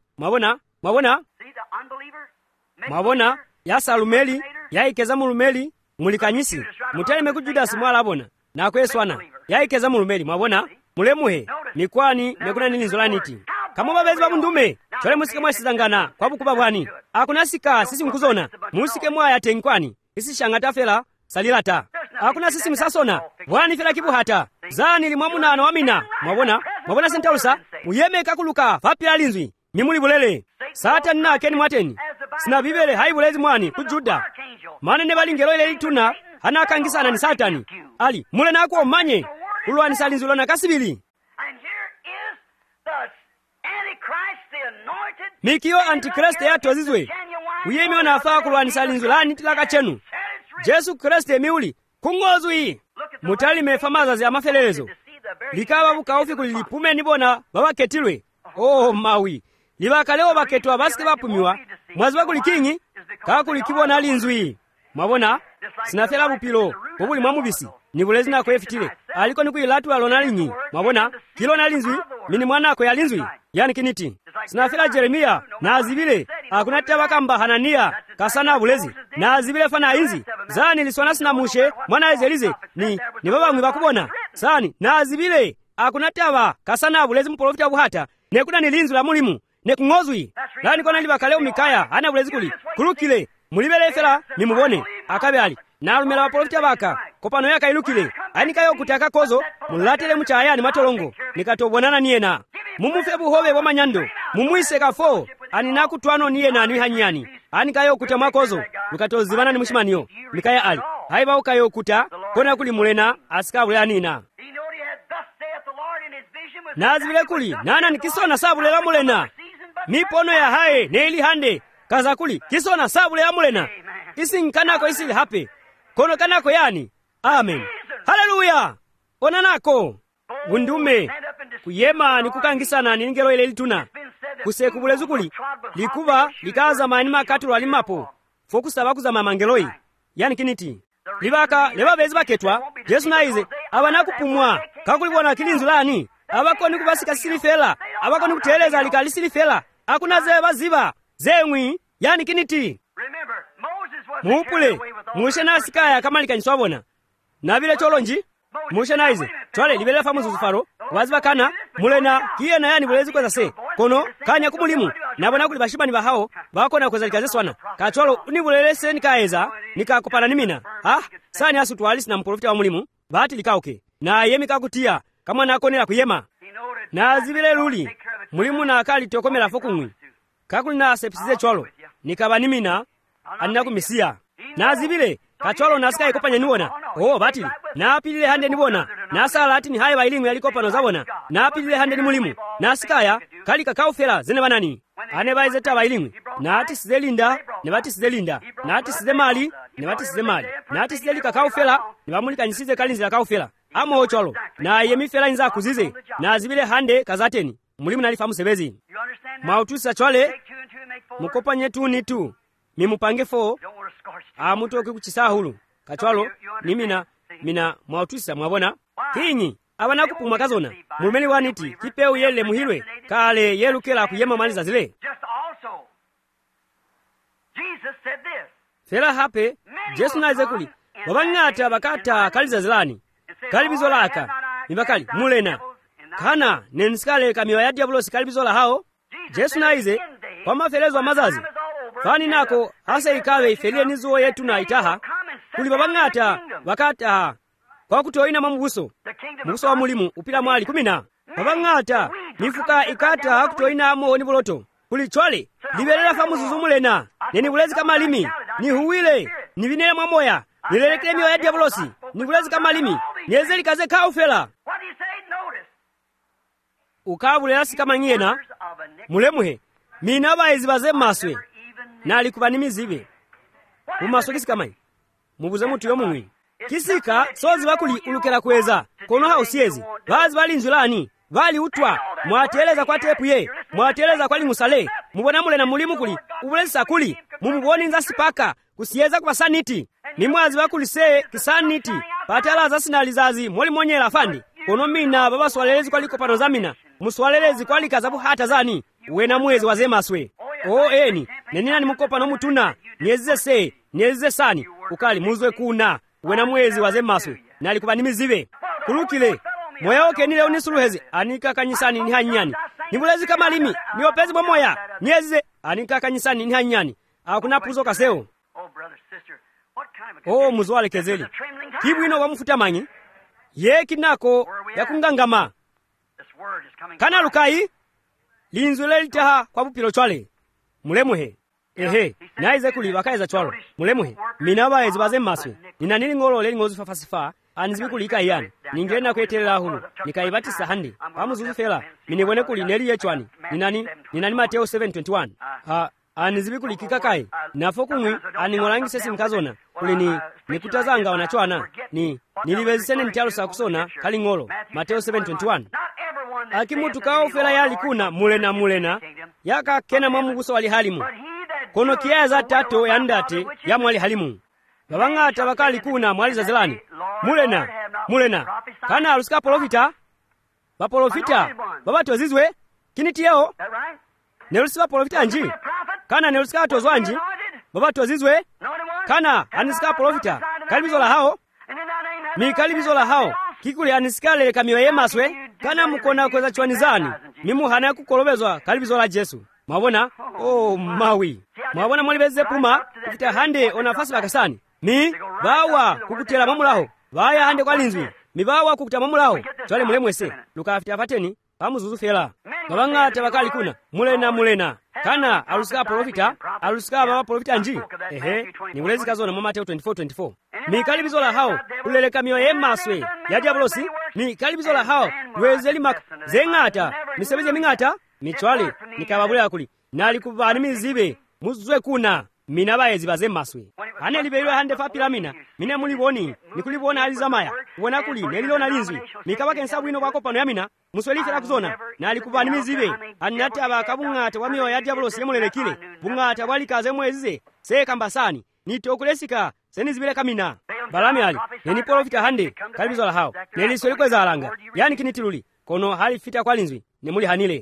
mabona ya salumeli ya ikeza mulumeli mulikanyisi muteleme ku Judasi mwalabona na kweswana ya ikeza mulumeli mabona mulemuhe nikwani nekuna nilinzolaniti kama babezi babundume chole musike mwasizangana kwa bukuba bwani akuna sika sisi mkuzona musike mwaya tenkwani isi shangata fela salilata akuna sisi misasona bwani fela kibuhata zani limwamuna na wamina mwabona sentalusa uyeme kakuluka fapila linzwi nimuli bulele Satani na keni mwateni sina bibele haibulezi mwani ku Juda manene balingelo ile lituna hana kangisana ni Satani ali mule nako omanye ulwani salinzulo na kasibili mikiyo antikriste yatozizwe uyemi onafaa kulwanisa linzulani tilaka chenu Jesu Kriste miuli kungozwi mutali mefamaza zi amafelelezo likaba bukaufi kulilipume nibona babaketilwe mawi libakaleo baketwa basike bapumiwa mwazi bakulikingi kakulikibona linzwi mwabona sinafela bupilo bobuli mwamubisi nibulezi nako efitile aliko nikuyilatu alonalinyi mwabona kilo nalinzwi mini mwanako ya linzwi yani kiniti sinafela Jeremia na azibile akunatya bakamba Hanania kasana bulezi na azibile fana inzi zani liswana sina Mushe mwana ezelize ni baba mwe bakubona sani na azibile akunatya kasana bulezi mprofita buhata nekuna nilinzu la mulimu nekungozwi lani kona libakaleo Mikaya ana bulezi kulukile mulibele fela nimubone akabe ali na alumela baprofita baka kopano yaka ilukile anikayo kutaka kozo mulatele muchaya ni matolongo nikatobonana niyena mumufe buhobe bwa manyando mumuise kafo anina kutwano niyena ni hanyani anikayo kutamwa kozo lukatozibana ni mushimaniyo Mikaya ali haiba ukayo kuta kona kuli mulena asikabule anina nazibile kuli nana nikisona sabule la mulena mipono ya hae neili hande kaza kuli kisona sabule la mulena isi nkanako isi hape kono kanako yani amen haleluya onanako bundume kuyema nikukangisana ningelo ile lituna kusekubulezi kuli likuba likaza mani makatulu alimapo fokusa bakuza mamangeloi yani kiniti libaka lebabezi baketwa Yesu naize abanakupumwa kakulibona kilinzu lani abakoni kubasika silifela abakoni kuteleza likali silifela akuna zeba ziba zemwi yani kiniti muupule Mushe nasikaya kama likanyiswabona nabile cholonji Mushe naize twale libele famu zuzufaro waziba kana mulena kiyena yani bulezi kweza se kono kanya kumulimu nabona kuli bashibani bahao bakona kweza likazeswana kacholo unibulelese nikaeza nikakopana nimina sani asu twalisi na mprofita wa mulimu bahati likaoke na yemi kakutia kama nakonela kuyema na zibile luli mulimu na akali tokomela fokumwi kakuli na sepsize cholo nikabanimina anakumisiya nazibile kachwalo nasika ikopanya niwona batili napilile hande niwona nasala ati ni haye bailimu yalikopano zabona napilile hande ni mulimu nasikaya kali kakaufela zene banani ane baizeta bailimu nati sizelinda ne bati sizelinda nati sizemali ne bati sizemali nati sizeli kakaufela ne bamulika nyisize kalinzira kaufela amo ocholo na yemifela inza kuzize nazibile hande kazateni mulimu nalifamu sebezi mautusa chwale mukopanye tu ni tu mimupange 4 amutoke kuchisahulu kachwalo mina mwautwisa mwabona kinyi abana kupumwa kazona mumeli waniti kipeu yele muhilwe kale yelukela kuyema maliza zile fela hape Jesu naize kuli wabangata bakata kaliza zilani kalibizo laka mibakali mulena kana nensikale kamiwa ya diabolos kalibizo la hao Jesu naize kwa mafelezo mazazi fani nako hasa ikawe ifelie nizuo yetu na itaha kuli babangata bakata kwa kutoina mamuguso muguso wa mulimu upila mwali 10 babangata mifuka ikata kutoina amo ni buloto kuli chwale liberela famu zuzumulena neni bulezi kama limi ni huwile ni vinele mwamoya nilelekele miwa ya diabolosi ni bulezi kama limi niezeli kaze kaufela ukabule lasi kama nyena mulemuhe minaba ezibaze maswe nali kubanimizibe mumasokisi kamai mubuze mutu yomumwi kisika sozi bakuli ulukela kweza kono ha usiezi bazi bali nzulani bali utwa mwateleza kwa tepu ye mwateleza kwa limusale mubona mule na mulimu kuli ubulesa kuli mumuboni nza sipaka kusieza kwa saniti ni mwazi bakuli se kisaniti patala za sinalizazi mwoli monyela fandi kono mina baba swalelezi kwa liko pano zamina muswalelezi kwa likazabu hata zani wena mwezi wazemaswe eni nenina ni mukopa no mutuna niyezize sani ukali muzwe kuna wena mwezi wazemaswe nali kubanimizibe kulukile moya oke nile unisuluhezi anika kanyisani ni hanyani nibulezi kama limi niopezi moya niyezize anika kanyisani ni hanyani akuna puzo kaseo muzwale kezeli kibwino bamufuta manyi ye kinako yakungangama kana lukai linzule litaha kwa bupilo chwale mulemuhe naize kuli bakaiza chwalo mulemuhe minaba ezibaze maswe nina nili ngolo leli ngozi fafasifa anzibi kulika yani ningena kwetelela hulu nikaibatisa handi pamuzuzu fela minibone kuli neli yechwani ninani Mateo 7:21 anzibi kulikika kai nafo kumwi aningolangi sesi mkazona kuli nikutazanga wanachwana nilibezisene ntialo sakusona kali ngolo Mateo 7:21 akimutu kao fela yali kuna mulena yaka kena mwamuguso wali halimu kono kiyaza tato ya ndate ya mwali halimu babangata bakali kuna mwali za zelani mulena kana alusika profita baba tozizwe kinitiyeo nelusika profita nji kana nelusika tozwanji baba tozizwe kana anisika profita kalibizo la hao mi kalibizo la hao kikuli anisikale kamiwa yemaswe kana mukona kweza chwani zani mimu hana kukolobezwa kalibizo la Jesu mwabona mawi mwabona mwalibeze puma kufita hande onafasi bakasani mi bawa kukutela mamulaho baya hande kwa linzwi mi bawa kukuta mamulaho chwale mulemwese lukafita pateni pamuzuzu fela babangata bakali kuna mulena kana alusika profita alusika baba profita nji ni mulezi kazona mu Mateo 24:24 mi kalibizo la hao uleleka miyo yemaswe ya diabolosi mi kalibizo la hao wezeli mak zengata misebeze mingata michwale nikababula kuli nali kubani mizibe muzwe kuna minaba ezibaze maswe ane libelwe hande fa piramina mine muliboni nikulibona alizamaya ubona kuli nelilona linzwi mikabake nsabu ino kwako pano yamina muswelike la kuzona nali kubani mizibe anati abakabungata wa miyo ya diabolosi yemulelekile bungata walikaze mwezize sekambasani nitokulesika senizibile kamina balami ali neni profita hande kalibizo la hao neli soliko zalanga yani kinitiluli kono hali fita kwa linzwi nemuli hanile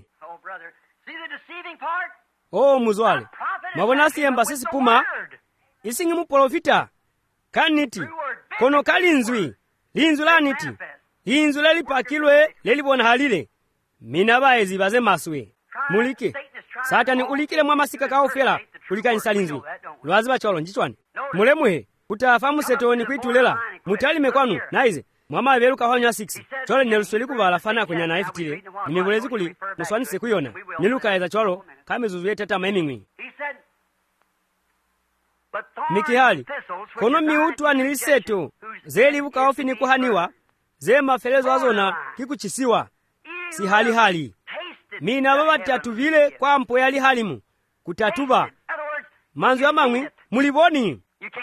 muzwale mabona siyemba sisi puma isingi mu profita kaniti kono kalinzwi linzwi laniti linzwi lelipakilwe lelibona halile minaba ezibaze maswe mulike satani ulikile mwamasika kaofela kulikanisa linzwi lwaziba cholo njichwani mulemuhe kutafamu setoni kuitulela mutalime kwanu naize mwama beluka honya 6 cholo nelusoli kubala fana kunya na ifitile nimebulezi kuli muswani sekuyona niluka eza cholo kamezuzu yetata maimingwi mikihali kono miutu aniliseto zelibuka ofi nikuhaniwa ze mafelezo azona kikuchisiwa si hali mina baba tatuvile kwa mpo yali halimu kutatuba manzu ya mangwi muliboni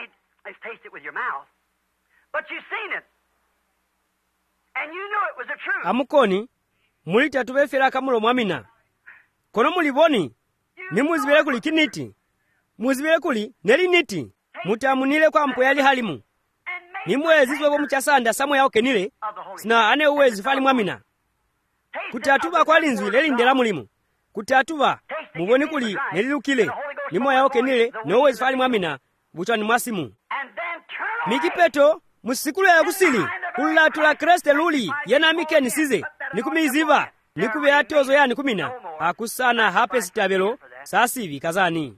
amukoni mulitatu fera kamulo mwamina kono muliboni nimuzibele kuli kiniti muzibele kuli neli niti mutamunile kwa mpo yali halimu nimwezizwe bo muchasanda samwe yao kenile sina ane uwezi fali mwamina kutatuba kwa linzwi lelindela mulimu kutatuba muboni kuli nelilukile nimwe yao kenile no uwezi fali mwamina buchani mwasimu mikipeto musikulu ya kusili kulatula kreste luli yena mikeni size nikumiziva nikube atozo yani kumina akusana hape sitabelo sasivi kazani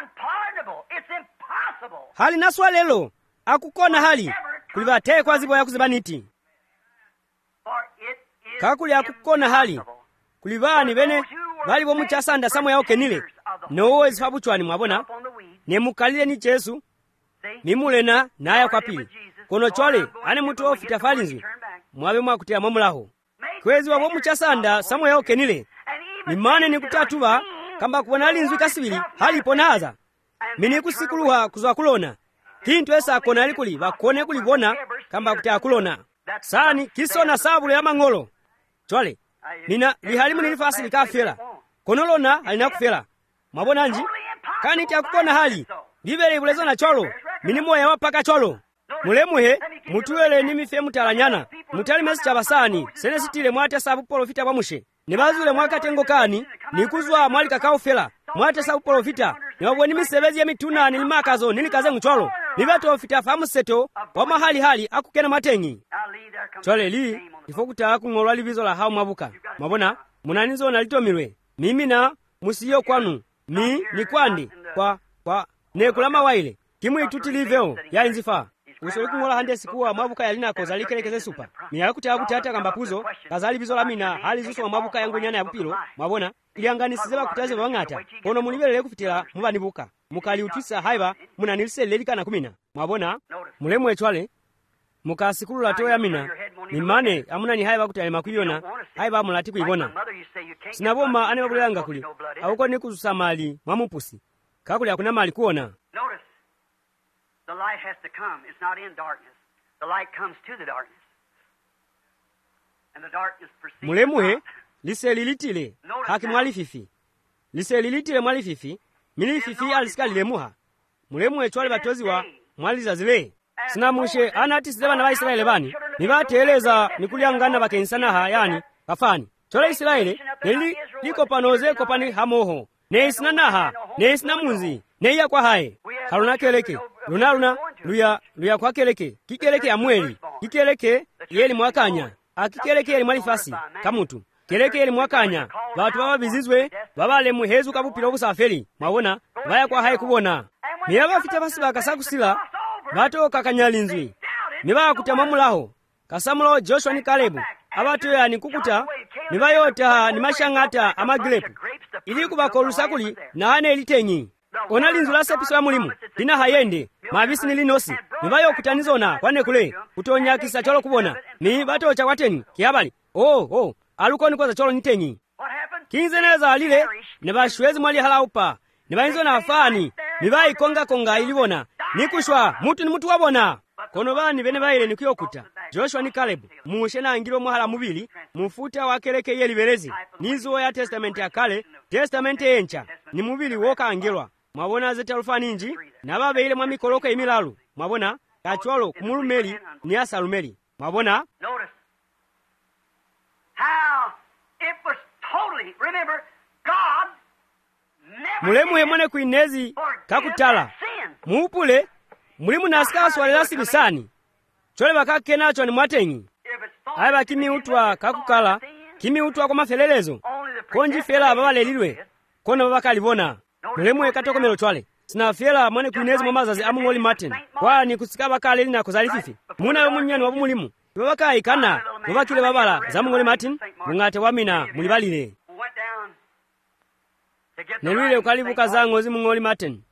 hali naswa lelo akukona hali kuliva te kwa zibo ya kuzibaniti kakuli akukona hali kulivani bene bali bo muchasanda samwe yao kenile no ezifabuchwani mwabona nemukalile ni Yesu mimulena naya kwa pili kono chole ane mutu ofita falinzi mwabe mwakutia mwamulaho kwezi wabo muchasanda samwe yao kenile nimane nikutatuba kamba kubona linzwi kasibili hali ponaza mini kusikuluha kuzwa kulona kintu esa kona alikuli bakone kulibona kamba kutia kulona sani kisona sabule ya mangolo chole nina lihalimu nilifasi likafela konolona halina kufela mwabona nji kani tia kukona hali bibele ibulezo na cholo mini moya wapaka cholo mulemuhe mutuwele nimife mutalanyana mutali mesi chabasani sene sitile mwate sabu polofita bamushe nibazule mwakatengo kani nikuzwa mwali kakao fela mwate sabu polofita niwabwe nimisebezi ya mituna nilimakazo nilikaze mcholo nibeto ofita famu seto wa mahali hali akukena matengi chole li ifokuta kungolwa libizo la hao mwabuka mwabona munanizo nalitomirwe mimi na musiyo kwanu ni kwandi kwa nekulama waile kimu ituti liveo ya inzifa usoli kungola hande sikuwa mwabuka yalina kozalikelekeze supa miyakuti akutata kamba puzo kazali bizo lamina hali zuso wa mwabuka yangu nyana ya bupilo mwabona ilianganisize kutaze bangata kono munibelele kufitira mubanibuka mukali utisa haiba munanilise lelika na kumina mwabona mulemu echwale mukasikulu lato ya mina nimane amuna ni haiba kutale makuyona haiba mulati kuibona sinaboma ane babulanga kuli awuko ni kusamali mwamupusi kakuli akuna mali kuona. The light has to come. It's not in darkness. The light comes to the darkness. And the darkness perceives. Mulemuhe liselilitile haki mwali fifi. Liselilitile mwali fifi, mili fifi alisikali lemuha. Mulemuhe chwale batozi wa mwali zazile. Sinamushe anati sizeba na wa Israeli bani. Nibateleza nikuliangana bakensana yani kafani. Chwale Israeli liko panoze kopani hamoho. Ne isnanaha, ne isnamunzi, ne ya kwa hae. Haruna keleke. Luna luya kwa keleke kikeleke ya mweli kikeleke yeli mwakanya akikeleke yeli mwalifasi kamutu keleke yeli mwakanya batu baba bizizwe baba le muhezu kabupira obusaferi mabona baya kwa hayi kubona miyaba fita basi bakasakusila bato kakanyalinzwi niba kutamamulaho kasamulo Joshua ni Kalebu abatu ya nikukuta nibayota ni mashangata amagrepu ili kubakolusakuli na hane elitenyi ona linzula sepiso ya mulimu lina hayende mabisi nilinosi nibayo kutanizona kwane kule kutonya kisa cholo kubona ni bato chakwateni kiabali aluko niko za cholo nitenyi kinzeneza alile nibashwezi mwali halaupa nibainzo na afani nibai konga ilibona nikushwa mutu ni mutu wabona kono bani bene baile nikuyokuta Joshua ni Kalebu muushe na ngiro mwahala mubili mufuta wakeleke yeli berezi nizo ya testament ya kale testament encha ni mubili woka angirwa mwabona zetalfa ninji nababe ile mwamikoloka imilalu mwabona kachwalo kumulumeli ni asalumeli mwabona how it was totally remember God mulemu hemone kuinezi kakutala muupule mulimu nasika swalila silisani chole bakake nacho ni mwatenyi aiba kimi utwa kakukala kimi utwa kwa mafelelezo konji fela baba lelilwe kono baba kalibona mulemu ekatokomelo chwale sina fela mwane kuinezi mwamazazi amungoli Martin kwa ni kusikaba kale lina kuzalififi muna yo munyani wabu mulimu baba kai kana baba kile babala zamungoli Martin mungate wamina mulibalile nelwile ukalibuka zango zimungoli Martin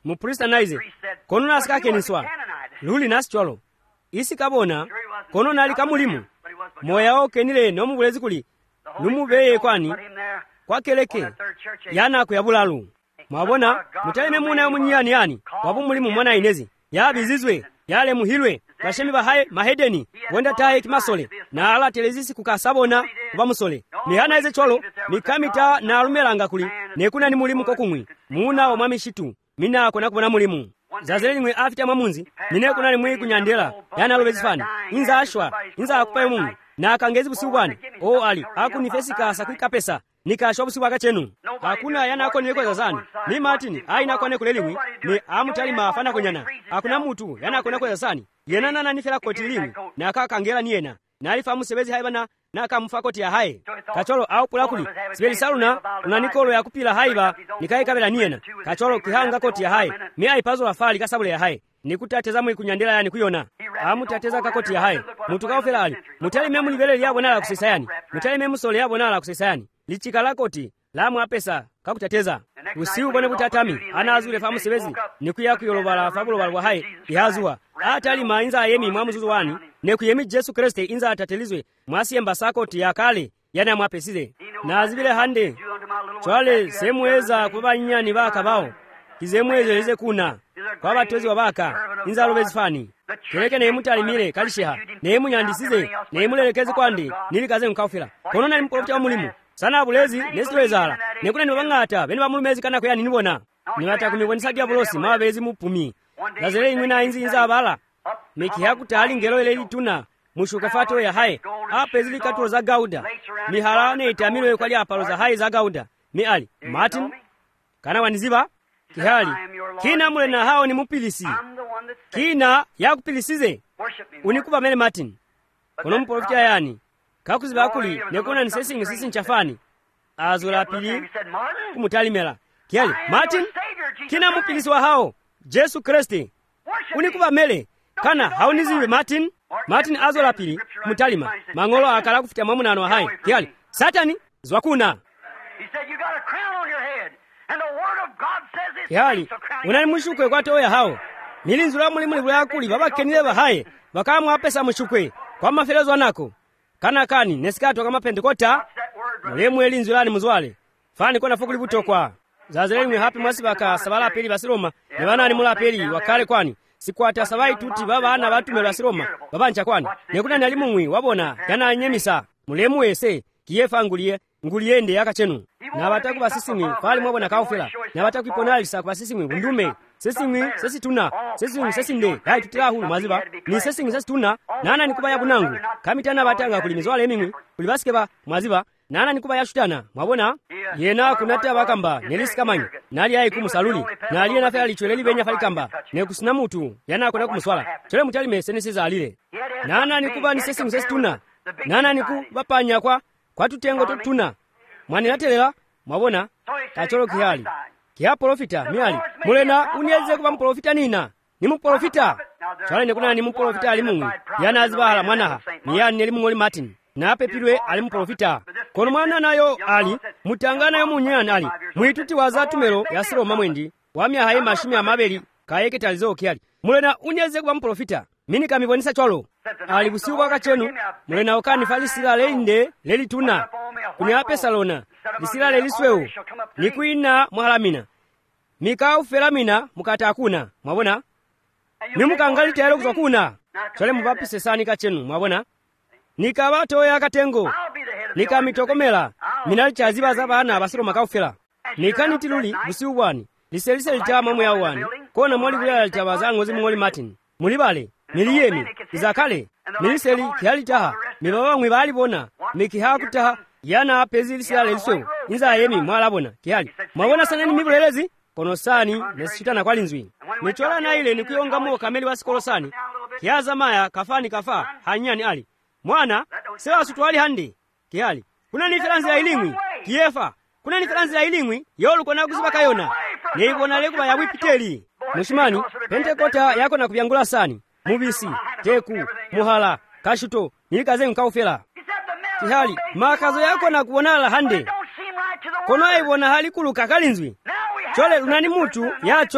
muprista anaize kono nasikakeniswa luli nasicholo isi kabona kono nali kamulimu moya okenile nomubulezi kuli lumubeye kwani kwakeleke yana kuyabulalu mwabona mutalime muna yomunyani yani wabu mulimu mwana inezi yabizizwe yale muhilwe bashemi bahaye mahedeni wenda taye kimasole na ala telezisi kukasabona bamusole mihana ize cholo mikamita na alumelanga kuli nekuna ni mulimu kokumwi muna wa mwamishitu mina kona kubona mulimu zazeli mwe afita mamunzi mine kuna ni mwe kunyandela yana lobezifani inza ashwa inza akupaye mungu na akangezi busiubwani o ali akunifesika sakwika pesa nikashwa busiubwaka chenu hakuna yana ako nileko zazani ni Martin aina kone kulelimwi ni amutali mafana konyana hakuna mutu yana kone kwa zazani yenana na nifela koti limwi na akakangela niyena na alifamu sebezi haibana na akamufa koti ya hae kacholo au kulakuli sibeli saluna unanikolo ya kupila haiba nikai kabela niyena kacholo kihanga koti ya hae mia ipazo la fali kasabule ya hae nikutateza mwi kunyandela yani kuyona amutateza kakoti ya hae mutu kaofela ali mutali memu libele liyabo nala kusisa yani mutali memu sole yabo nala kusisa yani lichika lakoti lamu apesa kakutateza usiu bone kutatami anazule famu sebezi nikuya kuyolobala fabulo balwa hae ihazua atali mainza yemi mwamuzuzu wani nekuyemi Jesu Kristo inza atatelizwe mwasiyemba sakoti ya kale yana mwapesize na azibile hande chwale semweza kuba nyani baka bao kizemweze leze kuna kwa batozi wabaka inza lobezifani keleke ne mutalimire kalishiha ne munyandisize ne mulelekeze kwandi nilikaze nkafira kono na mprofita wa mulimu sana bulezi nesiwezala nekuna nibangata bene bamulumezi kana ko yani nibona nibata kumibonisa diabolosi mabezi mupumi lazele ingwina inzi inza abala meki hakutali ngelo ile lituna mushuka fato ya hae apa zili katulo za gauda mihalane itamilo kwa apalo za hae za gauda mi ali Martin kana waniziba kihali kina mule na hao ni mupilisi kina yakupilisize unikuba mele Martin kono mprofita yani kakuziba akuli nekuna nisesi sisi nchafani azula pili kumutalimela kihali Martin kina mupilisi wa hao Jesu Kristo unikuba mele kana hauniziwe Martin azola pili mutalima mangolo akala kufutia mamunano wa hai kihali Satani zwakuna kihali unani mushukwe kwa toya hao milinzula mulimu libula akuli babakenile bahaye bakamu apesa mushukwe kwa mafelezo anako kana kani nesikato kama Pentekota mulemu elinzulani muzwale fani kona fukuli butokwa zazeleni hapi mwasi baka sabala peli basiroma ne bana ni mula peli wakale kwani sikwata sabai tuti baba ana batume basiroma babancha kwani nekuna ni alimumwi wabona yana nyemisa mulemu ese kiyefa nguliyende yakachenu na bataku basisimi fali mwabona kaofela na bataku iponalisa kwa sisimi bundume sesi tuna sesi nde hai tutira hulu maziba ni sesi tuna nana nikuba ya bunangu kamitana batanga kulimizwala emimwi kulibaskeba maziba nana nikuba ya shutana mwabona yena kunata bakamba nelisikamani nali hai kumusaluli nali na fela lichweleli benya fali kamba ne kusina mutu yana kona kumuswala chole mutali mesenesi za alile nana nikuba ni sesi tuna nana nikuba panya kwa tutengo tuna mwani natelela mwabona kacholo kihali kia profita miali mulena unyeze kuba mprofita nina ni mprofita chale nekuna ni mprofita alimungu yana azibahala mwanaha miyani elimungu oli Martin na apepilwe ali mprofita kono mwana nayo ali mutangana yo munyana ali mwituti wazatumelo ya Siroma mwendi wamya haye mashimi amabeli kayeke talizo kiali mulena unyeze kuba mprofita mini kamibonisa cholo ali busiwa kachenu mulena okani falisila leinde leli tuna kunya pesalona lisila lelisweu nikuina mwalamina mikau felamina mukata akuna mwabona nimukangali tayari kuzakuna chole mubapise sani kachenu mwabona nikabato ya katengo nikamitokomela minali chaziba za bana basiro makaufela nikanitiluli busiubwani liselise litama mwe awani kona mwali kula litabaza ngozi mwoli Martin mulibale miliyemi izakale miliseli kialitaha mibaba mwibali bona mikihakutaha yana apezi lisila leliswe inza yemi mwalabona kihali mwabona saneni mibulelezi kono sani nesitana kwa linzwi michola na ile nikuyonga mo kameli wasikolosani kiaza maya kafani kafa hanyani ali mwana sewa sutwali handi kihali kuna ni Franzi ya ilingwi kiefa kuna ni Franzi ya ilingwi yolu kona kuziba kayona neibona lekuba ya wipiteli mushimani Pentekota yako na kubyangula sani mubisi teku muhala kashuto nilikaze nkaufela kihali makazo yako na kuonala hande kono aibona hali kuluka kalinzwi chole unani mutu ya cholo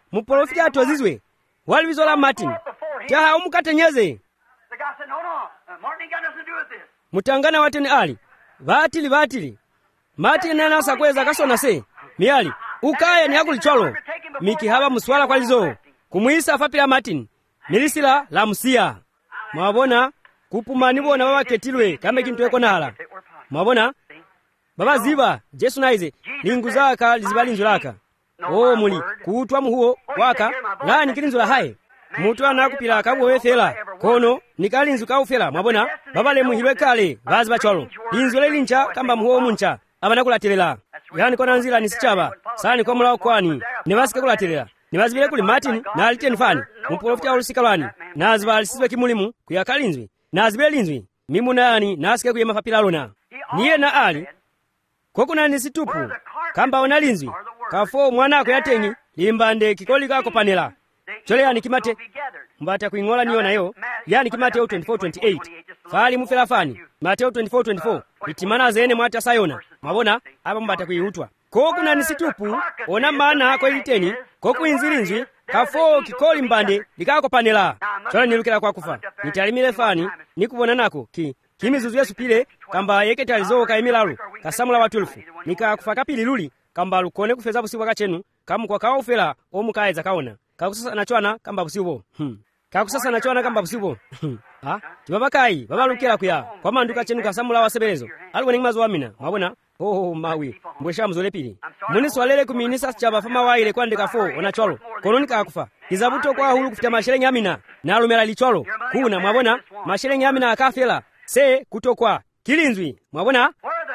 muprofiti atozizwe walivizola Martin jaha umukatenyeze The guy said, no, Martin ain't got nothing to do with this. mutangana wateni ali vatili Martin nana kweza kasona se miali ukaya ni akulicholo mikihaba muswala kwalizo kumwisa afapila Martin milisila la musia mwabona kupumani bona babaketilwe kame kintu ekonala mwabona baba ziba Jesu naize lingu zaka lizibalinzulaka o muli kutwa muhuo waka lani kilinzula haye mutu anakupila kabwo wefela kono nikalinzu kaufela mwabona baba le muhilwe kale bazi bacholo linzule lincha kamba muhuo muncha abanakulatelela yani kona nzila nisichaba sani kwa mulao kwani nibasike kulatelela nibazibile kuli Martin na aliteni fani muprofiti alusika lwani naziba alisizwe kimulimu kuyakalinzwi nazibile linzwi mimunani nasike kuyema papila lona niye na ali kokuna nisitupu kamba onalinzwi kafo mwana ako yatenyi limbande kikoli kako panela chole yani kimate mbata kuingola niyo nayo yani kimate 24:28 fali mufela fani Mateo 24:24 itimana zene mwata sayona mabona apa mbata kuihutwa kokuna nisitupu ona mana ako iliteni kokuinzilinzwi kafo kikoli mbande likako panela chole nilukela kwa kufa nitalimile fani nikubona nako kimizuzu yesu pile kamba yekete alizoka emilalu kasamula watulfu nikakufa kapili luli kamba lukone kufeza busiwa kachenu kamu kwa kaofela omukaeza kaona kakusasa nachwana kamba busiwo kakusasa nachwana kamba busiwo ha tibabakai baba lukela kuya kwa manduka chenu kasamula wasebelezo alikuwa mazo wamina mwabona mawi mbwesha mzole pili muni swalele kuminisa chaba fama waile kwandika fo onacholo kononi kakufa kizabuto kwa hulu kufita mashere nyamina na alumela licholo kuna mwabona mashere nyamina akafela se kutokwa kilinzwi mwabona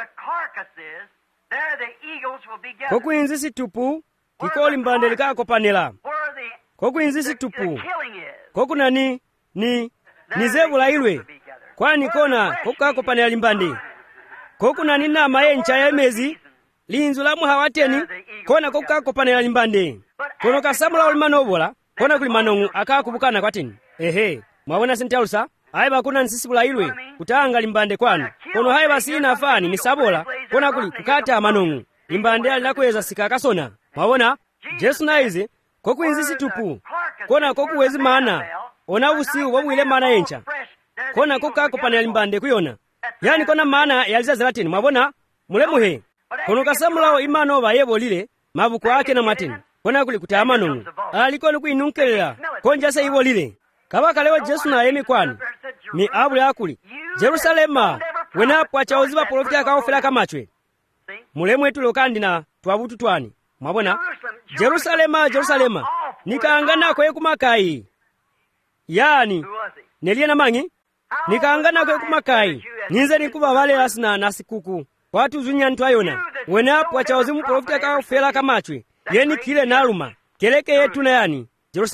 kokuinzisi tupu kikoli mbande likako panela kokuinzisi tupu kokuna ni zebula ilwe kwani kona kokako panela limbande kokuna nina mayencha ya mezi linzu la muhawateni kona kokako panela limbande kono kasamula ulimanobola kona kulimanongu akakubukana kwateni mwabona sentalusa aiba kuna nsisibula ilwe kutanga limbande kwanu kono haiba sina fani misabola kona kuli kukata manongu limbande alilakweza sikakasona mwabona Jesu naize kokuinzisi tupu kona kokuwezi mana ona usiu wabwile mana yencha kona kokako panela limbande kuyona yani kona mana yaliza zelatini mwabona mulemuhe kono kasamulawo imano bayebolile mabuko ake na matini kona kuli kutaya manongu aliko kuinunkelela konjasa ibolile kabaka lewa Jesu na yemi kwani mi abule akuli Jerusalema wenapo achaoziba profiti akaofela kamachwe mulemwe tulokandi na twabutu twani mwabona Jerusalema nikaangana kwe kumakai yani nelie na mangi nikaangana kwe kumakai ninze nikuba vale lasina nasikuku watu zunya ntwayona wenapo achaozimu profiti akaofela kamachwe yeni kile naluma keleke yetu na yani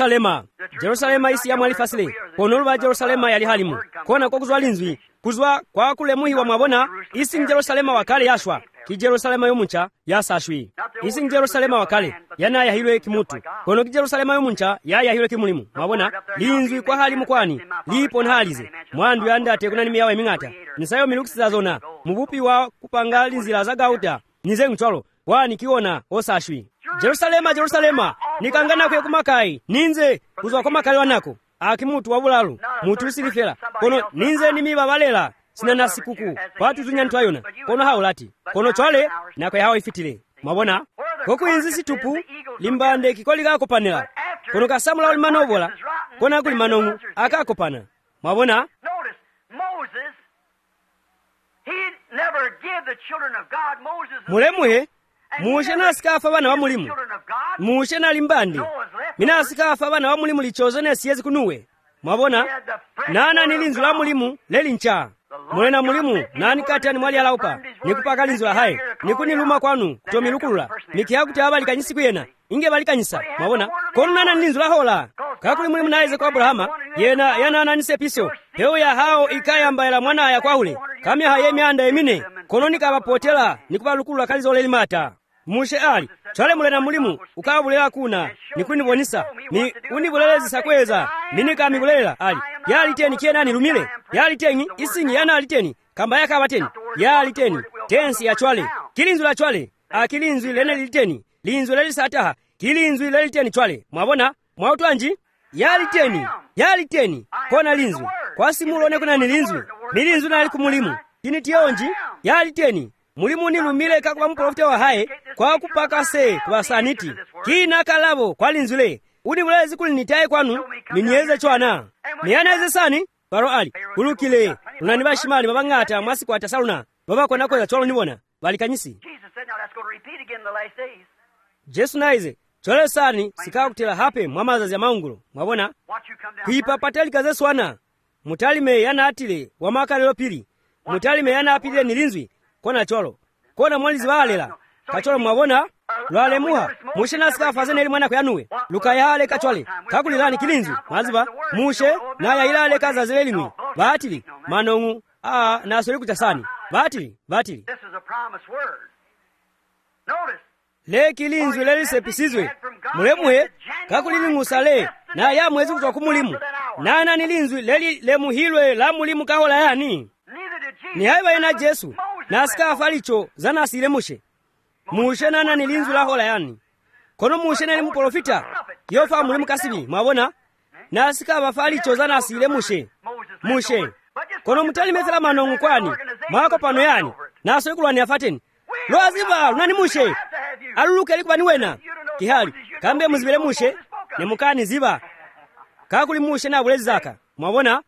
Jerusalema isi ya mwalifasile konoluba Jerusalema yali halimu kona kwa kuzwa linzwi kuzwa kwa kule muhi wa mwabona isi Jerusalema wakale yashwa ki Jerusalema yomuncha yasashwi isi Jerusalema wakale yana yahilwe kimutu kono ki Jerusalema yomuncha yahilwe kimulimu mwabona linzwi kwa halimu kwani lipo nhalize mwandu yanda atekuna nimi yawe mingata nisayo milukisi za zona mubupi wa kupanga linzila za gauta nize mcholo wani kiona osashwi Jerusalema nikangana kwe kumakai ninze kuzwa kwa makali wanako akimutu wabulalu mutu usilifela kono ninze nimi babalela sina nasikuku watu zunya ntwayona kono haulati kono chwale na kwe hawa ifitile mwabona kokuinzisi tupu limbande kikoli kako panela kono kasamula ulimanobola kona kulimanongu akako pana mwabona mulemuhe muushe nasikafa bana wa mulimu muushe na limbandi mina asikafa bana wa mulimu lichozo ne siyezi kunuwe mwabona nana nilinzu la mulimu lelincha mwena mulimu nani kati ani mwali alaupa nikupaka linzu la hae nikuniluma kwanu kutomilukulula nikihakuti haba likanyisi kuyena inge balikanyisa mwabona kono nana nilinzu la hola kakuli mulimu naize kwa Abrahama yana ananise piso heo ya hao ikaya mbaela mwana ya kwaule kamya hayemi anda emine kono nikabapotela nikubalukula kalizo lelimata mushe ali chale mulena mulimu ukabulela kuna nikunibonisa ni unibulelezi sakweza minika migulela ali yali teni kiena nilumile yali teni isinyi yana aliteni kamba yaka abateni yali teni tensi ya chwale kilinzu la chwale akilinzu lene liteni linzu lelisataha kilinzwi leliteni chwale mwabona mwautwanji yaliteni kona linzwi kwa simulone kuna nilinzwi milinzwi nali kumulimu kini tiyonji yaliteni mulimu nilumile kakuba muprofita wa haye kwa kupaka se kwa saniti kina kalabo kwa linzwile uni mulezi kulinitaye kwanu minyeze chwana miyaneze sani paro ali kulukile unani bashimali babangata mwasi kwa tasaluna baba kona koza cholo nibona balikanyisi Jesu naize chole sani sikakutela hape mwamaza ya maungulo mwabona kuipa pateli kaze swana mutalime yana atile wa maka lelo pili mutalime yana apile nilinzwi kona cholo kona mwalizi walela kacholo mwabona lwalemuha mushe sika fazene ili mwana kuyanuwe lukayale kachole kakulilani kilinzwi maziba mushe na ya ilale kaza zelelimi batili manongu nasoli kutasani batili le kilinzwi lelisepisizwe mulemuhe kakulilingusa na ya mwezi kutoka kumulimu nana nilinzwi leli lemuhilwe la mulimu kahola yani ni haiba ina Jesu na sika afalicho zana asile mushe nana nilinzwi la hola yani kono mushe nani muprofita yofa mulimu kasibi mwabona na sika afalicho zana asile mushe kono mutali methela manongu kwani mwako pano yani na soikulwani afateni lwaziba lunani mushe aluluke likuba niwena kihali kambe muzibele mushe ne mukani ziba kakuli mushe na bulezi zaka mwabona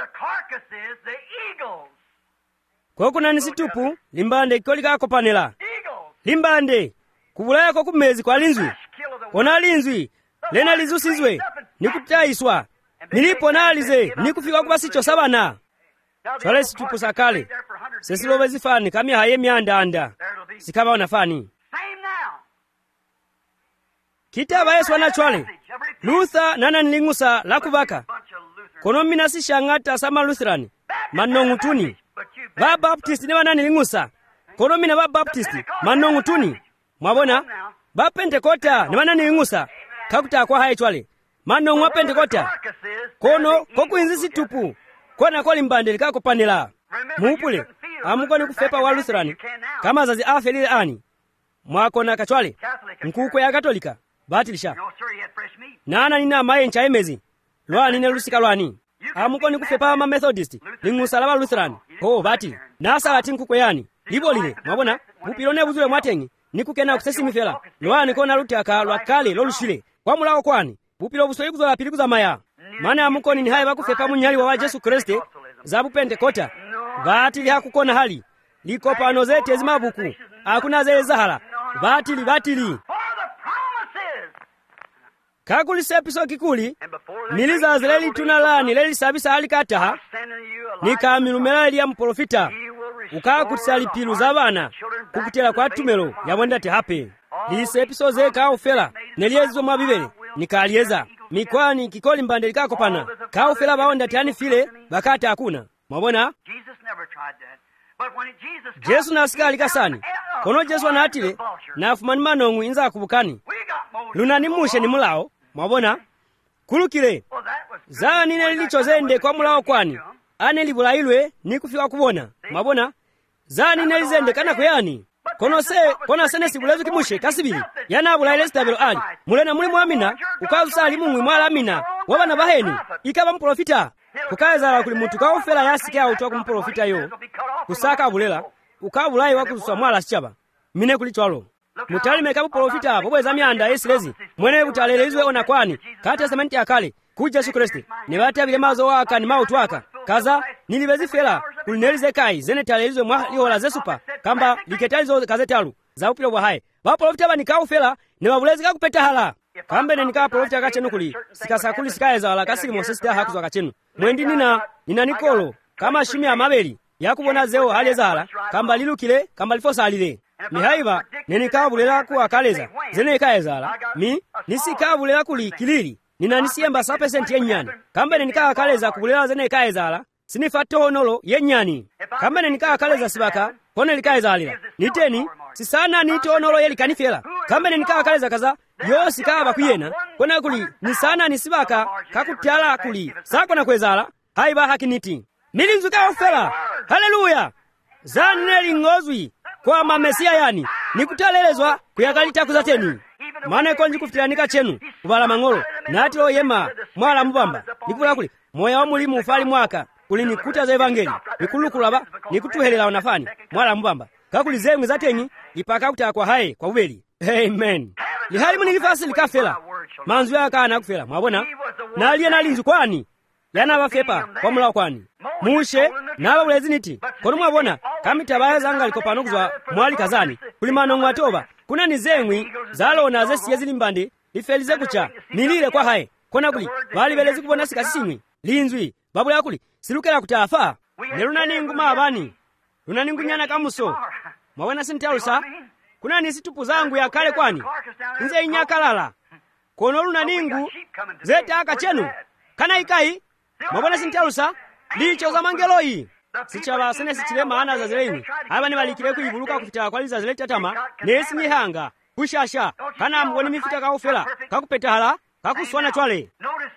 kwa kuna nisitupu limbande kikoli kako panela limbande kubulaya kwa kumezi kwa linzwi kona linzwi lena lizusizwe nikutaiswa nilipo nalize nikufika kuba sicho sabana chole situpu sakale sesilobe zifani kami haye mianda sikaba wanafani kitaba Yesu anachwale Luther nana nilingusa lakubaka kono mina sishangata sama Lutheran manongu tuni ba Baptist ne wana nilingusa kono mina ba Baptist manongu tuni mwabona ba Pentekota ne wana nilingusa kakuta kwa haye chwale manongu wa Pentekota kono kokuinzi situpu kona kwa limbande likako panela muupule amukoni kufepa wa Lutheran kama zazi afelile ani mwakona kachwale mkuko ya Katolika batilisha nana nina maye nchaemezi lwani ne lusika lwani amukoni kufepa ma Methodist lingusala ba Lutheran batili nasa ati mkuko yani libo lile mwabona bupilone buzule mwatengi nikukena kusesimifela lwani kona lutaka lwakale lolushile kwa mulao kwani bupilo busoli kuzola pili kuzamaya mana amukoni ni haye bakufepa munyali wa Yesu Kristo zabu Pentekota batili hakukona hali liko pano zete zimabuku hakuna zile zahala batili kakulisa episo kikuli niliza zileli tunalani leli sabisa hali kataha nikamilumela ya mprofita ukakutisa pilu za bana kukutela kwa tumelo yabondate hape lise episo ze kaufela neliezo mabibele nikalieza mikwani kikoli mbande likako pana kaufela baondate yani file bakata hakuna mwabona Jesu nasika alikasani kono Jesu anatile na afumani manongu inza kubukani lunani mushe ni mulao mwabona kulukile za nine lilicho zende kwa mulao kwani ane libulailwe ni kufika kubona mwabona za nine lizende kana kuyani kono sene sibulezo kimushe kasibili yana bulaile stabilo ali mulena muli muamina ukazusali mumwi mwala amina wabana baheni ikaba mprofita kukaeza kuli muntu kaufela yasike auto kumprofita yo kusaka bulela ukabulai wakususwa mwala sichaba mine kulichwalo mutalime kabu profita bobweza myanda yesilezi mwene butalelezwe ona kwani kati sementi akale kuja Yesu Kristo ne batabile mazo waka ni mautu waka kaza nilibezifela kulinelize kai zene talelezwe mwa lihola zesupa kamba liketalizo kazetalu za upilo bwa hai ba profita ba nikaufela ne babulezi kakupeta hala kambe ne nika profita kachenu kuli sikasakuli sikaeza wala kasili mosesta hakuzwa kachenu mwendi nina nikolo kama shimi ya mabeli yakubona zeo hali zala kamba lilukile kamba lifosa alile mihaiba nenikabulera ku akaleza zene kaezala nisikabulera kuli kilili nina nisiemba 100% yenyani kamba nenikakaleza kubulera zene kaezala sinifato honolo yenyani kamba nenikakaleza sibaka kone likaezalira niteni sisana nito honolo yelikanifela kamba nenikakaleza kaza yo sikaba kuyena kona kuli nisana nisibaka kakutyala kuli sako na kwezala haiba hakiniti milinzuka ofela haleluya zaneli ngozwi kwa mamesia yani nikutalelezwa kuyakalita kuzateni mana konji kufitiranika chenu kuvala mang'olo nati loyema mwala mubamba nikuvula kuli moya wa mulimu ufali mwaka kuli nikuta za evangeli nikulukulaba nikutuhelela wanafani mwala mubamba kakuli zemwe zatenyi ipaka kutaka kwa haye kwa ubeli. Amen. Lihali munilifasi likafela manzu yaka anakufela mwabona na aliye nalinzu kwani yana bafepa kwa mulawa kwani mushe naba bulezi niti kono mwabona kamitaba zanga likopano kuzwa mwali kazani kulimano mwatoba kuna nizemwi zalona zesiye zilimbande ifelize kucha nilile kwa haye kona kuli bali belezi kubona sikasimwi linzwi babula kuli silukela kutafa neruna ningu mabani luna ningu nyana kamuso mwabona sintalusa kuna nisitupu zangu ya kale kwani nze inyakalala kono luna ningu zeta aka chenu kana ikai mwabona sintalusa licho za mangeloyi sichaba sene sichile maana za zileini abani balikire kuyibuluka kufita kwaliza zileta tama nesi nihanga kushasha kana mboni mifita kaufela kakupetahala kakuswana chwale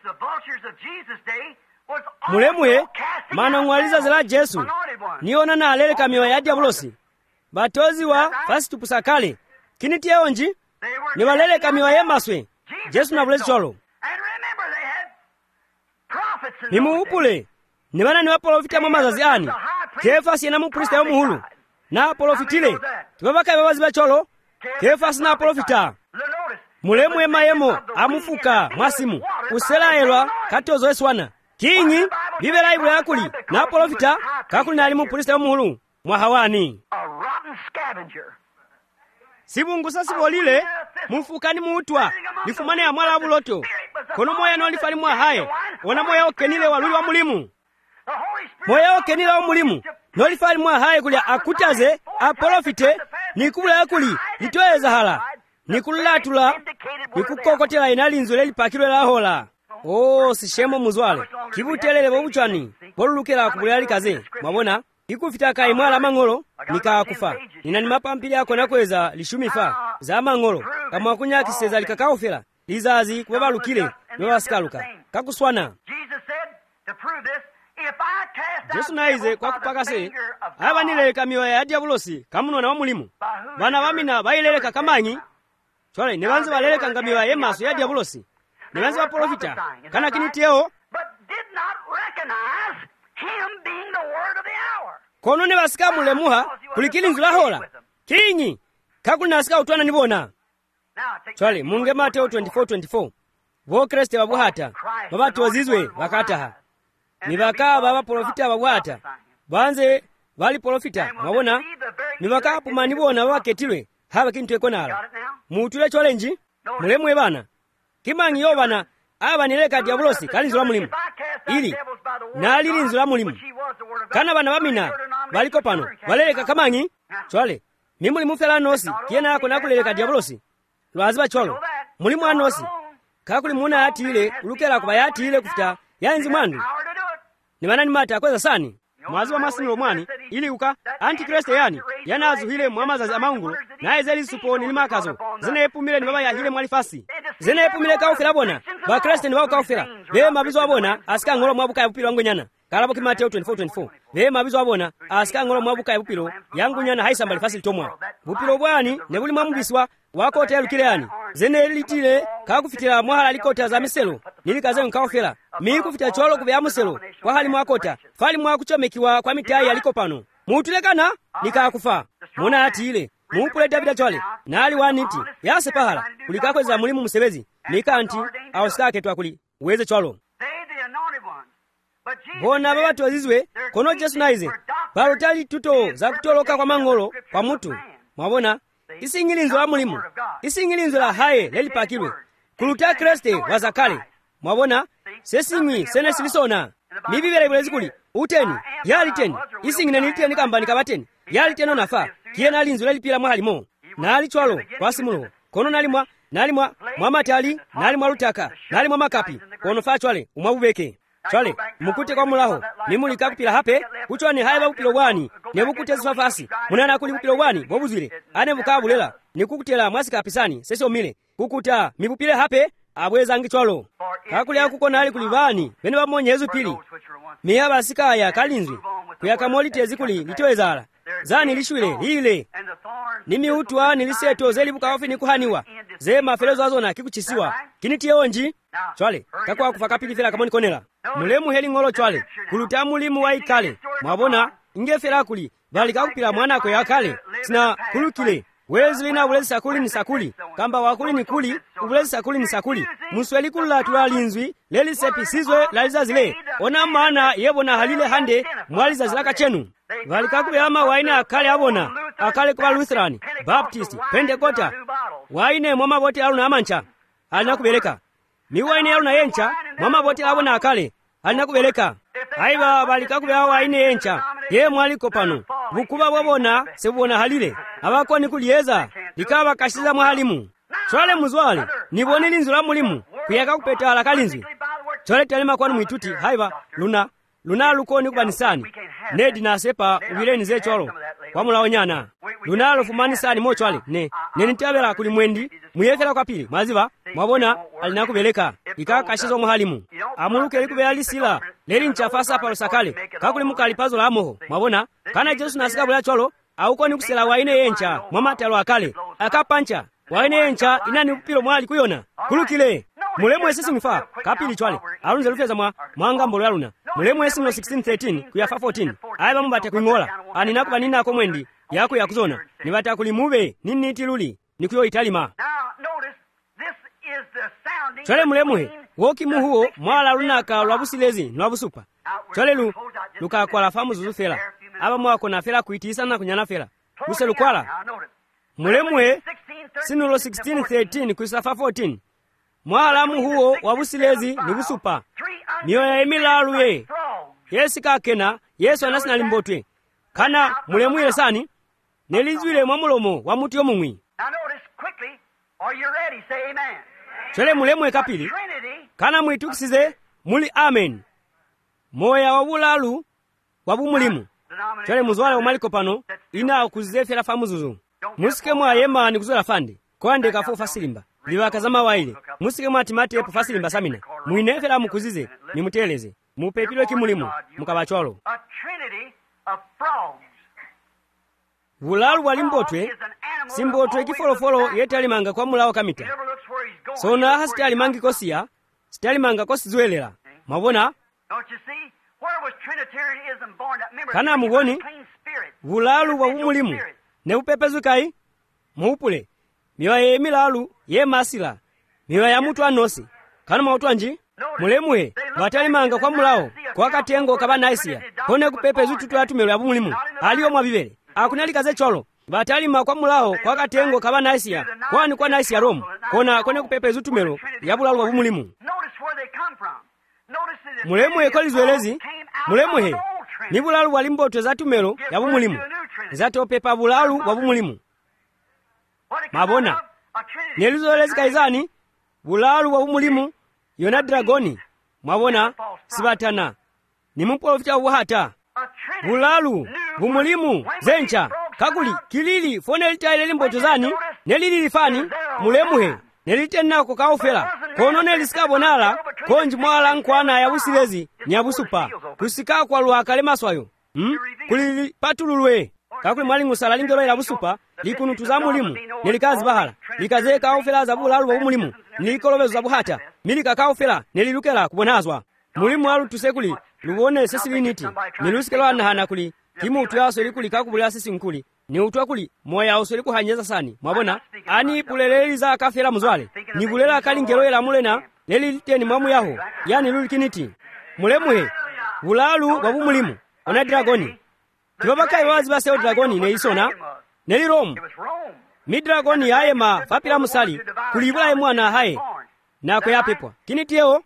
mulemwe mana ngwaliza zila Jesu niona na alele kamiwa ya diablosi batozi wa fasi tupusakale kiniti eonji ni walele kamiwa ya maswe Jesu na bulezi cholo nimu upule ni wana ni waprofita mamazazi ani Kefasi yana muprista yo muhulu na profitile tubabaka babazi bacholo Kefasi na profita mulemwe mayemo amufuka mwasimu uselaelwa katozo eswana kinyi bibela ibula yakuli na profita kakuli nali muprista yo muhulu mwahawani sibungusa sibolile mufukani muutwa lifumane ya mwala buloto kono moya no lifali mwa haye ona moya okenile waluli wa mulimu moya okenile wa mulimu no lifali mwa haye kulia akutaze aprofite nikubula yakuli litoeza hala nikulatula nikukokotela inalinzo lelipakilwe la hola sishemo muzwale kibutelele bobuchani bolulukela kubulali kaze mwabona ikufita kai mwala mang'olo nikakufa inani mapampili yako nakweza lishumifa za mang'olo kama kunyakiseza likakaufela lizazi kubabalukile nowasikaluka kakuswana Jesu naize kwa kupakase abanileleka miwa ya diabulosi kamunona wa mulimu bana bamina bayileleka kamanyi chole nebanze baleleka ngamiwa ya maso ya diabulosi nebanze baprofita kana kiniteo kono ne basika mulemuha kulikilinzu la hola kinyi kakuli nasika utwana nibona chole munge Mateo 24:24 bo Kristo babuhata babatu wazizwe bakataha nibaka baba profita babwata banze bali profita mwabona nibaka pumani bona baketilwe haba kintu ekonala mutule challenge mulemwe bana kimanyi yo bana aba nileka diablosi kalinzo la mulimu ili nali linzo la mulimu kana bana bamina baliko pano baleleka kamanyi chwale mimuli mufela nosi kiena yako nakuleleka diablosi lwaziba cholo mulimu anosi kakuli muna atile ulukela kuba yatile kufita yanzi mwandu ni manani mata kweza sani mwaziba masini lomwani ili uka antikristo yani yanazu hile mwamaza za maungulo na ezeli supo nilimakazo zine epumile ni baba ya hile mwalifasi zine epumile kaufila bona ba kristo ni wao kaufila be mabizo wabona asika ngolo mwabuka ya bupilo wangu nyana kalabo ki Mateo 24:24 be mabizo wabona asika ngolo mwabuka ya bupilo yangu nyana haisamba lifasi litomwa bupilo bwani ne buli mwamubiswa wako telu kileyani zene litile kakufitira mwahala likota za miselo nilikaze nkaufila mikufita cholo kubya muselo kwa hali mwakota fali mwakuchomekiwa kwa mitai yaliko pano mutulekana nikakufa muna atile mupule Davida chole nali waniti yase pahala kulikakweza mulimu musebezi nikanti awastake twakuli uweze cholo bona babatu wazizwe kono Jesu naize balotali tuto za kutoloka kwa mang'olo kwa mutu mwabona isingilinzo la mulimu isingilinzo la haye lelipakilwe kuluta Kristo wazakale mwabona sesimwi sene silisona mibibele bulezi kuli uteni yali teni isingine niliteni kamba nikabateni yali teno nafa kiena alinzo lelipila mwahalimo nali chwalo kwasimulo kono nalimwa mwamatali nalimwa lutaka nalimwa makapi kono fa chwale umwabubeke chwale mukute kwa mulaho nimulika kupila hape kuchwane haye babupilo bwani nebukute zifafasi munana kuli bupilo bwani bobuzwile ane bukabulela nikukutela mwasika pisani sesi omile kukuta mibupile hape abweza ngichwalo kakuli akuko nali kulibani bene bamonye Yesu pili miya basika ya kalinzwi kuyakamolite zikuli litowezala zani lishwile lile nimi utwa niliseto zelibuka wafi nikuhaniwa ze mafelezo azona kikuchisiwa kinitiyewo nji chwale kakwa kufa kapilifera kamoni konela mulemu heli ng'olo chwale kuluta mulimu wa ikale mwabona ingefera kuli bali kakupila mwanako yakale sina kulukile wezi lina ulezi sakuli ni sakuli kamba wakuli ni kuli ulezi sakuli ni sakuli musweli kulula tulalinzwi leli sepisizwe laliza zile ona maana yebona halile hande mwaliza zilaka chenu bali kakupela waina akale abona akale kwa Lutheran Baptist Pentecosta waine mwama bote aluna amancha alina kubeleka miwaine aluna yencha mwama bote abona akale alina kubeleka aiba bali kakupela waine yencha ye mwaliko pano bukuba bwabona sebona halile abakoni kuliyeza likaba kashiza mwalimu chwale muzwale nibone linzu la mulimu kuyaka kupetala kalinzi chwale talema kwanu mwituti haiba luna lukoni kubanisani nedi nasepa ubireni ze chwalo wamula onyana luna lofumanisani mo chwale nenitabela kuli mwendi muyefera kwa pili maziba mwabona alina kubeleka ikaka kashiza mwalimu amuluke likubela lisila leli nchafasa palo sakale kakuli mukali pazo la amoho mwabona kana Yesu nasika bula chwalo aukoni kusela waine yencha mwamatalo akale akapancha waine yencha inani upilo mwali kuyona kulukile mulemu esisi mfa kapili chwale alunze lufeza mwanga mbolo yaluna mulemu esisi no 1613 kuyafa 14 aiba mbate kuingola anina kuba nina ko mwendi yako yakuzona nibata kulimube nini tiluli nikuyo italima chwale mulemu woki muhuo mwala lunaka lwabusilezi lwabusupa chwale lukakwala famu zuzufela aba mwako na fela kuitisa na kunyana fela luse lukwala mulemwe sinulo 1613 kuisafa 14 mwalamu huo wabusilezi ni busupa mioya emilaluye yesi kakena Yesu anasina limbotwe kana mulemwe sani nelizwile mwamulomo wa muti omumwi chwele mulemwe kapili kana mwitukisize muli amen moya wabulalu wabumulimu chwele muzwale umaliko pano ina okuzefera famuzuzu musike mwa yema ni kuzola fande kwande kafu fasilimba liwakazama waile musike mwa timate epo fasilimba samina muinefera mukuzize ni muteleze mupepilwe kimulimu mukabachwalo vulalu walimbotwe simbotwe kifolofolo yetalimanga kwa mulawo kamita sona hasitalimangi kosiya sitalimanga kosizwelela mabona kana mugoni vulalu wa umulimu ne upepezukai muupule miwa ye milalu ye masila miwa ya mutu anosi kana mautu anji mulemwe watalimanga kwa mulawo kwa katengo kaba naisia kone kupepezu tutu atumelo ya umulimu aliyo mwabibele akunalikaze cholo batalima kwa mulawo kwa katengo kaba naisia kwani kwa naisia Rome kone kupepezu tumelo ya bulalu wa umulimu mulemwe kolizwelezi mulemwe ni bulalu walimboto za tumelo ya bumulimu zatopepa bulalu wa bumulimu mabona nelizolezi kaizani bulalu wa bumulimu yona dragoni mabona sibatana ni muprofita ubuhata bulalu bumulimu zencha kakuli kilili fone litaile limboto zani nelili lifani mulemuhe nelitenna ko kaufela kono nelisikabonala konji mwala nkwana ya busilezi nyabusupa kusika kwa lwakale maswayo kulili patululwe kakuli mwali ngusala lingelo ila busupa likunu tuzamulimu nelikazi bahala likaze kaufela za bulalu wa mulimu nilikolobezo za buhata milika kaufela nelilukela kubonazwa mulimu alu tusekuli luwone sesiliniti nilusikelo anahana kuli kimu utuyaso likuli kakubulya sisi nkuli ni utwa kuli moya osoli kuhanyeza sani mwabona ani puleleli za kafela muzwale ni bulela kalingelo ela mulena leli liteni mwamu yaho yani lulikiniti mulemwe bulalu wa bumulimu ona dragoni kibabaka iwazi baseo dragoni ne isona neli Rome mi dragoni yayema fapila musali kulibula mwana haye na ko yapepwa kinitiyo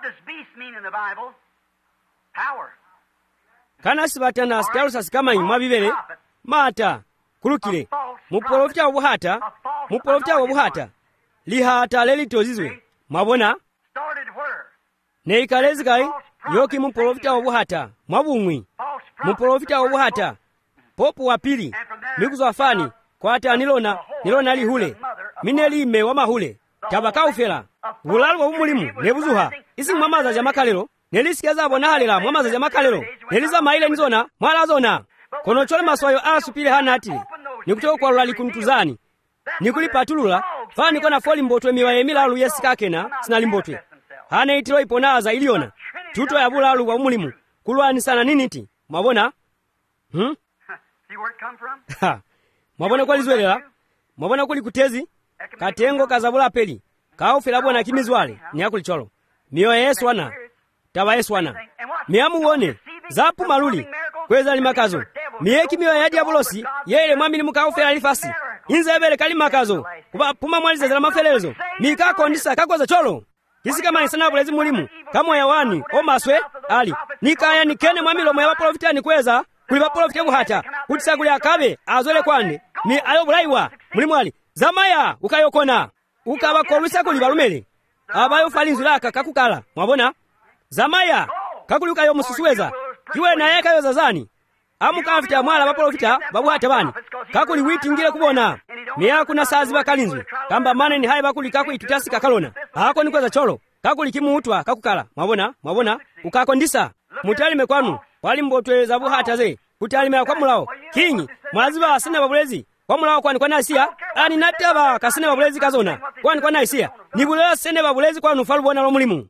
kana sibatana starusa sikama imwa bibele mata kulukile muprofita obuhata lihata lelitozizwe mwabona neikalezi kai yoki muprofita obuhata mwabumwi muprofita obuhata popu wa pili mikuzwa fani kwata nilona lihule minelime wa mahule tabakaufela bulalu wa umulimu nebuzuha isi mwamaza jamakalelo nelisikiza bonahalela mwamaza jamakalelo neliza maile nzona mwala zona kono chole maswayo asupile hanati nikutoka kwa lali kuntuzani nikulipatulula fani kona foli mbotwe miwa emilalu yesikakena sinali mbotwe hane itilo iponaza iliona tuto ya bulalu wa umulimu kulwanisana niniti mwabona See where it come from? mwabona kwa lizwelela mwabona kuli kutezi katengo kazabula peli kaufela bwana kimizwale ni akuli cholo miyo yesu wana taba yesu wana miyamu uone zapu maluli kweza limakazo miyeki miyo ya diabolosi yele mwamili mukaufela lifasi inza ebele kali makazo kuba puma mwaliza zela mafelezo mikako ndisa kakoza cholo kisi kama nisana bulezi mulimu kama yawani omaswe ali nikaya nikene mwamilo mwa profita ni kweza kuliba profita kuhata kutisa kuli akabe azole kwande ni ayo bulaiwa mulimu ali zamaya ukayokona ukaba kolwisa kuli balumele abayo falinzu laka kakukala mwabona zamaya kakuluka yo mususuweza kiwe na yeka yo zazani amukafita mwala baprofita babuhata bani kakuli witingile kubona miya kuna sazi bakalinzu kamba mane ni haye bakuli kako itutasi kakalona hako nikweza cholo kakuli kimuutwa kakukala mwabona ukako ndisa mutalime kwanu wali mbotwe za buhata ze kutalime kwa mulao kinyi mwaziba asina babulezi kwa mulao kwani kwa naisia ani nataba kasina babulezi kazona kwani kwa naisia nibulela sene babulezi kwanu falubona lo mulimu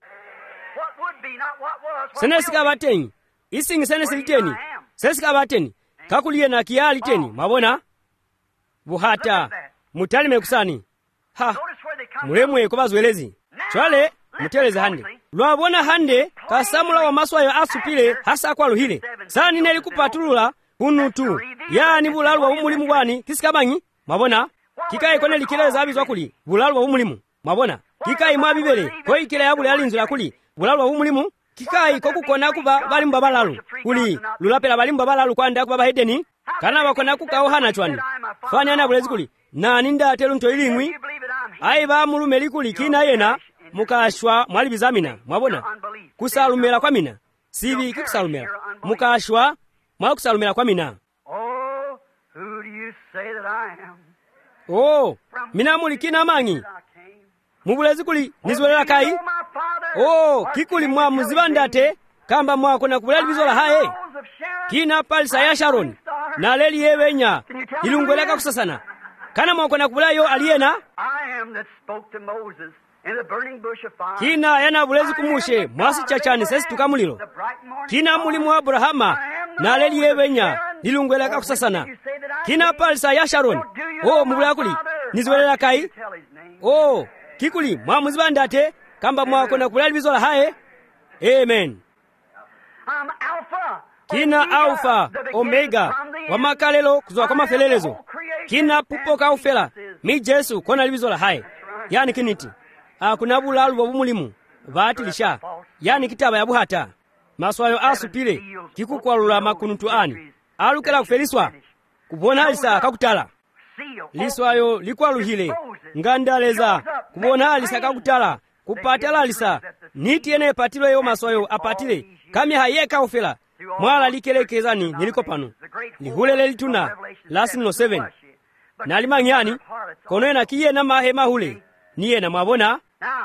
sene sikabateni isingi sene siliteni sene sikabateni kakuliye na kiyali teni mwabona buhata mutalime kusani mulemwe kubazwelezi chwale muteleze hande lwabona hande kasamula wa maswayo asupile hasa kwa luhile sani neli kupatulula kunutu yani bulalu wa umulimu bwani kisikabanyi mwabona kikaye kone likileza abizwa kuli bulalu wa umulimu mwabona kikaye mwabibele koi kile yabule alinzula kuli bulalu wa umulimu kikayi kokukona kuba bali mbabalalu kuli lulapela bali mbabalalu kwanda kuba bahedeni kana bakona kukawo hana chwani fani ana bulezi kuli nani ndatelu nto ilingwi ai ba mulume likuli kina yena mukashwa mwali bizamina mwabona kusalumela kwa mina sibi kikusalumela mukashwa mwali kusalumela kwa mina Oh, who do you say that I am? mina muli kina mangi mubulezi kuli nizwelela kai kikuli mwa muzibandate kamba mwakona kubulali bizola haye kina palisa ya Sharon na leli yewenya ilungweleka kusasana kana mwakona kubulayo aliyena kina yana bulezi kumushe mwasi chachani sesi tukamulilo kina mulimu wa Abrahama na leli yewenya ilungweleka kusasana kina palisa ya Sharon mubulaya kuli nizwelela kai kikuli mwa muzibandate kamba mwakona kubulali bizola haye amen kina alfa omega wamakalelo kuzwa kwa mafelelezo kina pupo kaufela mi Jesu kona libizola haye yani kiniti akuna bulalu wa bumulimu vatilisha yani kitaba ya buhata maswayo asupile kikukwalula makunutu ani alukela kufeliswa kubona alisa kakutala liswayo likwaluhile ngandaleza kubona alisa kakutala kupatala alisa niti ene patilo yo maswayo apatile kami hayeka ufela mwala likelekezani niliko pano lihulele lituna lasino 7 na limanyani kono na kiye na mahema hule niye na mwabona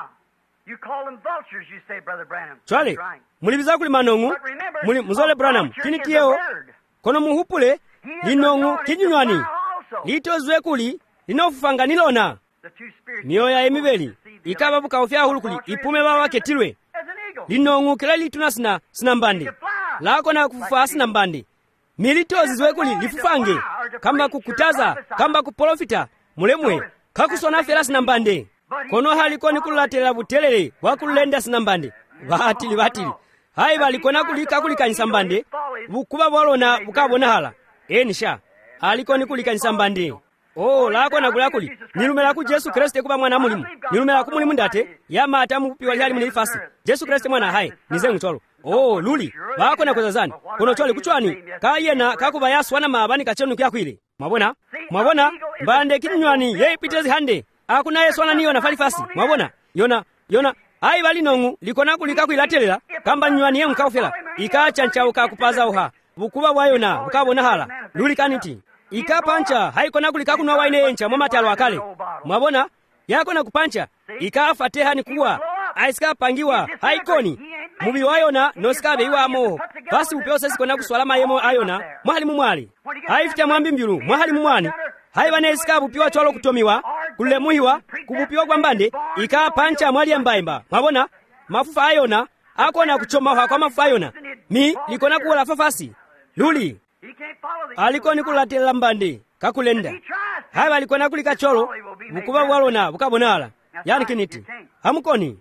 chwale mulibiza kuli manongu muzole Branham kini tiyo kono muhupule linongu kinyunywani litozwe kuli linofufanga nilona mioya emibeli ikaba buka ofya hulu kuli ipume baba ketilwe linongu kila lituna sina mbandi lako na kufufa sina mbandi militozi zwe kuli lifufange kamba kukutaza kamba kuprofita mulemwe kakusona fela sina mbande kono halikoni kululatela butelele wakulenda sina mbande batili hai balikona kulika kulikanyisa mbande bukuba bolona bukabona hala enisha alikoni kulikanyisa mbande lako na kulakuli nilumela ku Yesu Kristo kuba mwana mulimu nilumela ku mulimu ndate yama atamu piwa yali munifasi Yesu Kristo mwana hai nizengu cholo luli bako na kwezazani kono chole kuchwani kayena kakuba yaswana mabani kachenu kyakwile mwabona mbande kinywani yeipitezi hande akuna yeswana niyo na falifasi mwabona yona ai bali nongu likona kulika kwilatelela kamba nywani yemu kaufela ikacha nchauka kupaza uha bukuba bwayona bukabona hala luli kaniti ikapancha haikona kulika kunwa waine encha mwamatalo akale mwabona yakona kupancha ikafateha ni kuwa aisika pangiwa haikoni mubi wayona nosikabe iwamo basi upyose sikona kuswala mayemo ayona mwali mumwali haifita mwambi mbiru mwali mumwani haiba nesika bupiwa cholo kutomiwa kulemuhiwa kubupiwa kwa mbande ika pancha mwali ambaimba mwabona mafufa ayona akona kuchoma kwa mafufa ayona mi likona kuola fafasi luli alikoni kulatela mbande kakulenda haba alikona kulika cholo bukuba bwalona bukabonala yani kiniti hamukoni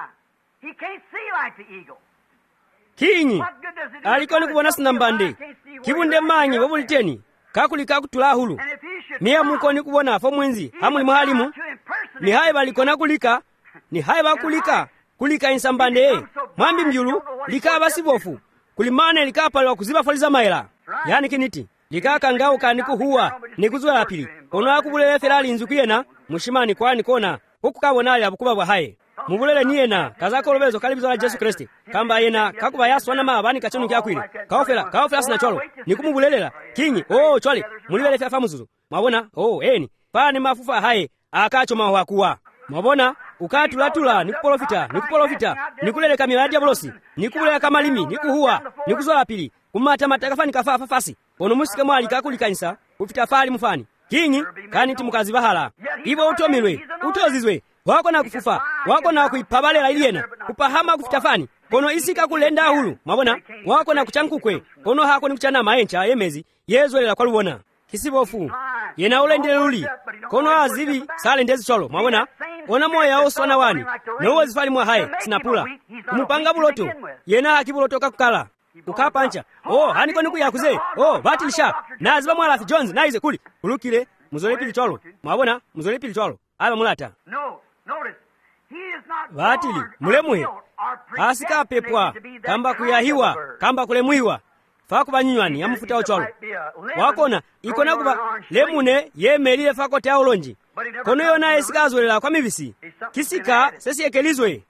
kinyi alikoni kubona sina mbande kibunde manyi wabuliteni kakulika kutula hulu miya mukoni kubona afo mwenzi hamuli mahalimu ni haye balikona kulika ni haye bakulika kulika insambande mwambi mjulu lika basibofu kulimane likapalwa kuziba faliza maela yani kiniti likaka ngao kaniku huwa nikuzula pili ono akubulele ferali nzukiyena mushimani kwani kona huku kabonali abukuba bwa haye mubulele niyena kazako lobezo kalibizo la Yesu Kristi kamba yena kakuba yaswana mabani kachonu kyakwile kaofela sina cholo nikumubulelela kinyi chole mulibele fya muzuzu mabona eni pani mafufa haye akacho mawakuwa mabona ukatulatula nikupolofita nikuleleka miladi ya bolosi nikubuleka kama limi nikuhuwa nikuzola pili kumata matakafani kafa fafasi ono musike mwali kakulikanisa ufita fali mufani kinyi kani timukazi bahala ibo utomilwe utozizwe wako na kufufa wako na kuipabalela iliyena kupahama kufitafani kono isika kulenda hulu mabona wako na kuchankukwe kono hako ni kuchana maencha yemezi yezolela kwa lubona kisibofu yena ulendele luli kono azibi sale ndezi cholo mabona ona moya oswana wani nowo zifali mwa haye sinapula kumupanga buloto yena hakibuloto kakukala ukapancha haniko niku yakuze batilisha naziba mwalafi Jones naize kuli ulukile muzolepili cholo mabona muzolepili cholo aba mulata batili mulemwe asika pepwa kamba kuyahiwa kamba kulemuhiwa fako banywani amufuta ocholo wakona ikona kuba lemune yemelile fako ta olonji kono yona esikazolela kwa mibisi kisika sesi ekelizwe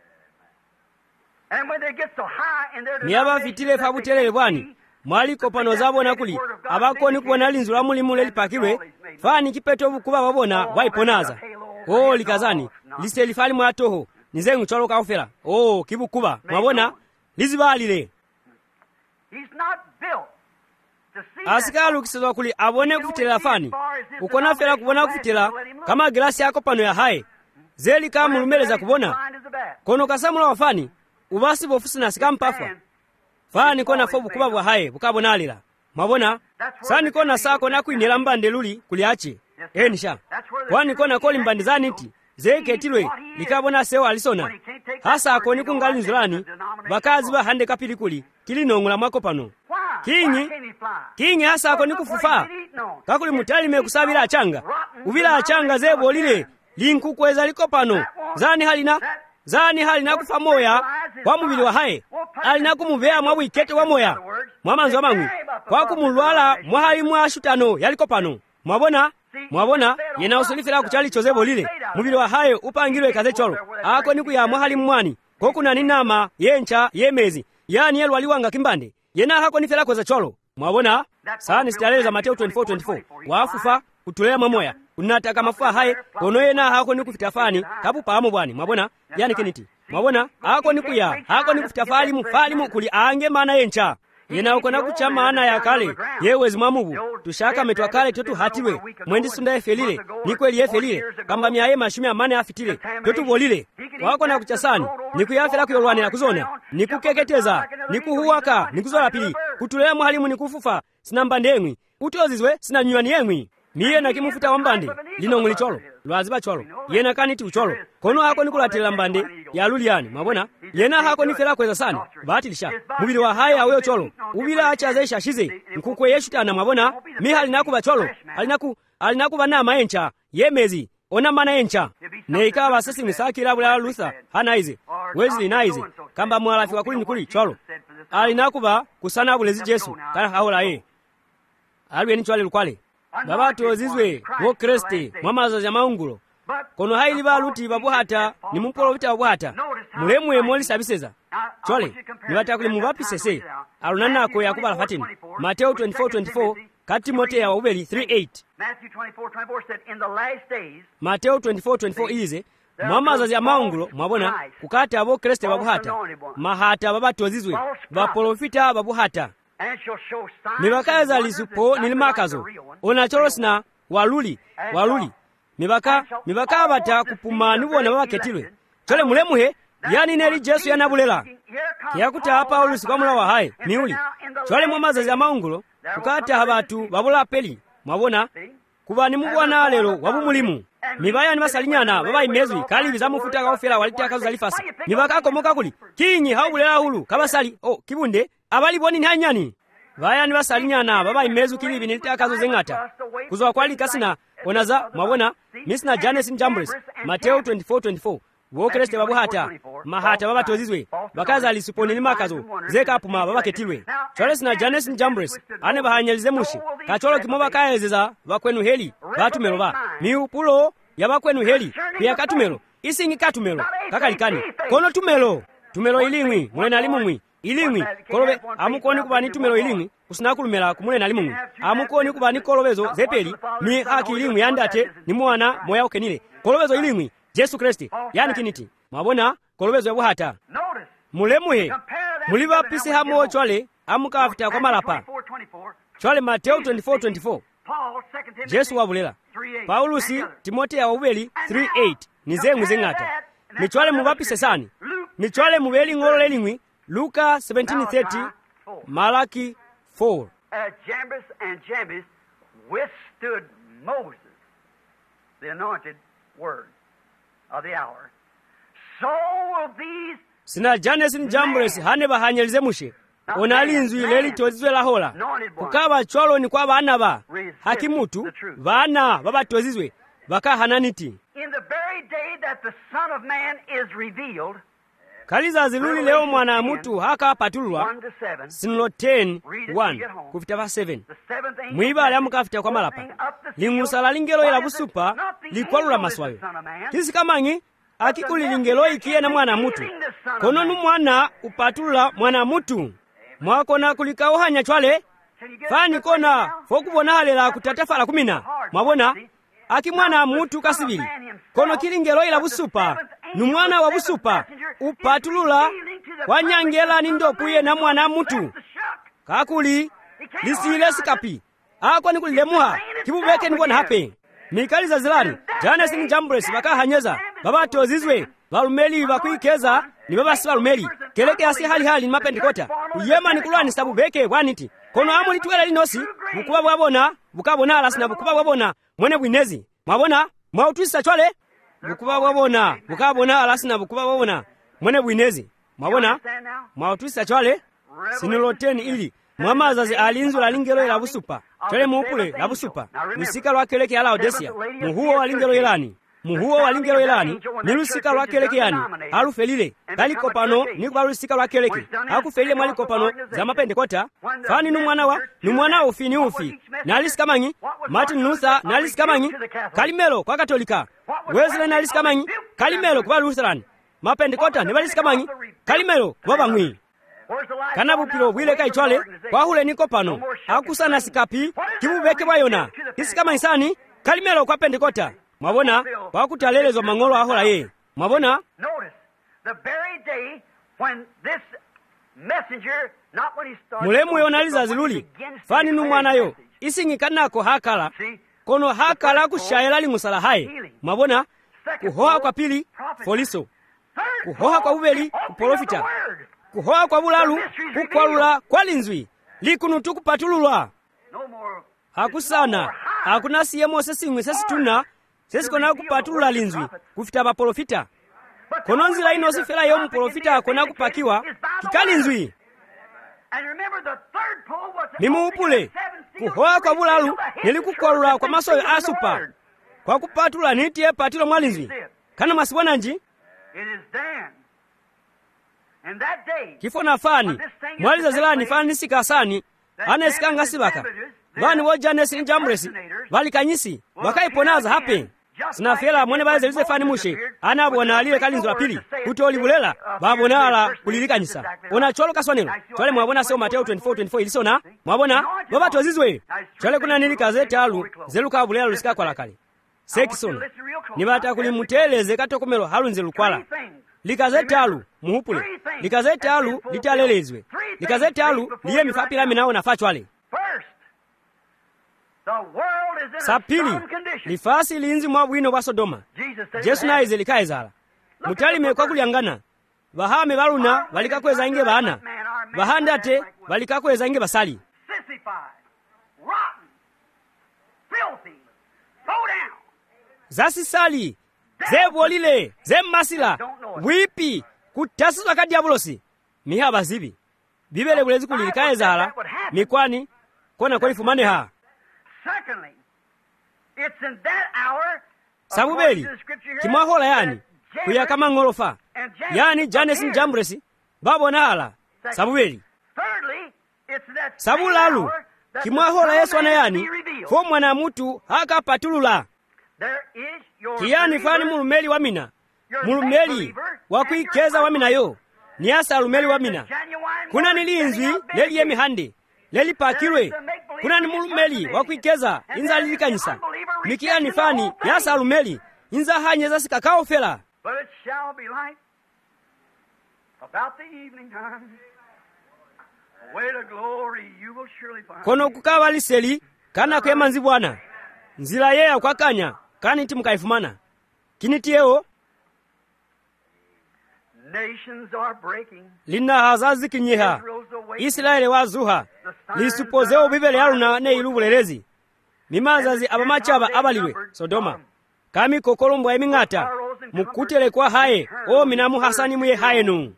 niaba fitile fabutelele bwani mwali kopano zabona kuli abakoni kubona linzula mulimule lipakilwe fani kipeto bukuba babona waiponaza likazani liselifali mwatoho nizengu cholo kaofela kibukuba mwabona lizibalile asikalu kisezwa kuli abone kufitela fani ukona fela kubona kufitela kama glasi yako pano ya haye zeli kama mulumeleza kubona kono kasamula wafani ubasi bofusi na sikampafa fani kona fobu kuba bwa haye bukabonalila mwabona sani kona sako na kuinela mbande luli kuliache enisha kwani kona koli mbande zaniti zeketilwe likabona sewa alisona hasa akoni kungali nzulani bakazi ba hande kapili kuli kilinongula mwako pano kinyi hasa akoni kufufa kakuli mutali mekusabila achanga ubila achanga zebo lile linkukweza liko pano zani halina kufa moya kwa mubili wa haye alina kumuvea mwabwikete wa moya mwamanzo amangwi kwa kumulwala mwahali mwashutano yaliko pano mwabona yena usulifila kuchali chozebo lile mubili wa haye upangilwe kaze cholo ako niku ya mwahali mwani kokuna ninama yencha yemezi yani yelu waliwanga kimbande yena hako nifela kweza cholo mwabona sani sitaleza Mateo 24:24 wafufa kutulea mamoya unataka mafua haye kono yena hako niku fitafani kapu pamo bwani mwabona yani kiniti mwabona hako nikufitafali mufalimu kuli ange mana yencha yena ukona kucha maana ya kale yewezi mwamubu tushaka metwa kale totu hatiwe mwendi sunda efelile nikweli efelile kamba miaye mashumi amane afitile totu bolile wako na kuchasani nikuyafela kuyolwane na kuzona nikukeketeza nikuhuwaka nikuzola pili kutulea mwalimu nikufufa sinamba ndengwi utozizwe sina nywani yengwi miye na kimufuta wambande lino nguli cholo lwaziba cholo yena kaniti ucholo kono hako nikulatila mbande ya luliani mwabona yena hako nifela kweza sani batilisha mubili wa haye aweyo cholo ubila achazesha shize nkukwe yeshutana mwabona miha linakuba cholo alinakuba na maencha yemezi ona mana yencha neikaba sisi misakila bula Luther hanaize Wesley naize kamba mwalafi wakuli nikuli cholo alinakuba kusana bulezi Yesu kana haola ye alwe ni chwale lukwale babatu ozizwe wo Kristi mwamaza ya maungulo kono haili baluti babuhata ni mumpolo vita babuhata mulemwe moli sabiseza chole niwata kuli mubapi sese alunana ko yakuba lafatini Mateo 24:24 kati mote ya ubeli 3:8 Mateo 24:24 ize mwamaza ya maungulo mwabona kukata abo Kristi babuhata mahata babatu ozizwe baprofita babuhata nibakaza lizupo nilimakazo ona chorosna waluli mibaka abata kupuma nibona babaketilwe chole mulemuhe yani neli Jesu yanabulela kiyakuta Paulo sikwamula wahaye miuli chole mwamazazi amaungulo kukata abatu babula peli mwabona kubani mubwana lero wabumulimu mibaya ni basalinyana baba imezwi kali bizamufuta kaofera walitaka zalifasa mibaka komoka kuli kinyi haubulela hulu kabasali kibunde abali boni ntanyani baya ni basalinyana baba imezwi kili binitaka zo zengata kuzwa kwali kasina onaza mwabona misna Janes Njambres Mateo 24:24 wokreste babuhata mahata baba tozizwe bakaza alisiponi makazo zeka apuma baba ketilwe Charles na Janes Njambres ane bahanyalize mushi kacholo kimoba kaezeza bakwenu heli batumelo ba miupulo yabakwenu heli pia katumelo isingi katumelo kakalikani kono tumelo ilingwi mwena limumwi ilingwi kolobe amukoni kubani tumelo ilingwi usinakulumela kumulena limumwi amukoni kubani kolobezo zepeli mi haki ilingwi yandate ni mwana moya ukenile kolobezo ilingwi Jesu Kristi yani kiniti mabona kolobezo yabuhata mulemuhe muliba pisi hamo chwale amuka afita kwa malapa chwale Mateo 24:24 Jesu wabulela Paulusi Timotheo wawubeli 3:8 nizemwe zengata michwale mubapise sani michwale mubeli ngolo lelingwi Luka 17:30 Malaki 4 Jambres and Jambres withstood Moses the anointed word of the hour. So will these sina Janes Njambres hane bahanyalize mushe onalinzwi leli tozizwe lahola kukaba chwalo ni kwa bana ba hakimutu bana baba tozizwe baka hananiti in the very day that the Son of Man is revealed. Kaliza ziluli leo mwana mutu haka patulwa Sinulo 10:1 kufita va 7 mwiba alamukafita kwa malapa lingusala lingelo ila busupa likwalula maswayo kisi kamangi akikuli lingelo ikie na mwana mutu kono nu mwana upatulula mwana mutu mwakona kulikauhanya chwale fani kona fokubona halela kutatafala kumina mwabona aki mwana mutu kasibili kono kilingelo ila busupa nu mwana wa busupa upatulula wanyangela nindopuye na mwana mutu kakuli lisile sikapi akwa nikulilemuha kibubeke nikona hape mikaliza zilani Janes Njambres baka hanyeza baba tozizwe balumeli bakuikeza ni baba sibalumeli keleke asi hali ni mapendikota uyema nikulwani sabubeke bwaniti kono amu litwela linosi bukuba bwabona bukabona alasina bukuba bwabona mwene bwinezi mwabona mwautwisa chwale bukuba bwabona bukabona alasina bukuba bwabona mwene bwinezi mwabona mwautwisa chwale Sinulo 10 ili mwamazazi alinzu la lingelo ila busupa chwale muupule la busupa lusika lwakeleke ala Odesia muhuo wa lingelo ilani muhuo wa lingelo ilani nilusika lwakeleke yani alufelile kalikopano nikuba lusika lwakeleke akufelile mwalikopano za mapendekota fani numwana ufi nalisikamanyi Martin Luther nalisikamanyi kalimelo kwa katolika Wesley nalisikamanyi kalimelo kwa Lutheran mapendekota nibalisikamanyi kalimelo kwa bangwi kana bupiro bwile kaichwale kwa hule niko pano akusana sikapi kibubeke bwayona isikamanyi sani kalimelo kwa pendekota mwabona wakutalelezo mangolo ahola ye mwabona mulemu yonaliza ziluli fani numwanayo isingi kanako hakala kono hakala kushayela lingusala haye mwabona kuhoa kwa pili foliso kuhoa kwa ubeli kuprofita kuhoa kwa bulalu kukwalula kwa linzwi likunutu kupatululwa hakusana hakuna siyemo sesingwe sesituna sesikona kupatulula linzwi kufita baprofita kono nzila ino sifela yo mprofita akona kupakiwa kikalinzwi nimuupule kuhoa kwa bulalu nilikukwalula kwa masoyo asupa kwa kupatula nitiye patilo mwalinzwi kana masibwananji kifo na fani mwaliza zilani fani nisika sani anesikanga sibaka vani wo Janes Njambres valikanyisi wakaiponaza hape sinafela mwene bazelize fani mushe anabona aliwe kalinzo la pili kutoli bulela babonala kulilikanyisa ona cholo kaswanelo chole mwabona sio Mateo 24:24 ilisona mwabona baba tozizwe chole kuna nili kazete alu zeluka bulela lusika kwa lakali sekisona nibata kulimuteleze katokomelo halunze lukwala likazete alu muhupule likazete alu litalelezwe likazete alu liye mifapila minao nafachwale sapili lifasi linzi mwa bwino bwa Sodoma. Yesu naye zilikayezala mutalime kwa kulyangana bahame baluna balikakweza inge bana bahandate balikakweza inge basali zasisali zebolile zemmasila wipi kutasizwa ka diabolosi mihaba zibi bibele bulezi kulilikayezala mikwani kona kwalifumane ha. Sabubeli kimwahola yani kuyakama ngolofa yani Janes Njambresi babona ala sabubeli sabulalu kimwahola Yesu ana yani fo mwana mutu haka patulula kiyani fani mulumeli wa mina mulumeli wakuikeza wa mina yo ni asa alumeli wa mina kuna nilinzwi leli yemihande leli pakirwe kuna ni mulumeli wakuikeza inza lilikanyisa mikiyani fani yasa alumeli inza hanyeza sikakao fela. But it shall be light about the evening time. Way to glory you will surely find. Kono kukawa liseli kana kwema nzi bwana nzila yeya kwa kanya kani timukaifumana kinitieo nations are breaking. Lina hazazi kinyeha Israeli wazuha lisupozeo bibele yaruna ne ilubulelezi mimazazi abamachaba abaliwe Sodoma kami kokolombo emingata mukutele kwa haye o minamu hasani muye haye nu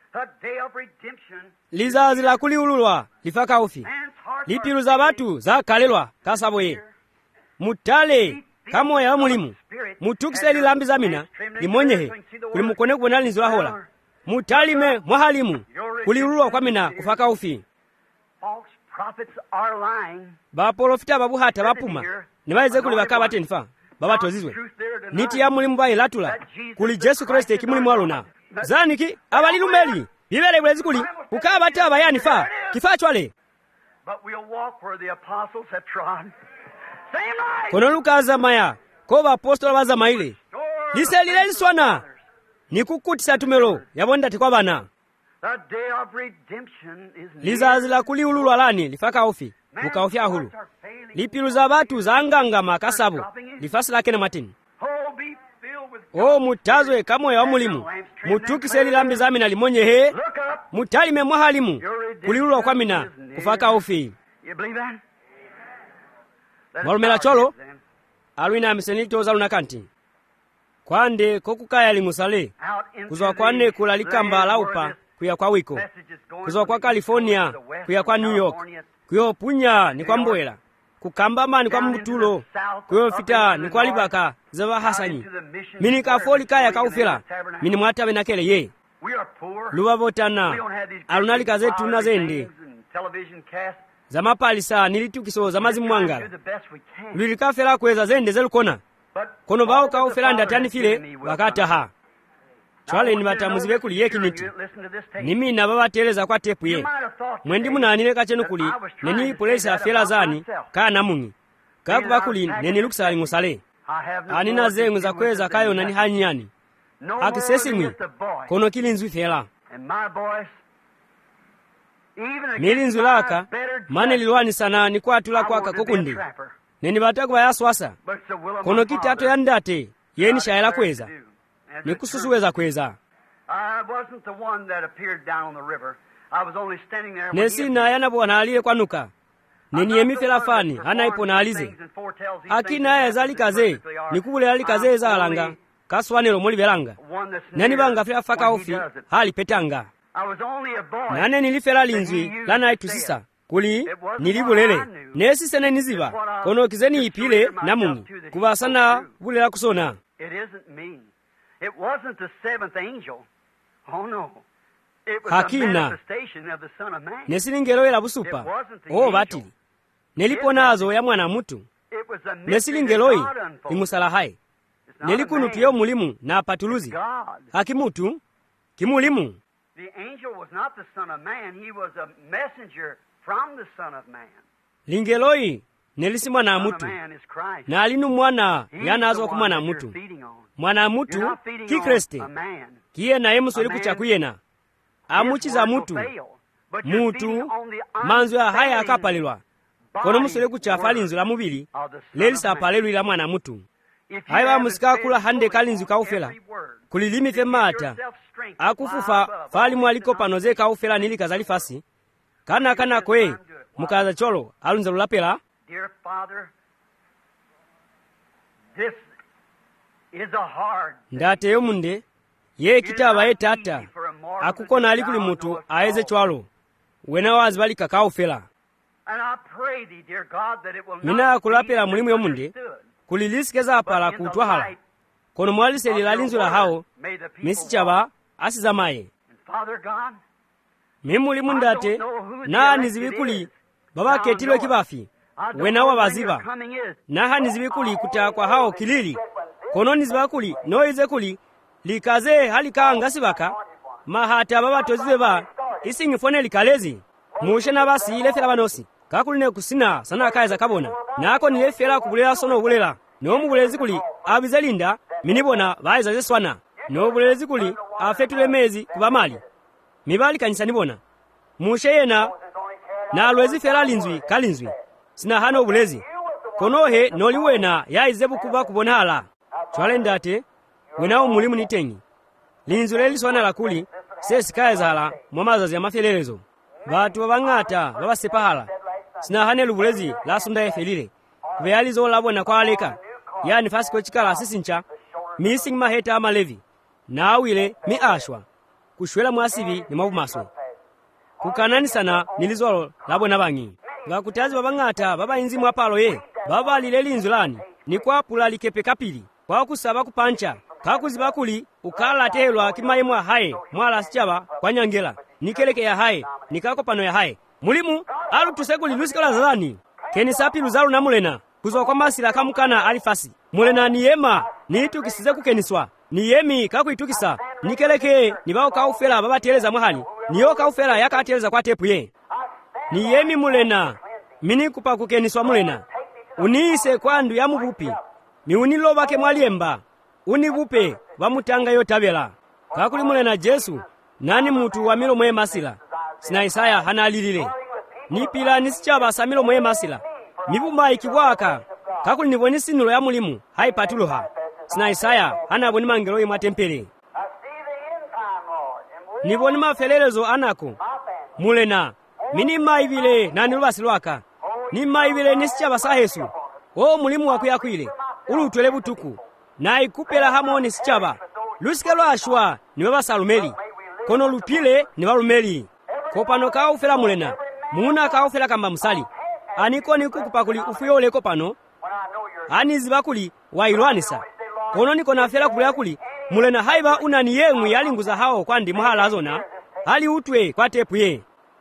lizazi la kuliululwa lifaka ufi lipilu za batu za kalelwa kasaboye mutale kamoya wa mulimu mutukiseli lambi za mina limonyehe kulimukone kubona linzula hola mutalime mwahalimu kuliululwa kwa mina kufaka ufi baprofita babuhata bapuma nibaeze kuli bakaba tenfa babatozizwe niti ya mulimu bayilatula kuli Yesu Kristo ekimulimu aluna zaniki abalilumeli bibele bulezi kuli ukaba taba yani fa kifa chwale kono lukaza maya ko baapostolo baza maile liselile liswana nikukutisa tumelo yabonda tikwa bana lizazi la kuliululwa lani lifaka ofi mukaofya hulu lipilu za batu za anganga makasabo lifasi lake na matini o mutazwe kamoya wa mulimu mutukiseli lambi za mina limonyehe mutalime mwahalimu kuliululwa kwa mina kufaka ofi malumela cholo alwina misenito za lunakanti kwande kokukaya lingusale kuzwa kwane kula likamba laupa kuya kwa wiko kuzwa kwa California kuya kwa New York kuyo punya ni kwa mbwela kukambama ni kwa mbutulo kuyo fita ni kwa libaka zaba hasanyi mini kafoli kaya kaufila mini mwatabe nakele ye lubabotana alunalika zetu na zende za mapalisa nilitukiso za mazimu mwangala lulikafela kweza zende zelukona kono bao kaufela ndatani file wakata ha chwale ni batamuzi bekuli yeki niti nimi na baba teleza kwa tepu ye mwendi munanile kachenu kuli neni polisi afela zani kana mungi kakuba kuli neni luksali ngusale anina zengu za kweza kayo nani hanyani akisesimwi kono kilinzwi fela milinzu laka mane lilwani sana ni kwa tula kwa kakukundi neni bataku bayaswasa kono kitato yandate yeni shaela kweza ni kususuweza kweza nesi na yana bwana aliye kwanuka neni yemifela fani anaipo na alize akina ya zali kaze ni kubule ali kaze za alanga kaswanelo moli belanga nani banga fela faka ofi hali petanga nane nilifela linzwi lana itusisa kuli nilibulele nesi sene niziba kono kizeni ipile namungi kubasana bulela kusona. It wasn't the seventh angel. Oh no. It was Hakina. the manifestation of the Son of Man. Nesilingelo ela busupa. Oh batili. Neliponazo ya mwana mutu. It was a Nesilingeloi imusala hai. Nelikunu tuyo mulimu na patuluzi. Hakimutu kimulimu. The angel was not the Son of Man. He was a messenger from the Son of Man. Lingeloi nelisi mwana mutu. Na alinu mwana yanazo kumwana mutu. Mwana mutu kikreste kiye na emu soli kuchakuyena amuchiza mutu mutu manzu ya haya akapalilwa kono musole kuchafa linzu la mubili lelisapalelwila mwana mutu. Haiwa musikakula hande kalinzu kaufela kulilimi fe mata akufufa fali mwaliko panoze kaufela nili kazali fasi kana kwe mukaza cholo alunza lulapela. Dear Father, this is a hard ndate yomunde ye kitaba ye tata akukona ali kuli mutu aeze chwalo wena wazi bali kakaufela. and I pray thee, dear God, that it will Mina not akulapela be mulimu yomunde misunderstood. kulilisikeza apala kutwahala kono mwaliseli la linzu la hao misi chaba asizamaye. And Father God, Mimulimu ndate na nizibikuli baba ketilwe kibafi wena wabaziba naha nizibikuli kutakwa hao kilili kono nizibakuli noize kuli likaze halika ngasibaka mahata baba tozibe ba isingifone likalezi mushe nabasi lefela banosi kakuline kusina sana kaeza kabona nako nilefela kubulela sono bulela no mubulezi kuli abizelinda minibona baiza zeswana no bulezi kuli afetule mezi kubamali mibali kanisa nibona mushe yena na alwezi fela linzwi kalinzwi sina hano bulezi konohe noliwena yaizebu kuba kubona hala chwale ndate wenawo mulimu nitengi linzwi leliswana lakuli sesikaiza hala mwamazazi ya mafelelezo batu babangata babasepahala sina hane lubulezi la sunda efelile kubeyalizo labona kwa aleka yani fasiko chikala sisincha missing maheta amalevi na awile mi ashwa kushwela mwasibi ni mabumaswe kukanani sana nilizolo labona bangi ngakutazi babangata baba inzi mwapalo ye baba lile linzu lani ni kwa pula likepe kapili kwa kusaba kupancha kakuziba kuli ukala telwa kimayemwa hae mwala sichaba kwa nyangela nikeleke ya hae nikako pano ya hae mulimu alu tusekuli lusikala zalani keni sapi luzalu na mulena kuzwa kwa masila kamukana alifasi mulena ni yema nitu kisize kukeniswa ni yemi kakuitukisa nikeleke nibao kaufela baba teleza mwahali niyo kaufela yaka ateleza kwa tepu ye ni yemi mulena mini kupa kukeniswa mulena uniise kwa ndu ya mubupi ni unilobake mwaliemba unibupe bamutanga yotabela kakuli mulena Jesu nani mutu wa milo mwe masila sina Isaya hana alilile nipila nisichaba samilo mwe masila mibuma ikibwaka kakuli niboni sinulo ya mulimu haipatuloha sina Isaya hana boni mangelo ye matempele niboni mafelelezo anako mulena mini maibile nani lubasilwaka ni maibile nisichaba sahesu o mulimu wakuyakwile ulutwele butuku na ikupela hamoni sichaba lusike lwashwa ni baba salumeli kono lupile ni balumeli kopano ka ufela mulena muna ka ufela kamba musali aniko nikukupakuli ufuyole kopano ani zibakuli wailwanisa kono niko nafela kulya kuli mulena haiba unani yemwe yalinguza hao kwandi muhala zona hali utwe kwa tepu ye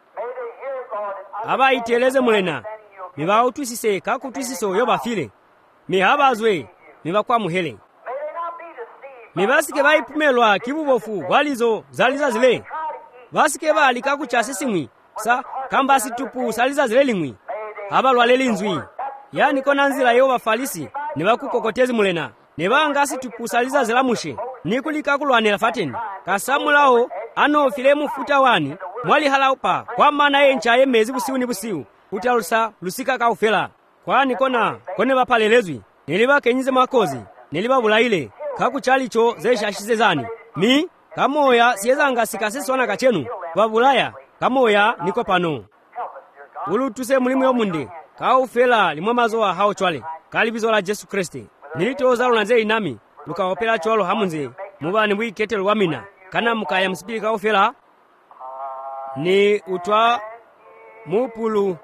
aba iteleze mulena miba utwisise kakutwisiso yo bafile mihabazwe miba kwa muhele mibasike baipumelwa kibubofu walizo zaliza zile basike bali kakuchasesimwi sa kamba situpu saliza zile limwi abalwa lelinzwi yani kona nzira yo bafalisi nibakukokotezi mulena nibanga situpu saliza zilamushe nikulika kulwanela fateni kasamulao ano filemu futa wani mwali halaupa kwa maana yencha yemezi busiu ni busiu utalusa lusika kaufela kwani kone bapalelezwi niliba kenyize makozi niliba bulaile kakuchalicho zeshashize zani mi kamoya siyezanga sikaseswana kachenu babulaya kamoya niko pano ulutuse mulimu yomunde kaufela limwamazoa hao chwale kalibizo la Jesu Kristi nilitoza lunanze inami lukaopela chwalo hamunze mubani bwiketelo wamina kana mukaya msipili kaufela ni utwa mupulu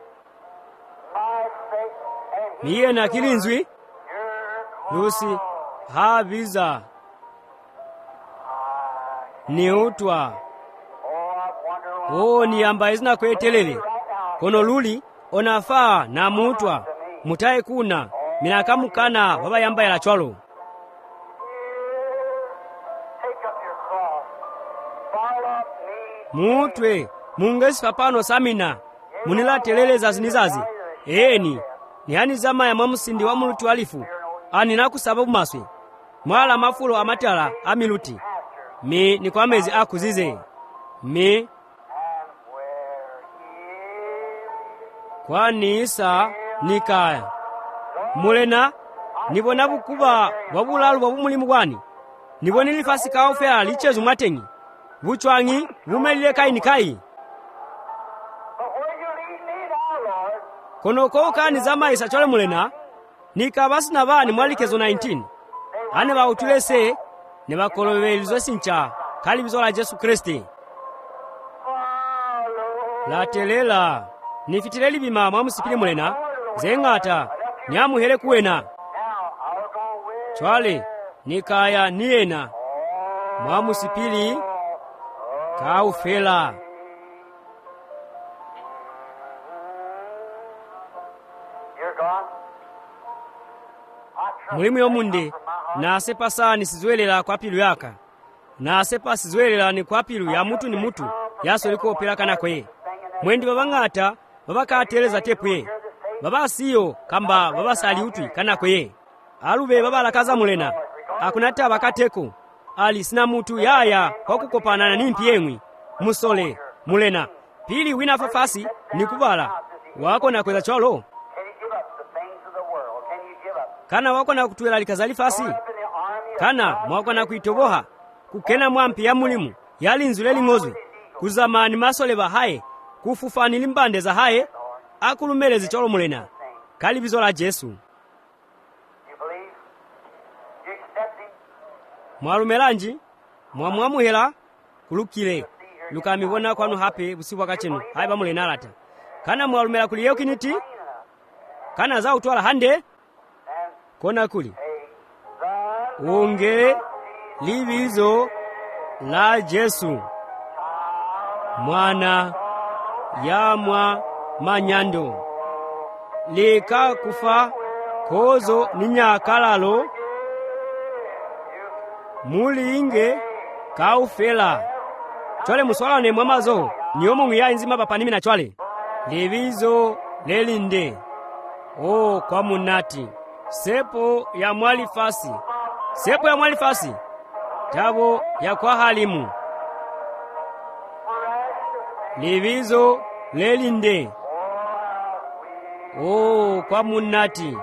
miye na kilinzwi lusi habiza ni utwa ni amba izina kwetelele kono luli onafaa na mutwa mutae kuna minakamukana baba yamba ya chwalo mutwe mungesi papano samina munila telele za zinizazi ni hani zama ya mamusindi wa mulutu alifu aninaku sababu maswe mwala mafulo amatala amiluti mi ni kwa mezi akuzize mi kwa nisa nikaya mulena nibona bukuba wabulalu bwabumulimu gwani nibona lifasi kaofela lichezu mwatengi buchwangi bumelile kaini kai kono kokani zamaisa chole mulena nikabasi na bani mwalikezo 19 ane bautulese ne bakolobelizo sincha kali bizola Yesu Kristi latelela nifitireli bima mwamusipili mulena zengata nyamuhere kuwena chwale nikaya niena mwamusipili kaufela mulimu yomunde nasepa sani sizwelela kwa pilu yaka nasepa sizwelela ni kwa pilu ya mutu ni mutu yaso liko opelakana kwe mwendi babangata babakateleza tepu ye baba siyo kamba baba sali utwi kana kwe alube baba lakaza mulena akunata bakateko ali sina mutu yaya kwa kukopana na nimpi yemwi musole mulena pili wina fafasi nikubala wako na kweza cholo kana wako na kutwela likazali fasi kana mwako na kuitoboha kukena mwampi ya mulimu yali nzuleli ngozwe kuzamani masole bahaye kufufani limbande za haye akulumelezi cholo mulena kali bizola Yesu mwalumelanji mwamwamuhela kulukile lukamibona kwanu hape busiku wakachenu hayi bamulena alata kana mwalumela kuliyo kiniti kana za utwala hande kona kuli unge libizo la Yesu mwana yamwa manyando leka kufa kozo ninyakalalo mulinge kaufela chwale muswalane mwamazo niyomo mwiya inzima papanimi na chwale libizo lelinde kwa munati sepo ya mwalifasi tabo ya kwa halimu libizo lelinde kwa munati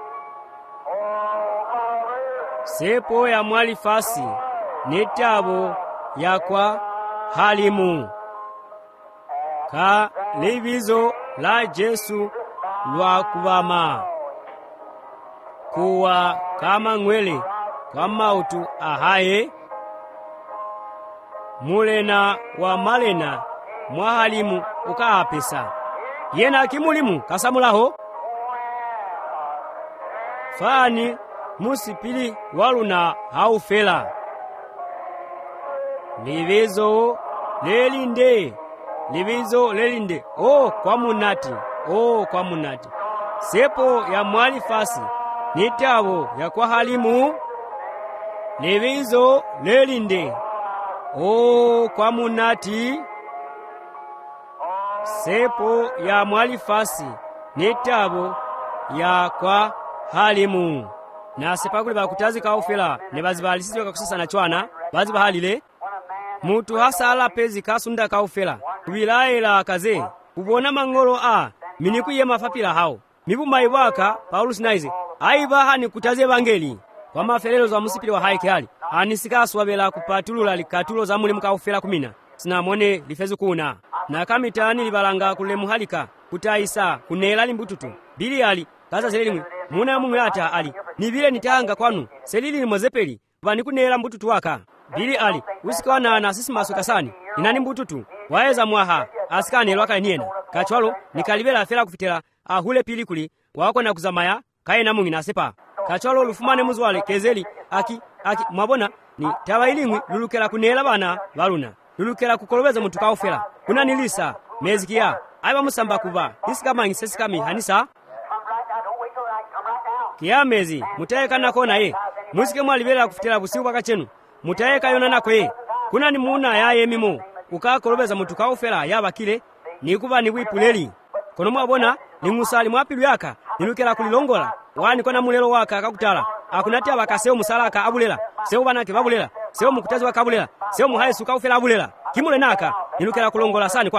sepo ya mwalifasi netabo ya kwa halimu ka libizo la Yesu lwa kubama kuwa kama ngwele kwa mautu ahaye mulena wa malena mwahalimu ukaapesa yena kimulimu kasamulaho fani musipili waluna haufela libizo lelinde kwa munati kwa munati sepo ya mwalifasi nitabo ya kwa halimu libizo lelinde kwa munati sepo ya mwalifasi nitabo ya kwa halimu na sepakuli bakutazi kaufela ne bazibalisizwe kakusasa na chwana bazibahalile mutu hasala pezi kasunda kaufela kubilaela kaze kubona mangolo minikuye mafapila hao mibuma ibaka Paulus naize aibaha ni kutaze evangeli kwa mafelelo za musipili wa haike hali anisikaswabela kupatulula likatulo za mulimu kaufela kumina sinamone lifezu kuna na kamitani libalanga kule muhalika kutaisa kunela limbututu bili ali kaza selimu muna mumwe ata ali nibile nitanga kwanu selili nimozepeli vani kunela mbututu waka bili ali usikawana na sisi masuka sani inani mbututu waeza mwaha asikane lwaka niena kachwalo nikalibela afela kufitela ahule pili kuli wako na kuzamaya kaye na mungi nasepa kachwalo lufumane muzwale kezeli aki mwabona ni tabailingwi lulukela kunela bana baluna lulukela kukolobeza muntu kaufela kuna nilisa mezikia aiba musamba kuba isikamangi sesikami hanisa kiyamezi mutayeka nako naye musike mwalibela kufitela busiku bakachenu mutayeka yona nako ye kuna ni muna yaye mimo ukakolobeza muntu kaufela yabakile nikuba ni wipuleli kono mwabona ni musali mwapilu yaka nilukela kulilongola wani kona mulelo waka akakutala akunati abakaseo musalaka abulela seo banake babulela seo mukutazi wakabulela seo muhaye suka ufela abulela kimule naka nilukela kulongola sani kwande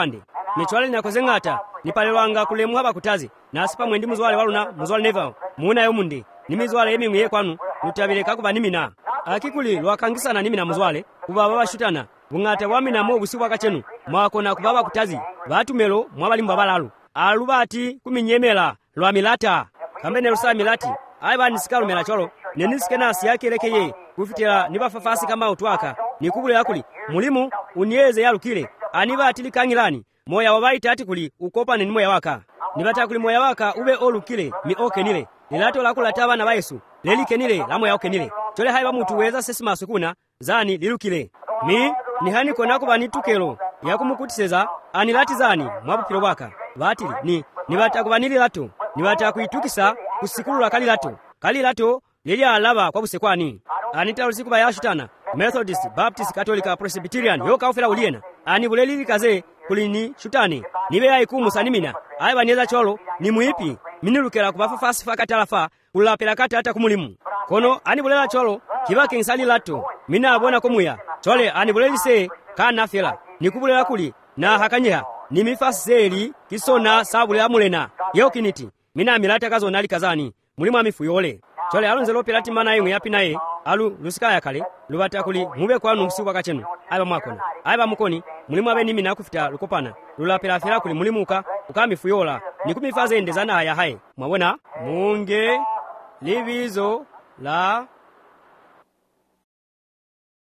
michwale nyakozeng'ata nipalelwanga kulemu haba kutazi nasi pamwe ndi muzwale waluna muzwale neva muuna yomunde ni mizwale yemimwe yekwanu lutabireka kuba nimina akikuli lwakangisana nimina muzwale kuba babashutana bung'ata bwaminamo obusi bwakachenu mwakona kubaba kutazi batumelo mwabalimba balalu alubati kuminyemela lwa milata kambe nelusa milati aiba nisikalumela cholo nenisikena siyakelekeye kufitira nibafafasi kama utwaka nikubule yakuli mulimu unyeze yalukile aniba atilikangilani moya wabaita atikuli ukopane ni moya waka nibatakuli moya waka ube olukile mi okenile lilato lakula tabana ba Yesu lelikenile la moya okenile chole haiba mutu weza sesimasu kuna zani lilukile mi nihani konako banitukelo yakumukutiseza anilati zani mwabupilo bwaka batili nibatakubanili lato nibatakuitukisa kusikulula kali lato lili alaba kwa busekwani anita lusiku bayashutana Methodist Baptist Catholic Presbyterian yoka ofera uliena ani buleli kaze kulini shutani nibe yaikumu sanimina aiba nieza cholo ni muipi minilukela kubafafasi fakatalafa kulapela kata hata kumulimu kono ani bulela cholo kibake nsali lato mina abona komuya chole ani buleli se kana fela nikubulela kuli na hakanyeha ni mifasi zeli kisona sabule amulena yokiniti mina milata kazo nali kazani mulimu amifu yole chole alonze lopelati mana yemwe yapi naye alu lusikaya kale lubata kuli mube kwanu msiku kachenu aiba mwakona aiba mukoni mulimu abe nimi nakufita lukopana lulapela fela kuli mulimuka ukamifu yola nikumifaze endezana haya hai mwabona munge livizo la